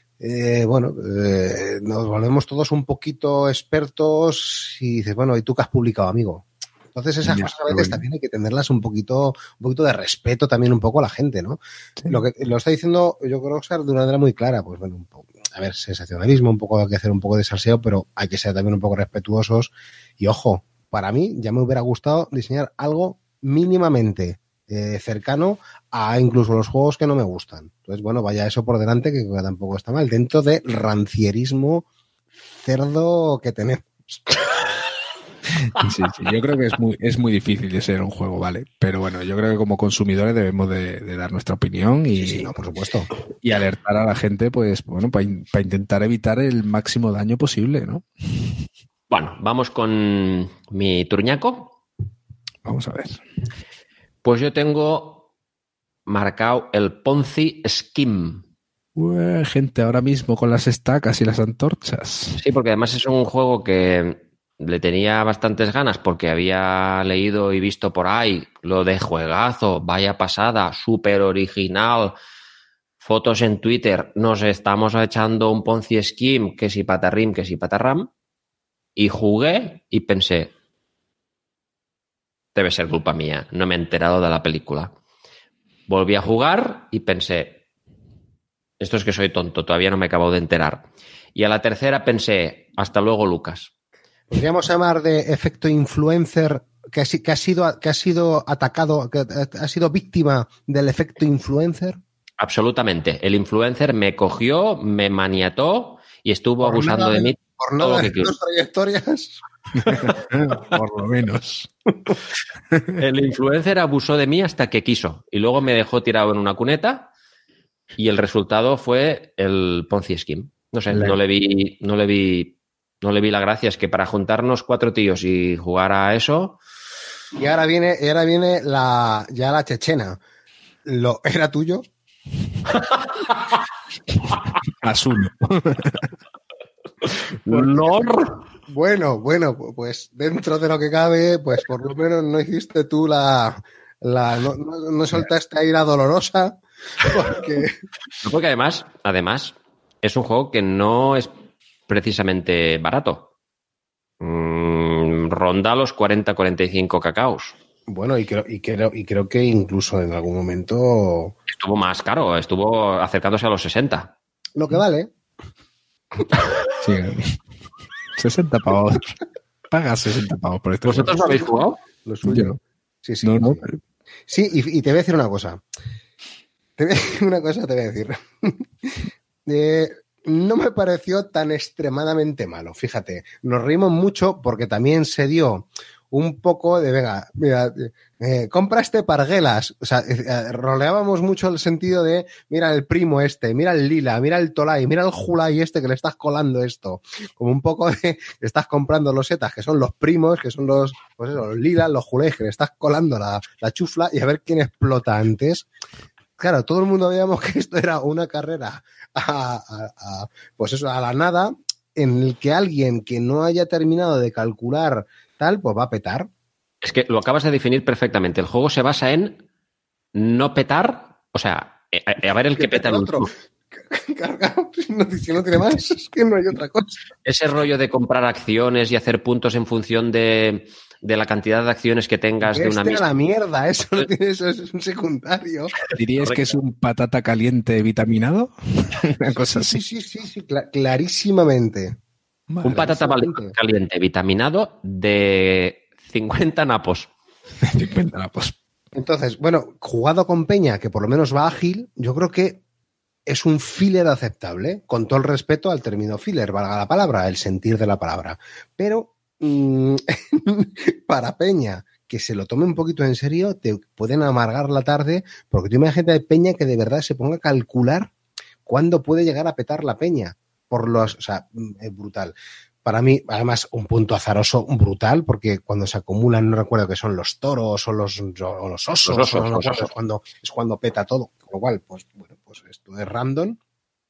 nos volvemos todos un poquito expertos y dices, bueno, ¿y tú qué has publicado, amigo? Entonces esas cosas a veces también hay que tenerlas un poquito de respeto también un poco a la gente, ¿no? Sí. Lo está diciendo, yo creo que de una manera muy clara, pues bueno, un poco, a ver, sensacionalismo, un poco hay que hacer un poco de salseo, pero hay que ser también un poco respetuosos. Y ojo, para mí ya me hubiera gustado diseñar algo mínimamente cercano a incluso los juegos que no me gustan. Entonces, bueno, vaya eso por delante, que tampoco está mal, dentro del rancierismo cerdo que tenemos. Sí, yo creo que es muy difícil de ser un juego, ¿vale? Pero bueno, yo creo que como consumidores debemos de dar nuestra opinión y, sí, no, por supuesto, y alertar a la gente, pues bueno, para intentar evitar el máximo daño posible, ¿no? Bueno, vamos con mi turñaco. Vamos a ver. Pues yo tengo marcado el Ponzi Scheme. Gente ahora mismo con las estacas y las antorchas. Sí, porque además es un juego que le tenía bastantes ganas porque había leído y visto por ahí lo de juegazo, vaya pasada, súper original, fotos en Twitter, nos estamos echando un Ponzi Scheme, que si patarrim, que si patarram, y jugué y pensé, debe ser culpa mía, no me he enterado de la película. Volví a jugar y pensé, esto es que soy tonto, todavía no me acabo de enterar. Y a la tercera pensé, hasta luego, Lucas. Podríamos llamar de efecto influencer que ha sido atacado, que ha sido víctima del efecto influencer. Absolutamente. El influencer me cogió, me maniató y estuvo abusando de mí. Por nada de tus trayectorias. Por lo menos. El influencer abusó de mí hasta que quiso y luego me dejó tirado en una cuneta y el resultado fue el Ponzi Scheme. No sé, no le vi la gracia. Es que para juntarnos 4 tíos y jugar a eso... Y ahora viene la chechena. ¿Era tuyo? Asumo. Bueno, pues dentro de lo que cabe, pues por lo menos no hiciste tú no soltaste ahí la dolorosa, porque además es un juego que no es precisamente barato. Ronda los 40-45 cacaos. Bueno, y creo que incluso en algún momento... Estuvo más caro, estuvo acercándose a los 60. Lo que vale. Sí, 60 pavos. Pagas 60 pavos por esto. ¿Vosotros no habéis jugado? Lo suyo. Sí. No. Sí, y te voy a decir una cosa. Te voy a decir. No me pareció tan extremadamente malo. Fíjate, nos reímos mucho porque también se dio un poco de, venga, mira, compra este parguelas. O sea, roleábamos mucho el sentido de, mira el primo este, mira el lila, mira el tolai, mira el julai este que le estás colando esto. Como un poco de, estás comprando los setas, que son los primos, que son los lilas, los julais, que le estás colando la chufla y a ver quién explota antes. Claro, todo el mundo veíamos que esto era una carrera a la nada, en el que alguien que no haya terminado de calcular tal, pues va a petar. Es que lo acabas de definir perfectamente. El juego se basa en no petar, o sea, a ver el que peta el otro. Claro, si no tiene más, es que no hay otra cosa. Ese rollo de comprar acciones y hacer puntos en función de la cantidad de acciones que tengas de una misma. La mierda, eso es un secundario. ¿Dirías Correcto. que es un patata caliente vitaminado? Una cosa así. Sí, clarísimamente. Un patata caliente vitaminado de 50 napos. 50 napos. Entonces, bueno, jugado con Peña, que por lo menos va ágil, yo creo que es un filler aceptable, con todo el respeto al término filler, valga la palabra, el sentir de la palabra. Pero para Peña, que se lo tome un poquito en serio, te pueden amargar la tarde, porque tú imagínate de Peña que de verdad se ponga a calcular cuándo puede llegar a petar la Peña. Es brutal. Para mí, además, un punto azaroso brutal, porque cuando se acumulan, no recuerdo que son los toros o los osos, es cuando peta todo. Con lo cual, pues bueno, pues esto es random.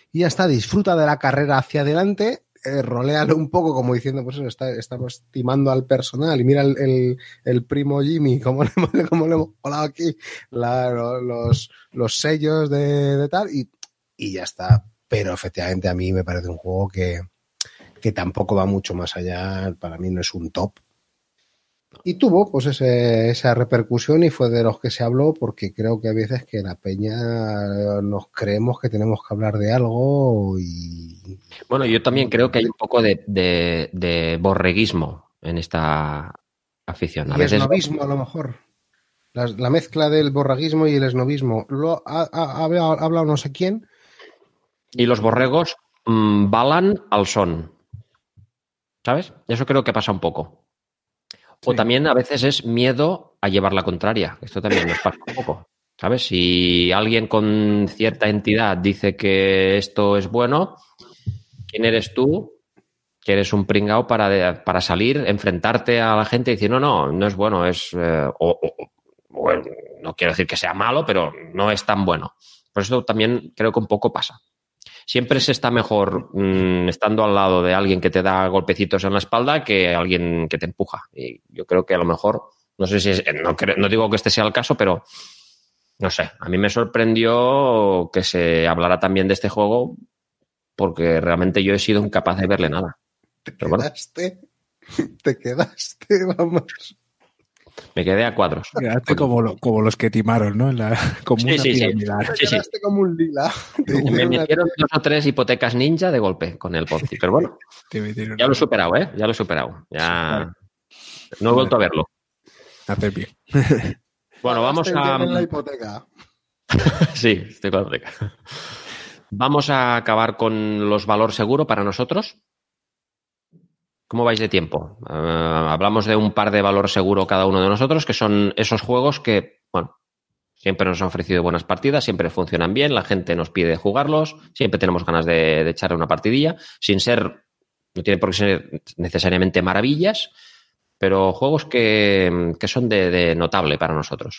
y ya está, disfruta de la carrera hacia adelante, roléalo un poco como diciendo, pues eso, estamos timando al personal y mira el primo Jimmy, cómo le hemos colado aquí los sellos de tal y ya está. Pero efectivamente a mí me parece un juego que tampoco va mucho más allá, para mí no es un top. Y tuvo pues esa repercusión y fue de los que se habló porque creo que a veces que la peña nos creemos que tenemos que hablar de algo y... Bueno, yo también creo que hay un poco de borreguismo en esta afición. Y esnovismo a lo mejor. La mezcla del borreguismo y el esnovismo. Lo ha hablado no sé quién. Y los borregos balan al son. ¿Sabes? Eso creo que pasa un poco. O Sí. también a veces es miedo a llevar la contraria. Esto también nos pasa un poco. ¿Sabes? Si alguien con cierta entidad dice que esto es bueno, ¿quién eres tú? Que eres un pringao para salir, enfrentarte a la gente y decir, no es bueno, es... bueno, no quiero decir que sea malo, pero no es tan bueno. Por eso también creo que un poco pasa. Siempre se está mejor estando al lado de alguien que te da golpecitos en la espalda que alguien que te empuja. Y yo creo que a lo mejor, no sé si es, no digo que este sea el caso, pero no sé, a mí me sorprendió que se hablara también de este juego porque realmente yo he sido incapaz de verle nada. Te quedaste, vamos. Me quedé a cuadros. Quedaste como los que timaron, ¿no? Como una piramidal. Te quedaste como un lila. Me metieron 2 o 3 hipotecas ninja de golpe con el Ponzi. Pero bueno, ya lo he superado, ¿eh? Ya lo he superado. Ya no he vuelto a verlo. Hacer bien. Bueno, vamos a... la hipoteca. Sí, estoy con la hipoteca. Vamos a acabar con los valor seguro para nosotros. ¿Cómo vais de tiempo? Hablamos de un par de valor seguro cada uno de nosotros, que son esos juegos que, bueno, siempre nos han ofrecido buenas partidas, siempre funcionan bien, la gente nos pide jugarlos, siempre tenemos ganas de echarle una partidilla, no tiene por qué ser necesariamente maravillas, pero juegos que son de notable para nosotros.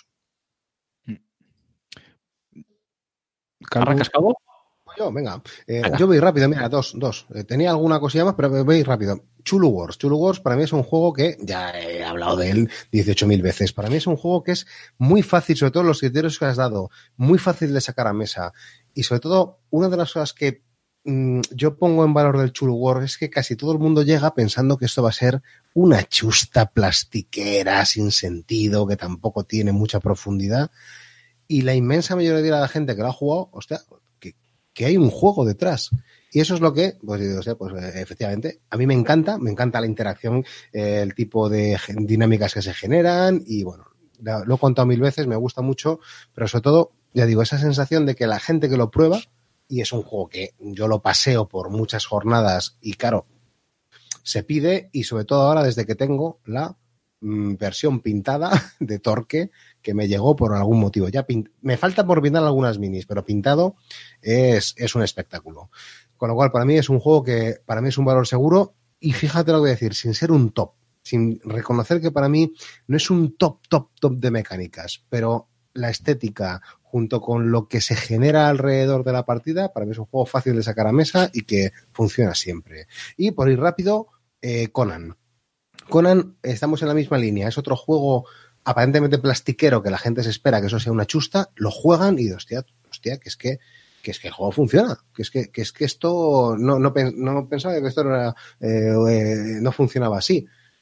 ¿Arrancas, Calvo? Venga. Yo voy rápido, mira, dos. Tenía alguna cosilla más, pero voy rápido. Chulu Wars. Chulu Wars para mí es un juego que, ya he hablado de él 18.000 veces, para mí es un juego que es muy fácil, sobre todo los criterios que has dado, muy fácil de sacar a mesa. Y sobre todo, una de las cosas que yo pongo en valor del Chulu Wars es que casi todo el mundo llega pensando que esto va a ser una chusta plastiquera sin sentido, que tampoco tiene mucha profundidad. Y la inmensa mayoría de la gente que lo ha jugado, hostia, que hay un juego detrás. Y eso es lo que, pues efectivamente, a mí me encanta la interacción, el tipo de dinámicas que se generan y bueno, lo he contado 1000 veces, me gusta mucho, pero sobre todo, ya digo, esa sensación de que la gente que lo prueba, y es un juego que yo lo paseo por muchas jornadas y claro, se pide y sobre todo ahora desde que tengo la versión pintada de Torque que me llegó por algún motivo. Ya me falta por pintar algunas minis, pero pintado es un espectáculo. Con lo cual, para mí es un juego que para mí es un valor seguro y fíjate lo que voy a decir, sin ser un top, sin reconocer que para mí no es un top de mecánicas, pero la estética junto con lo que se genera alrededor de la partida, para mí es un juego fácil de sacar a mesa y que funciona siempre. Y por ir rápido, Conan, estamos en la misma línea, es otro juego aparentemente plastiquero que la gente se espera que eso sea una chusta, lo juegan y hostia, que es que el juego funciona, que es que esto no pensaba que esto no funcionaba así.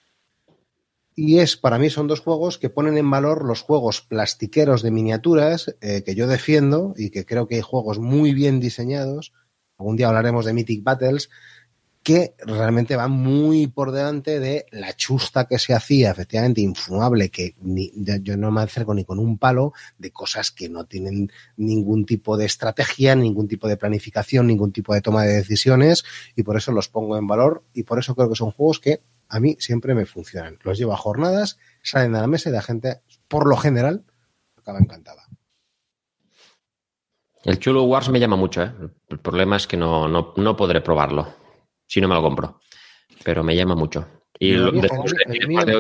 Y para mí son dos juegos que ponen en valor los juegos plastiqueros de miniaturas que yo defiendo y que creo que hay juegos muy bien diseñados. Algún día hablaremos de Mythic Battles, que realmente va muy por delante de la chusta que se hacía, efectivamente, infumable, que yo no me acerco ni con un palo, de cosas que no tienen ningún tipo de estrategia, ningún tipo de planificación, ningún tipo de toma de decisiones, y por eso los pongo en valor, y por eso creo que son juegos que a mí siempre me funcionan. Los llevo a jornadas, salen a la mesa y la gente, por lo general, acaba encantada. El Chulu Wars me llama mucho, ¿eh? El problema es que no podré probarlo. Si no me lo compro, pero me llama mucho. Y el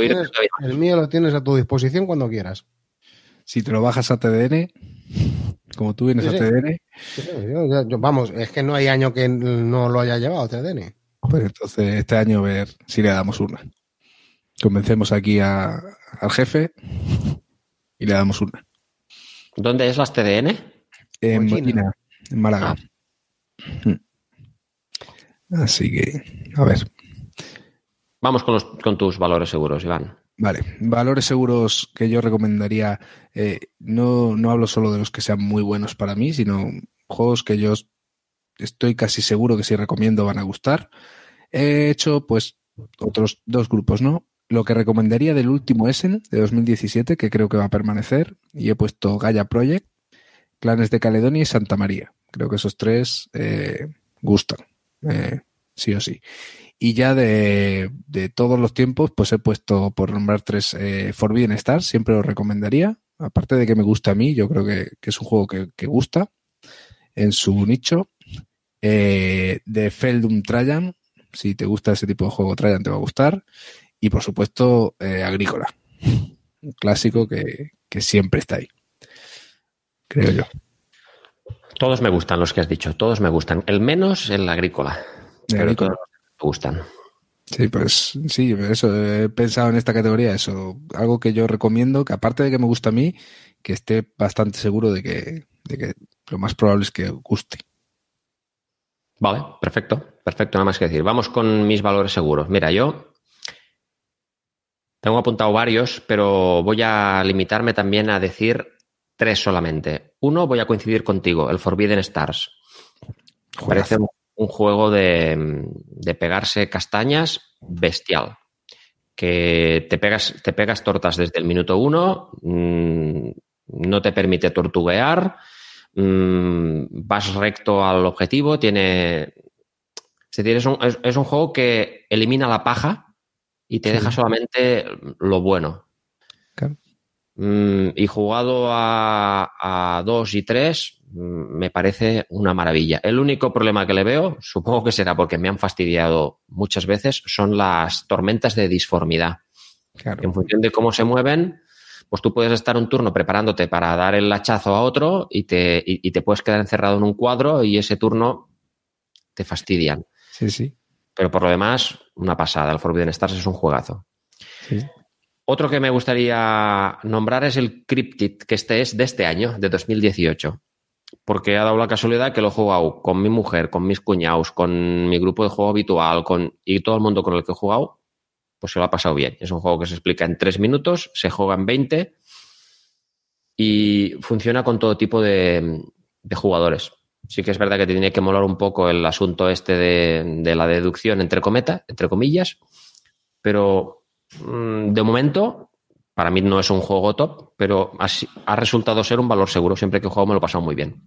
mío lo tienes a tu disposición cuando quieras. Si te lo bajas a TDN. Como tú vienes Sí, a sí. TDN, Vamos, es que no hay año que no lo haya llevado TDN. pues entonces este año ver si le damos una. Convencemos aquí al jefe y le damos una. ¿Dónde es las TDN? En Mollina. Molina, en Málaga. Así que, a ver. Vamos con tus valores seguros, Iván. Vale, valores seguros que yo recomendaría, no hablo solo de los que sean muy buenos para mí, sino juegos que yo estoy casi seguro que si recomiendo van a gustar. He hecho pues otros dos grupos, ¿no? Lo que recomendaría del último Essen de 2017, que creo que va a permanecer, y he puesto Gaia Project, Clanes de Caledonia y Santa María. Creo que esos tres gustan, sí o sí. Y ya de todos los tiempos, pues he puesto, por nombrar tres, Forbidden Stars, siempre lo recomendaría. Aparte de que me gusta a mí, yo creo que es un juego que gusta en su nicho. De Feldum Trajan, si te gusta ese tipo de juego, Trajan te va a gustar. Y por supuesto, Agrícola, un clásico que siempre está ahí, creo yo. Todos me gustan los que has dicho, todos me gustan. El menos el Agrícola, pero Agrícola. todos me gustan. Sí, pues sí, eso, he pensado en esta categoría, eso, algo que yo recomiendo, que aparte de que me gusta a mí, que esté bastante seguro de que lo más probable es que guste. Vale, perfecto, nada más que decir. Vamos con mis valores seguros. Mira, yo tengo apuntado varios, pero voy a limitarme también a decir tres solamente. Uno, voy a coincidir contigo, el Forbidden Stars. Parece un juego de pegarse castañas bestial. Que te pegas tortas desde el minuto 1, no te permite tortuguear, vas recto al objetivo, es decir, es un juego que elimina la paja y te deja solamente lo bueno. Claro. Y jugado a 2 y 3 me parece una maravilla. El único problema que le veo, supongo que será porque me han fastidiado muchas veces, son las tormentas de disformidad. Claro. En función de cómo se mueven, pues tú puedes estar un turno preparándote para dar el hachazo a otro y te puedes quedar encerrado en un cuadro y ese turno te fastidian. Sí, sí. Pero por lo demás, una pasada. El Forbidden Stars es un juegazo. Sí. Otro que me gustaría nombrar es el Cryptid, que es de este año, de 2018. Porque ha dado la casualidad que lo he jugado con mi mujer, con mis cuñados, con mi grupo de juego habitual y todo el mundo con el que he jugado, pues se lo ha pasado bien. Es un juego que se explica en 3 minutos, se juega en 20 y funciona con todo tipo de jugadores. Sí que es verdad que te tiene que molar un poco el asunto este de la deducción entre comillas, pero de momento para mí no es un juego top, pero ha resultado ser un valor seguro. Siempre que he jugado me lo he pasado muy bien.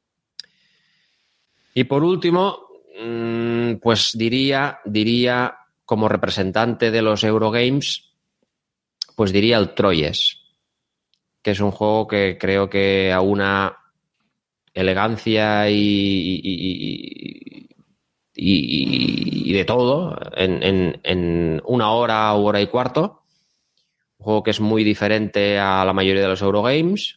Y por último, pues diría como representante de los Eurogames, pues diría el Troyes, que es un juego que creo que aúna elegancia y de todo en 1 hora u hora y cuarto. Un juego que es muy diferente a la mayoría de los Eurogames,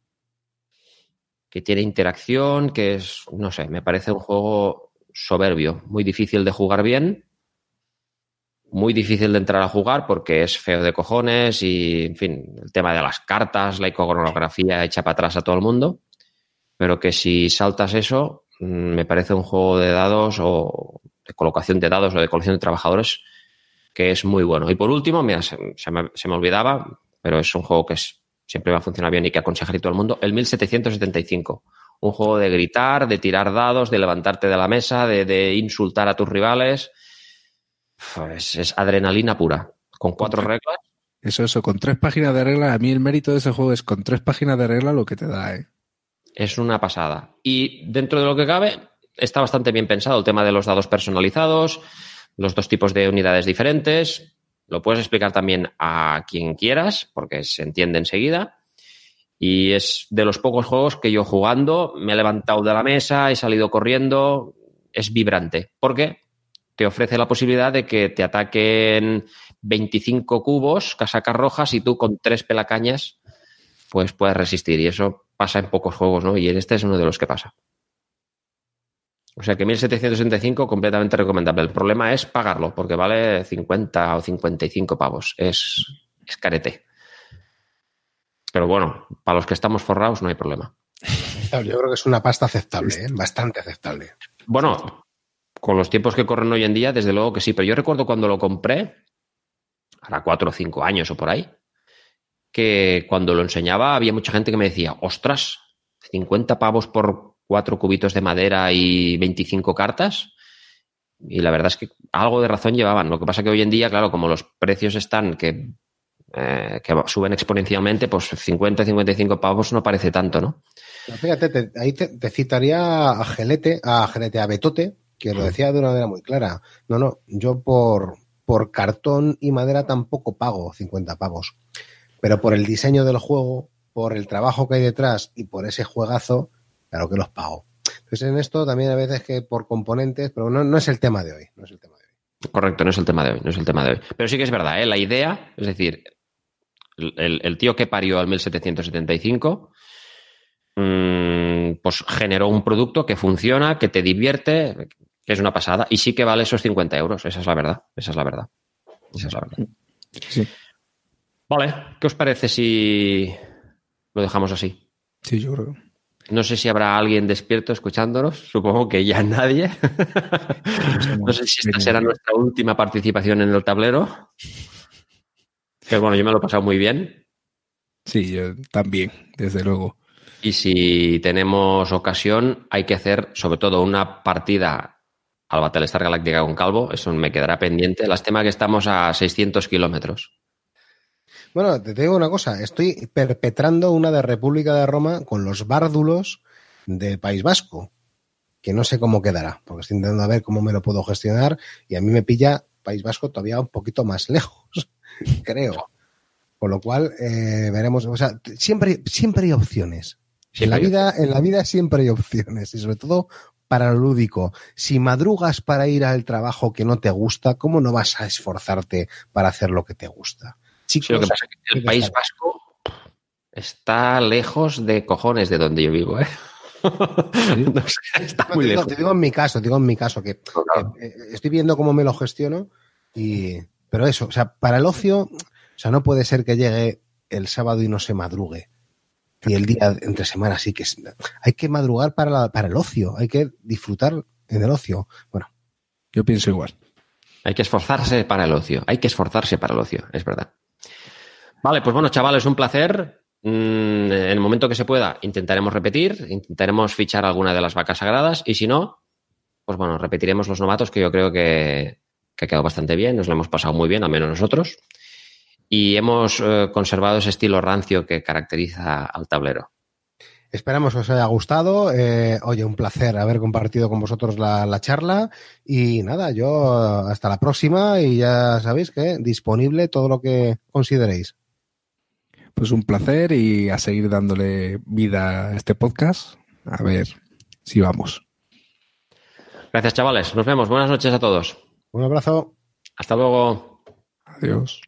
que tiene interacción, que es, no sé, me parece un juego soberbio, muy difícil de jugar bien, muy difícil de entrar a jugar porque es feo de cojones y, en fin, el tema de las cartas, la iconografía echa para atrás a todo el mundo, pero que si saltas eso, me parece un juego de dados o de colocación de dados o de colección de trabajadores que es muy bueno. Y por último, mira, se me olvidaba, pero es un juego que siempre va a funcionar bien y que aconsejaría a todo el mundo, el 1775. Un juego de gritar, de tirar dados, de levantarte de la mesa, de insultar a tus rivales. Pues es adrenalina pura, con 4 reglas. Eso, con 3 páginas de reglas. A mí el mérito de ese juego es con 3 páginas de reglas lo que te da, ¿eh? Es una pasada. Y dentro de lo que cabe, está bastante bien pensado el tema de los dados personalizados, los 2 tipos de unidades diferentes. Lo puedes explicar también a quien quieras, porque se entiende enseguida. Y es de los pocos juegos que yo jugando me he levantado de la mesa, he salido corriendo. Es vibrante, porque te ofrece la posibilidad de que te ataquen 25 cubos, casacas rojas, y tú con 3 pelacañas pues puedes resistir. Y eso pasa en pocos juegos, ¿no? Y en este es uno de los que pasa. O sea que 1.765 completamente recomendable. El problema es pagarlo, porque vale 50 o 55 pavos. Es carete. Pero bueno, para los que estamos forrados no hay problema. Yo creo que es una pasta aceptable, ¿eh? Bastante aceptable. Bueno, con los tiempos que corren hoy en día, desde luego que sí. Pero yo recuerdo cuando lo compré, hará 4 o 5 años o por ahí, que cuando lo enseñaba había mucha gente que me decía, ostras, 50 pavos por 4 cubitos de madera y 25 cartas. Y la verdad es que algo de razón llevaban. Lo que pasa que hoy en día, claro, como los precios están que suben exponencialmente, pues 50, 55 pavos no parece tanto, ¿no? Pero fíjate, ahí te citaría a Betote, que lo decía de una manera muy clara. No, yo por cartón y madera tampoco pago 50 pavos. Pero por el diseño del juego, por el trabajo que hay detrás y por ese juegazo, claro que los pago. Entonces en esto también a veces que por componentes, pero no es el tema de hoy. Correcto, no es el tema de hoy. Pero sí que es verdad, ¿eh? La idea, es decir, el tío que parió al 1775, pues generó un producto que funciona, que te divierte, que es una pasada, y sí que vale esos 50 euros. Esa es la verdad. Sí. Vale, ¿qué os parece si lo dejamos así? Sí, yo creo. No sé si habrá alguien despierto escuchándonos. Supongo que ya nadie. No sé si esta será nuestra última participación en el tablero. Que bueno, yo me lo he pasado muy bien. Sí, yo también, desde luego. Y si tenemos ocasión, hay que hacer sobre todo una partida al Battlestar Galactica con Calvo. Eso me quedará pendiente. Lástima que estamos a 600 kilómetros. Bueno, te digo una cosa, estoy perpetrando una de República de Roma con los bárdulos del País Vasco, que no sé cómo quedará, porque estoy intentando ver cómo me lo puedo gestionar y a mí me pilla País Vasco todavía un poquito más lejos, creo. Con lo cual, veremos, o sea, siempre hay opciones. En la vida siempre hay opciones, y sobre todo para lo lúdico. Si madrugas para ir al trabajo que no te gusta, ¿cómo no vas a esforzarte para hacer lo que te gusta? Chicos, sí, lo que pasa es que el País Vasco está lejos de cojones de donde yo vivo, ¿eh? ¿Sí? No sé, está muy lejos. Te digo en mi caso, que estoy viendo cómo me lo gestiono, pero eso, o sea, para el ocio, o sea, no puede ser que llegue el sábado y no se madrugue. Y el día entre semana sí que hay que madrugar para el ocio, hay que disfrutar en el ocio. Bueno, yo pienso igual. Hay que esforzarse para el ocio, es verdad. Vale, pues bueno, chavales, un placer. En el momento que se pueda, intentaremos repetir, intentaremos fichar alguna de las vacas sagradas y si no, pues bueno, repetiremos los novatos, que yo creo que ha quedado bastante bien, nos lo hemos pasado muy bien, al menos nosotros, y hemos conservado ese estilo rancio que caracteriza al tablero. Esperamos que os haya gustado. Oye, un placer haber compartido con vosotros la charla. Y nada, yo hasta la próxima y ya sabéis que disponible todo lo que consideréis. Pues un placer y a seguir dándole vida a este podcast. A ver si vamos. Gracias, chavales. Nos vemos. Buenas noches a todos. Un abrazo. Hasta luego. Adiós.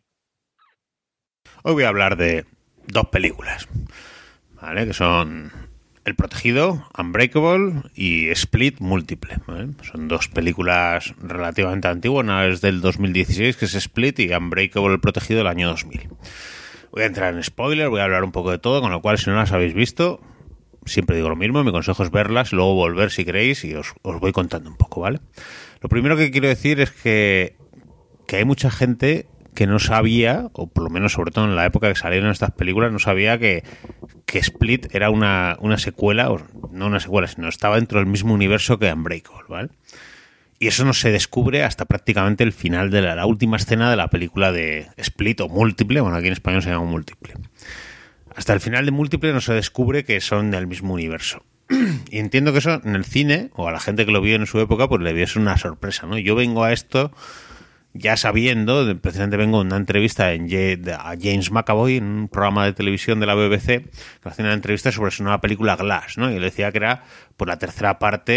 Hoy voy a hablar de 2 películas, ¿vale? Que son El Protegido, Unbreakable, y Split Múltiple, ¿vale? Son 2 películas relativamente antiguas. Una es del 2016, que es Split, y Unbreakable, El Protegido, del año 2000. Voy a entrar en spoiler, voy a hablar un poco de todo, con lo cual, si no las habéis visto, siempre digo lo mismo, mi consejo es verlas, luego volver si queréis, y os voy contando un poco, ¿vale? Lo primero que quiero decir es que hay mucha gente que no sabía, o por lo menos sobre todo en la época que salieron estas películas, no sabía que Split era una secuela, o no una secuela, sino estaba dentro del mismo universo que Unbreakable, ¿vale? Y eso no se descubre hasta prácticamente el final de la última escena de la película de Split, o Múltiple, bueno, aquí en español se llama Múltiple. Hasta el final de Múltiple no se descubre que son del mismo universo. Y entiendo que eso en el cine, o a la gente que lo vio en su época, pues le vio eso una sorpresa, ¿no? Yo vengo a esto ya sabiendo, precisamente vengo de una entrevista a James McAvoy en un programa de televisión de la BBC, que hacía una entrevista sobre su nueva película Glass, ¿no? Y le decía que era pues la tercera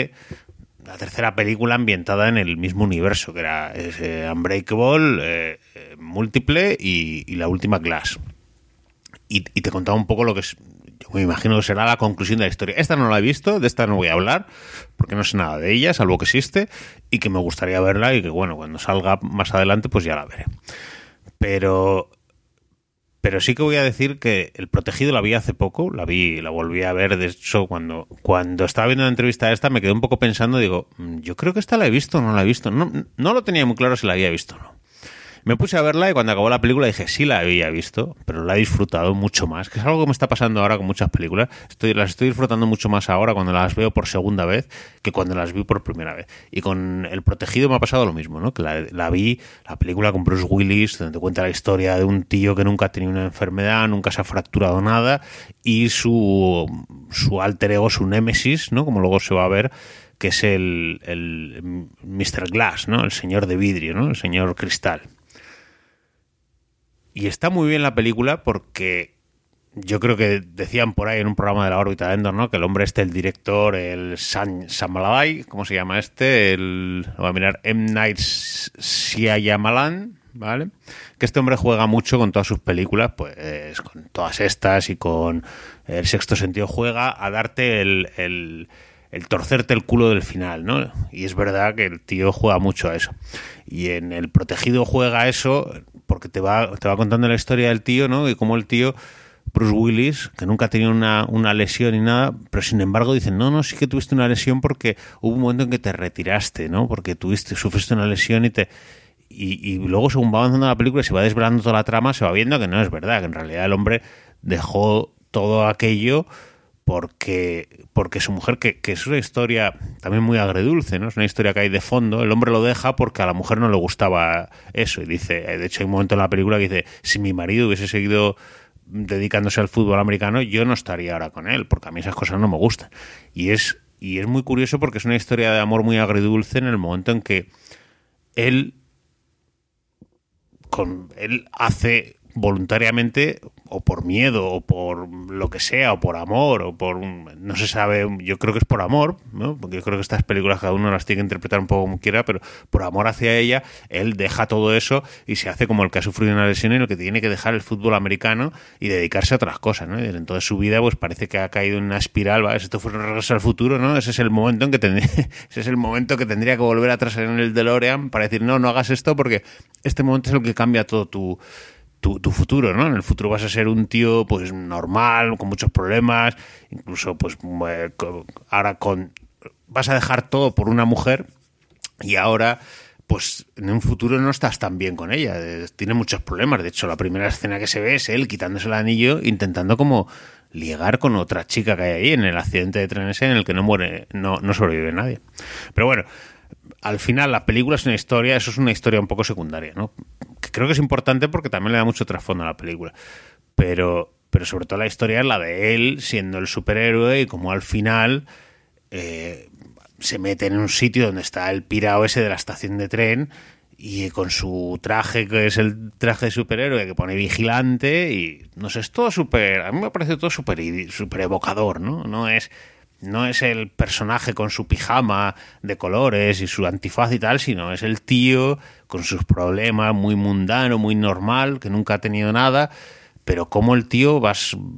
película ambientada en el mismo universo, que era Unbreakable, Múltiple y la última Glass. Y te contaba un poco lo que es. Yo me imagino que será la conclusión de la historia. Esta no la he visto, de esta no voy a hablar, porque no sé nada de ella, salvo que existe, y que me gustaría verla y que, bueno, cuando salga más adelante, pues ya la veré. Pero sí que voy a decir que El Protegido la vi hace poco, la volví a ver. De hecho, cuando estaba viendo la entrevista esta, me quedé un poco pensando, digo, yo creo que esta la he visto o no la he visto. No lo tenía muy claro si la había visto o no. Me puse a verla y cuando acabó la película dije, sí la había visto, pero la he disfrutado mucho más, que es algo que me está pasando ahora con muchas películas. Las estoy disfrutando mucho más ahora cuando las veo por segunda vez que cuando las vi por primera vez. Y con El Protegido me ha pasado lo mismo, ¿no? Que la vi, la película con Bruce Willis, donde te cuenta la historia de un tío que nunca ha tenido una enfermedad, nunca se ha fracturado nada, y su alter ego, su némesis, ¿no? Como luego se va a ver, que es el Mr. Glass, ¿no? El señor de vidrio, ¿no? El señor cristal. Y está muy bien la película porque yo creo que decían por ahí en un programa de la órbita de Endor, ¿no? Que el hombre el director, el Shyamalan, ¿cómo se llama este? Lo voy a mirar, M. Night Shyamalan, ¿vale? Que este hombre juega mucho con todas sus películas, pues con todas estas y con El Sexto Sentido, juega a darte el torcerte el culo del final, ¿no? Y es verdad que el tío juega mucho a eso. Y en El Protegido juega a eso porque te va contando la historia del tío, ¿no? Y cómo el tío, Bruce Willis, que nunca ha tenido una lesión ni nada, pero sin embargo dicen, no, sí que tuviste una lesión porque hubo un momento en que te retiraste, ¿no? Porque sufriste una lesión y luego según va avanzando la película y se va desvelando toda la trama, se va viendo que no es verdad, que en realidad el hombre dejó todo aquello porque su mujer, que es una historia también muy agridulce, ¿no? Es una historia que hay de fondo. El hombre lo deja porque a la mujer no le gustaba eso. Y dice, de hecho hay un momento en la película que dice, si mi marido hubiese seguido dedicándose al fútbol americano, yo no estaría ahora con él, porque a mí esas cosas no me gustan. Y es muy curioso porque es una historia de amor muy agridulce en el momento en que él hace voluntariamente, o por miedo, o por lo que sea, o por amor, o por no se sabe, yo creo que es por amor, ¿no? Porque yo creo que estas películas cada uno las tiene que interpretar un poco como quiera, pero por amor hacia ella, él deja todo eso y se hace como el que ha sufrido una lesión y el que tiene que dejar el fútbol americano y dedicarse a otras cosas, ¿no? Y desde entonces su vida pues parece que ha caído en una espiral, ¿vale? Si esto fuera un regreso al futuro, ¿no? Ese es el momento en que tendría que volver atrás en el DeLorean para decir, no hagas esto porque este momento es el que cambia todo tu futuro, ¿no? En el futuro vas a ser un tío pues normal, con muchos problemas, incluso pues ahora vas a dejar todo por una mujer y ahora pues en un futuro no estás tan bien con ella, tiene muchos problemas. De hecho, la primera escena que se ve es él quitándose el anillo, intentando como ligar con otra chica que hay ahí en el accidente de tren ese en el que no sobrevive nadie. Pero bueno, al final la película es una historia, eso es una historia un poco secundaria, ¿no? Que creo que es importante porque también le da mucho trasfondo a la película. Pero sobre todo la historia es la de él siendo el superhéroe y como al final se mete en un sitio donde está el pirao ese de la estación de tren y con su traje, que es el traje de superhéroe que pone vigilante y no sé, es todo súper, a mí me parece todo súper evocador, ¿no? No es el personaje con su pijama de colores y su antifaz y tal, sino es el tío con sus problemas, muy mundano, muy normal, que nunca ha tenido nada, pero como el tío va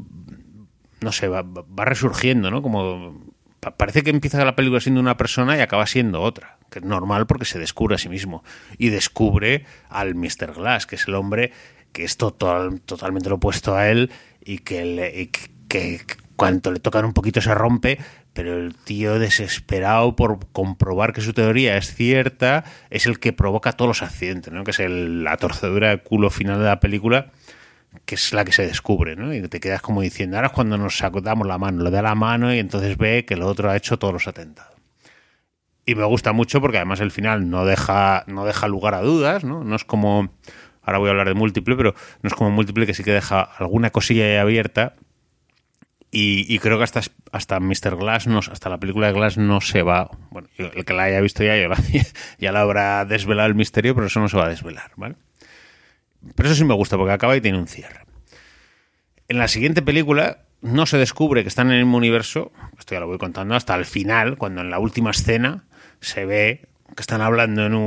resurgiendo, ¿no? Como parece que empieza la película siendo una persona y acaba siendo otra, que es normal porque se descubre a sí mismo y descubre al Mr. Glass, que es el hombre que es totalmente lo opuesto a él y que cuando le tocan un poquito se rompe, pero el tío desesperado por comprobar que su teoría es cierta es el que provoca todos los accidentes, ¿no? Que es la torcedura de culo final de la película, que es la que se descubre, ¿no? Y te quedas como diciendo, ahora es cuando nos damos la mano, le da la mano y entonces ve que el otro ha hecho todos los atentados. Y me gusta mucho porque además el final no deja lugar a dudas, ¿no? No es como, ahora voy a hablar de Múltiple, pero no es como Múltiple, que sí que deja alguna cosilla ahí abierta. Y creo que hasta Mr. Glass, hasta la película de Glass no se va. Bueno, el que la haya visto ya la habrá desvelado el misterio, pero eso no se va a desvelar, ¿vale? Pero eso sí me gusta porque acaba y tiene un cierre. En la siguiente película no se descubre que están en el mismo universo, esto ya lo voy contando, hasta el final, cuando en la última escena se ve que están hablando en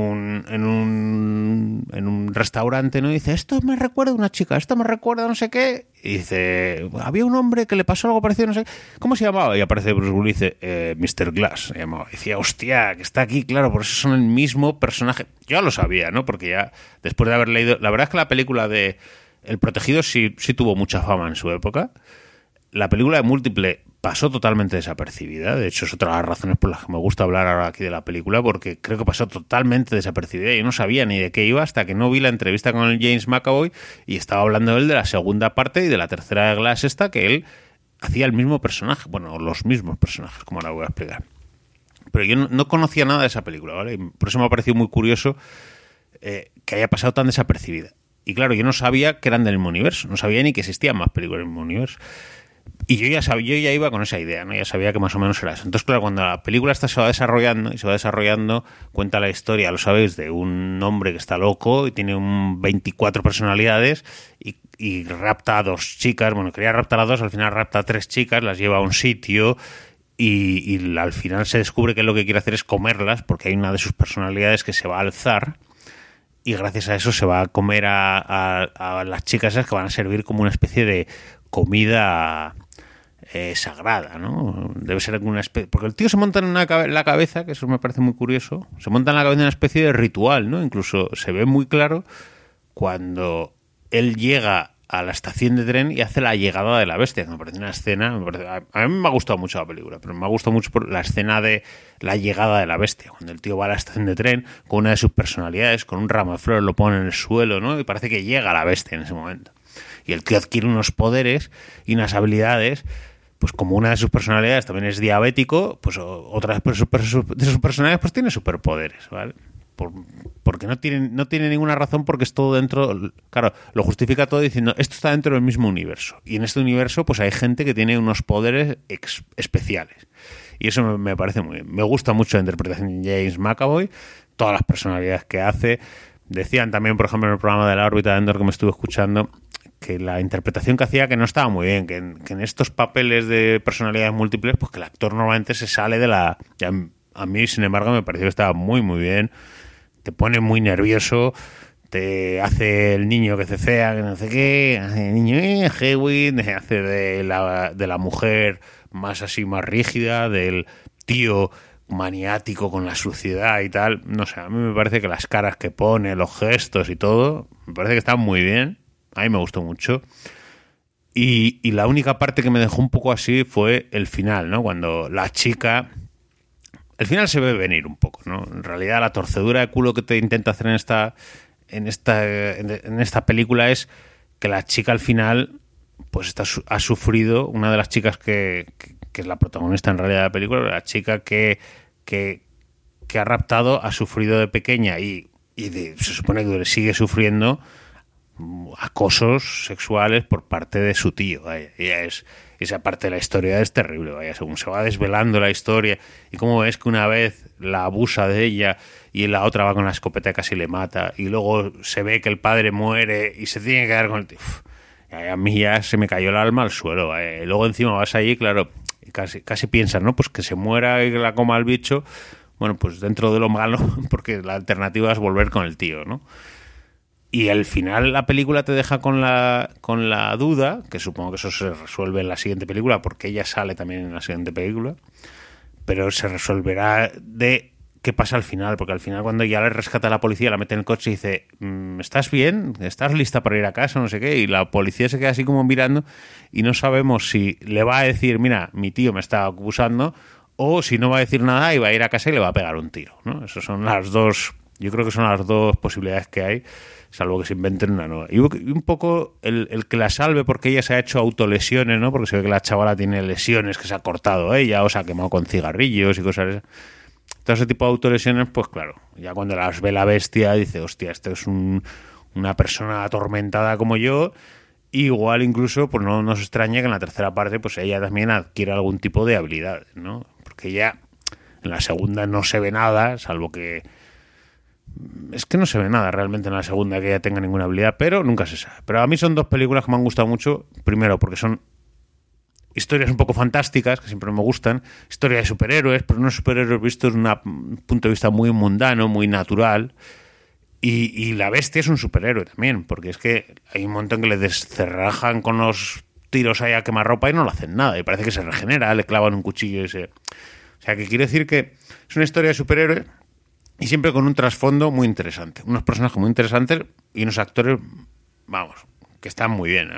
un restaurante, ¿no? Y dice, esto me recuerda a una chica, esto me recuerda a no sé qué. Y dice, había un hombre que le pasó algo parecido, no sé cómo se llamaba. Y aparece Bruce Willis y dice, Mr. Glass se llamaba. Y decía, hostia, que está aquí, claro, por eso son el mismo personaje. Yo ya lo sabía, ¿no? Porque ya, después de haber leído... La verdad es que la película de El Protegido sí tuvo mucha fama en su época. La película de Múltiple pasó totalmente desapercibida. De hecho, es otra de las razones por las que me gusta hablar ahora aquí de la película, porque creo que pasó totalmente desapercibida. Yo no sabía ni de qué iba hasta que no vi la entrevista con el James McAvoy y estaba hablando él de la segunda parte y de la tercera de Glass esta, que él hacía el mismo personaje. Bueno, los mismos personajes, como ahora voy a explicar. Pero yo no conocía nada de esa película, ¿vale? Y por eso me ha parecido muy curioso que haya pasado tan desapercibida. Y claro, yo no sabía que eran del mismo universo. No sabía ni que existían más películas del mismo universo. Y yo ya iba con esa idea, ¿no? Ya sabía que más o menos era eso. Entonces, claro, cuando la película esta se va desarrollando, cuenta la historia, lo sabéis, de un hombre que está loco y tiene 24 personalidades y rapta a 2 chicas. Bueno, quería raptar a 2, al final rapta a 3 chicas, las lleva a un sitio y al final se descubre que lo que quiere hacer es comerlas, porque hay una de sus personalidades que se va a alzar y gracias a eso se va a comer a las chicas esas que van a servir como una especie de comida sagrada, ¿no? Debe ser alguna especie... Porque el tío se monta en la cabeza, que eso me parece muy curioso, se monta en la cabeza una especie de ritual, ¿no? Incluso se ve muy claro cuando él llega a la estación de tren y hace la llegada de la bestia, que me parece una escena... A mí me ha gustado mucho la película, pero me ha gustado mucho por la escena de la llegada de la bestia, cuando el tío va a la estación de tren con una de sus personalidades, con un ramo de flores, lo pone en el suelo, ¿no? Y parece que llega la bestia en ese momento. Y el tío adquiere unos poderes y unas habilidades, pues como una de sus personalidades también es diabético, pues otra de sus personalidades pues tiene superpoderes, ¿vale? Porque no tiene ninguna razón, porque es todo dentro, claro, lo justifica todo diciendo, esto está dentro del mismo universo. Y en este universo pues hay gente que tiene unos poderes especiales. Y eso me parece muy bien. Me gusta mucho la interpretación de James McAvoy, todas las personalidades que hace. Decían también, por ejemplo, en el programa de la órbita de Endor que me estuve escuchando, que la interpretación que hacía que no estaba muy bien, que en estos papeles de personalidades múltiples, pues que el actor normalmente se sale de la... A mí, sin embargo, me pareció que estaba muy, muy bien. Te pone muy nervioso, te hace el niño que cecea, que no sé qué, hace el niño, Hewitt, hace de la mujer más así, más rígida, del tío maniático con la suciedad y tal. No sé, a mí me parece que las caras que pone, los gestos y todo, me parece que están muy bien. A mí me gustó mucho. Y la única parte que me dejó un poco así fue el final, ¿no? Cuando la chica... El final se ve venir un poco, ¿no? En realidad la torcedura de culo que te intenta hacer en esta película es que la chica al final pues ha sufrido, una de las chicas que es la protagonista en realidad de la película, la chica que ha raptado, ha sufrido de pequeña y se supone que sigue sufriendo acosos sexuales por parte de su tío. Esa parte de la historia es terrible, vaya, según se va desvelando la historia y cómo ves que una vez la abusa de ella y la otra va con la escopeta y casi le mata, y luego se ve que el padre muere y se tiene que quedar con el tío. A mí ya se me cayó el alma al suelo, vaya. Y luego encima vas allí, claro, y casi piensas, ¿no? Pues que se muera y que la coma el bicho, bueno, pues dentro de lo malo, porque la alternativa es volver con el tío, ¿no? Y al final la película te deja con la duda, que supongo que eso se resuelve en la siguiente película, porque ella sale también en la siguiente película, pero se resolverá de qué pasa al final, porque al final cuando ya le rescata a la policía, la mete en el coche y dice, ¿estás bien? ¿Estás lista para ir a casa? No sé qué, y la policía se queda así como mirando y no sabemos si le va a decir, mira, mi tío me está acusando, o si no va a decir nada y va a ir a casa y le va a pegar un tiro, ¿no? Esas son las dos, yo creo que son las dos posibilidades que hay, salvo que se inventen una nueva. Y un poco el que la salve, porque ella se ha hecho autolesiones, ¿no? Porque se ve que la chavala tiene lesiones, que se ha cortado ella o se ha quemado con cigarrillos y cosas así. Todo ese tipo de autolesiones, pues claro, ya cuando las ve la bestia dice, hostia, esto es una persona atormentada como yo. Igual incluso, pues no nos extraña que en la tercera parte pues ella también adquiera algún tipo de habilidad, ¿no? Porque ya en la segunda no se ve nada, salvo que... Es que no se ve nada realmente en la segunda que ella tenga ninguna habilidad, pero nunca se sabe. Pero a mí son dos películas que me han gustado mucho. Primero, porque son historias un poco fantásticas, que siempre me gustan, historia de superhéroes, pero no superhéroes vistos desde un punto de vista muy mundano, muy natural. Y la bestia es un superhéroe también, porque es que hay un momento en que le descerrajan con los tiros ahí a quemarropa y no le hacen nada, y parece que se regenera, le clavan un cuchillo ese. O sea, que quiere decir que es una historia de superhéroes y siempre con un trasfondo muy interesante, unos personajes muy interesantes y unos actores, vamos, que están muy bien.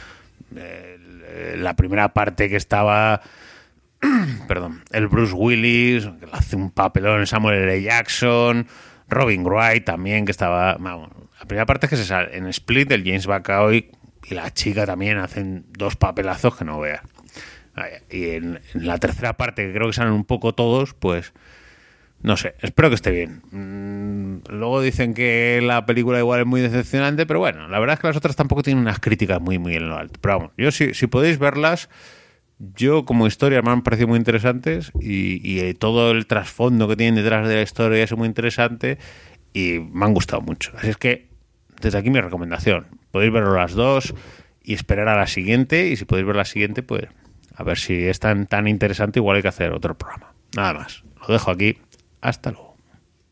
La primera parte que estaba perdón, el Bruce Willis, que le hace un papelón, Samuel L. Jackson, Robin Wright también, que estaba, vamos, la primera parte es que se sale en Split, el James McAvoy y la chica también hacen 2 papelazos que no veas. Y en la tercera parte, que creo que salen un poco todos, pues no sé, espero que esté bien. Luego dicen que la película igual es muy decepcionante, pero bueno, la verdad es que las otras tampoco tienen unas críticas muy en lo alto. Pero vamos, yo si podéis verlas, yo como historia me han parecido muy interesantes y todo el trasfondo que tienen detrás de la historia es muy interesante y me han gustado mucho. Así es que desde aquí mi recomendación, podéis verlo las 2 y esperar a la siguiente, y si podéis ver la siguiente, pues a ver si es tan interesante, igual hay que hacer otro programa. Nada más, lo dejo aquí, hasta luego.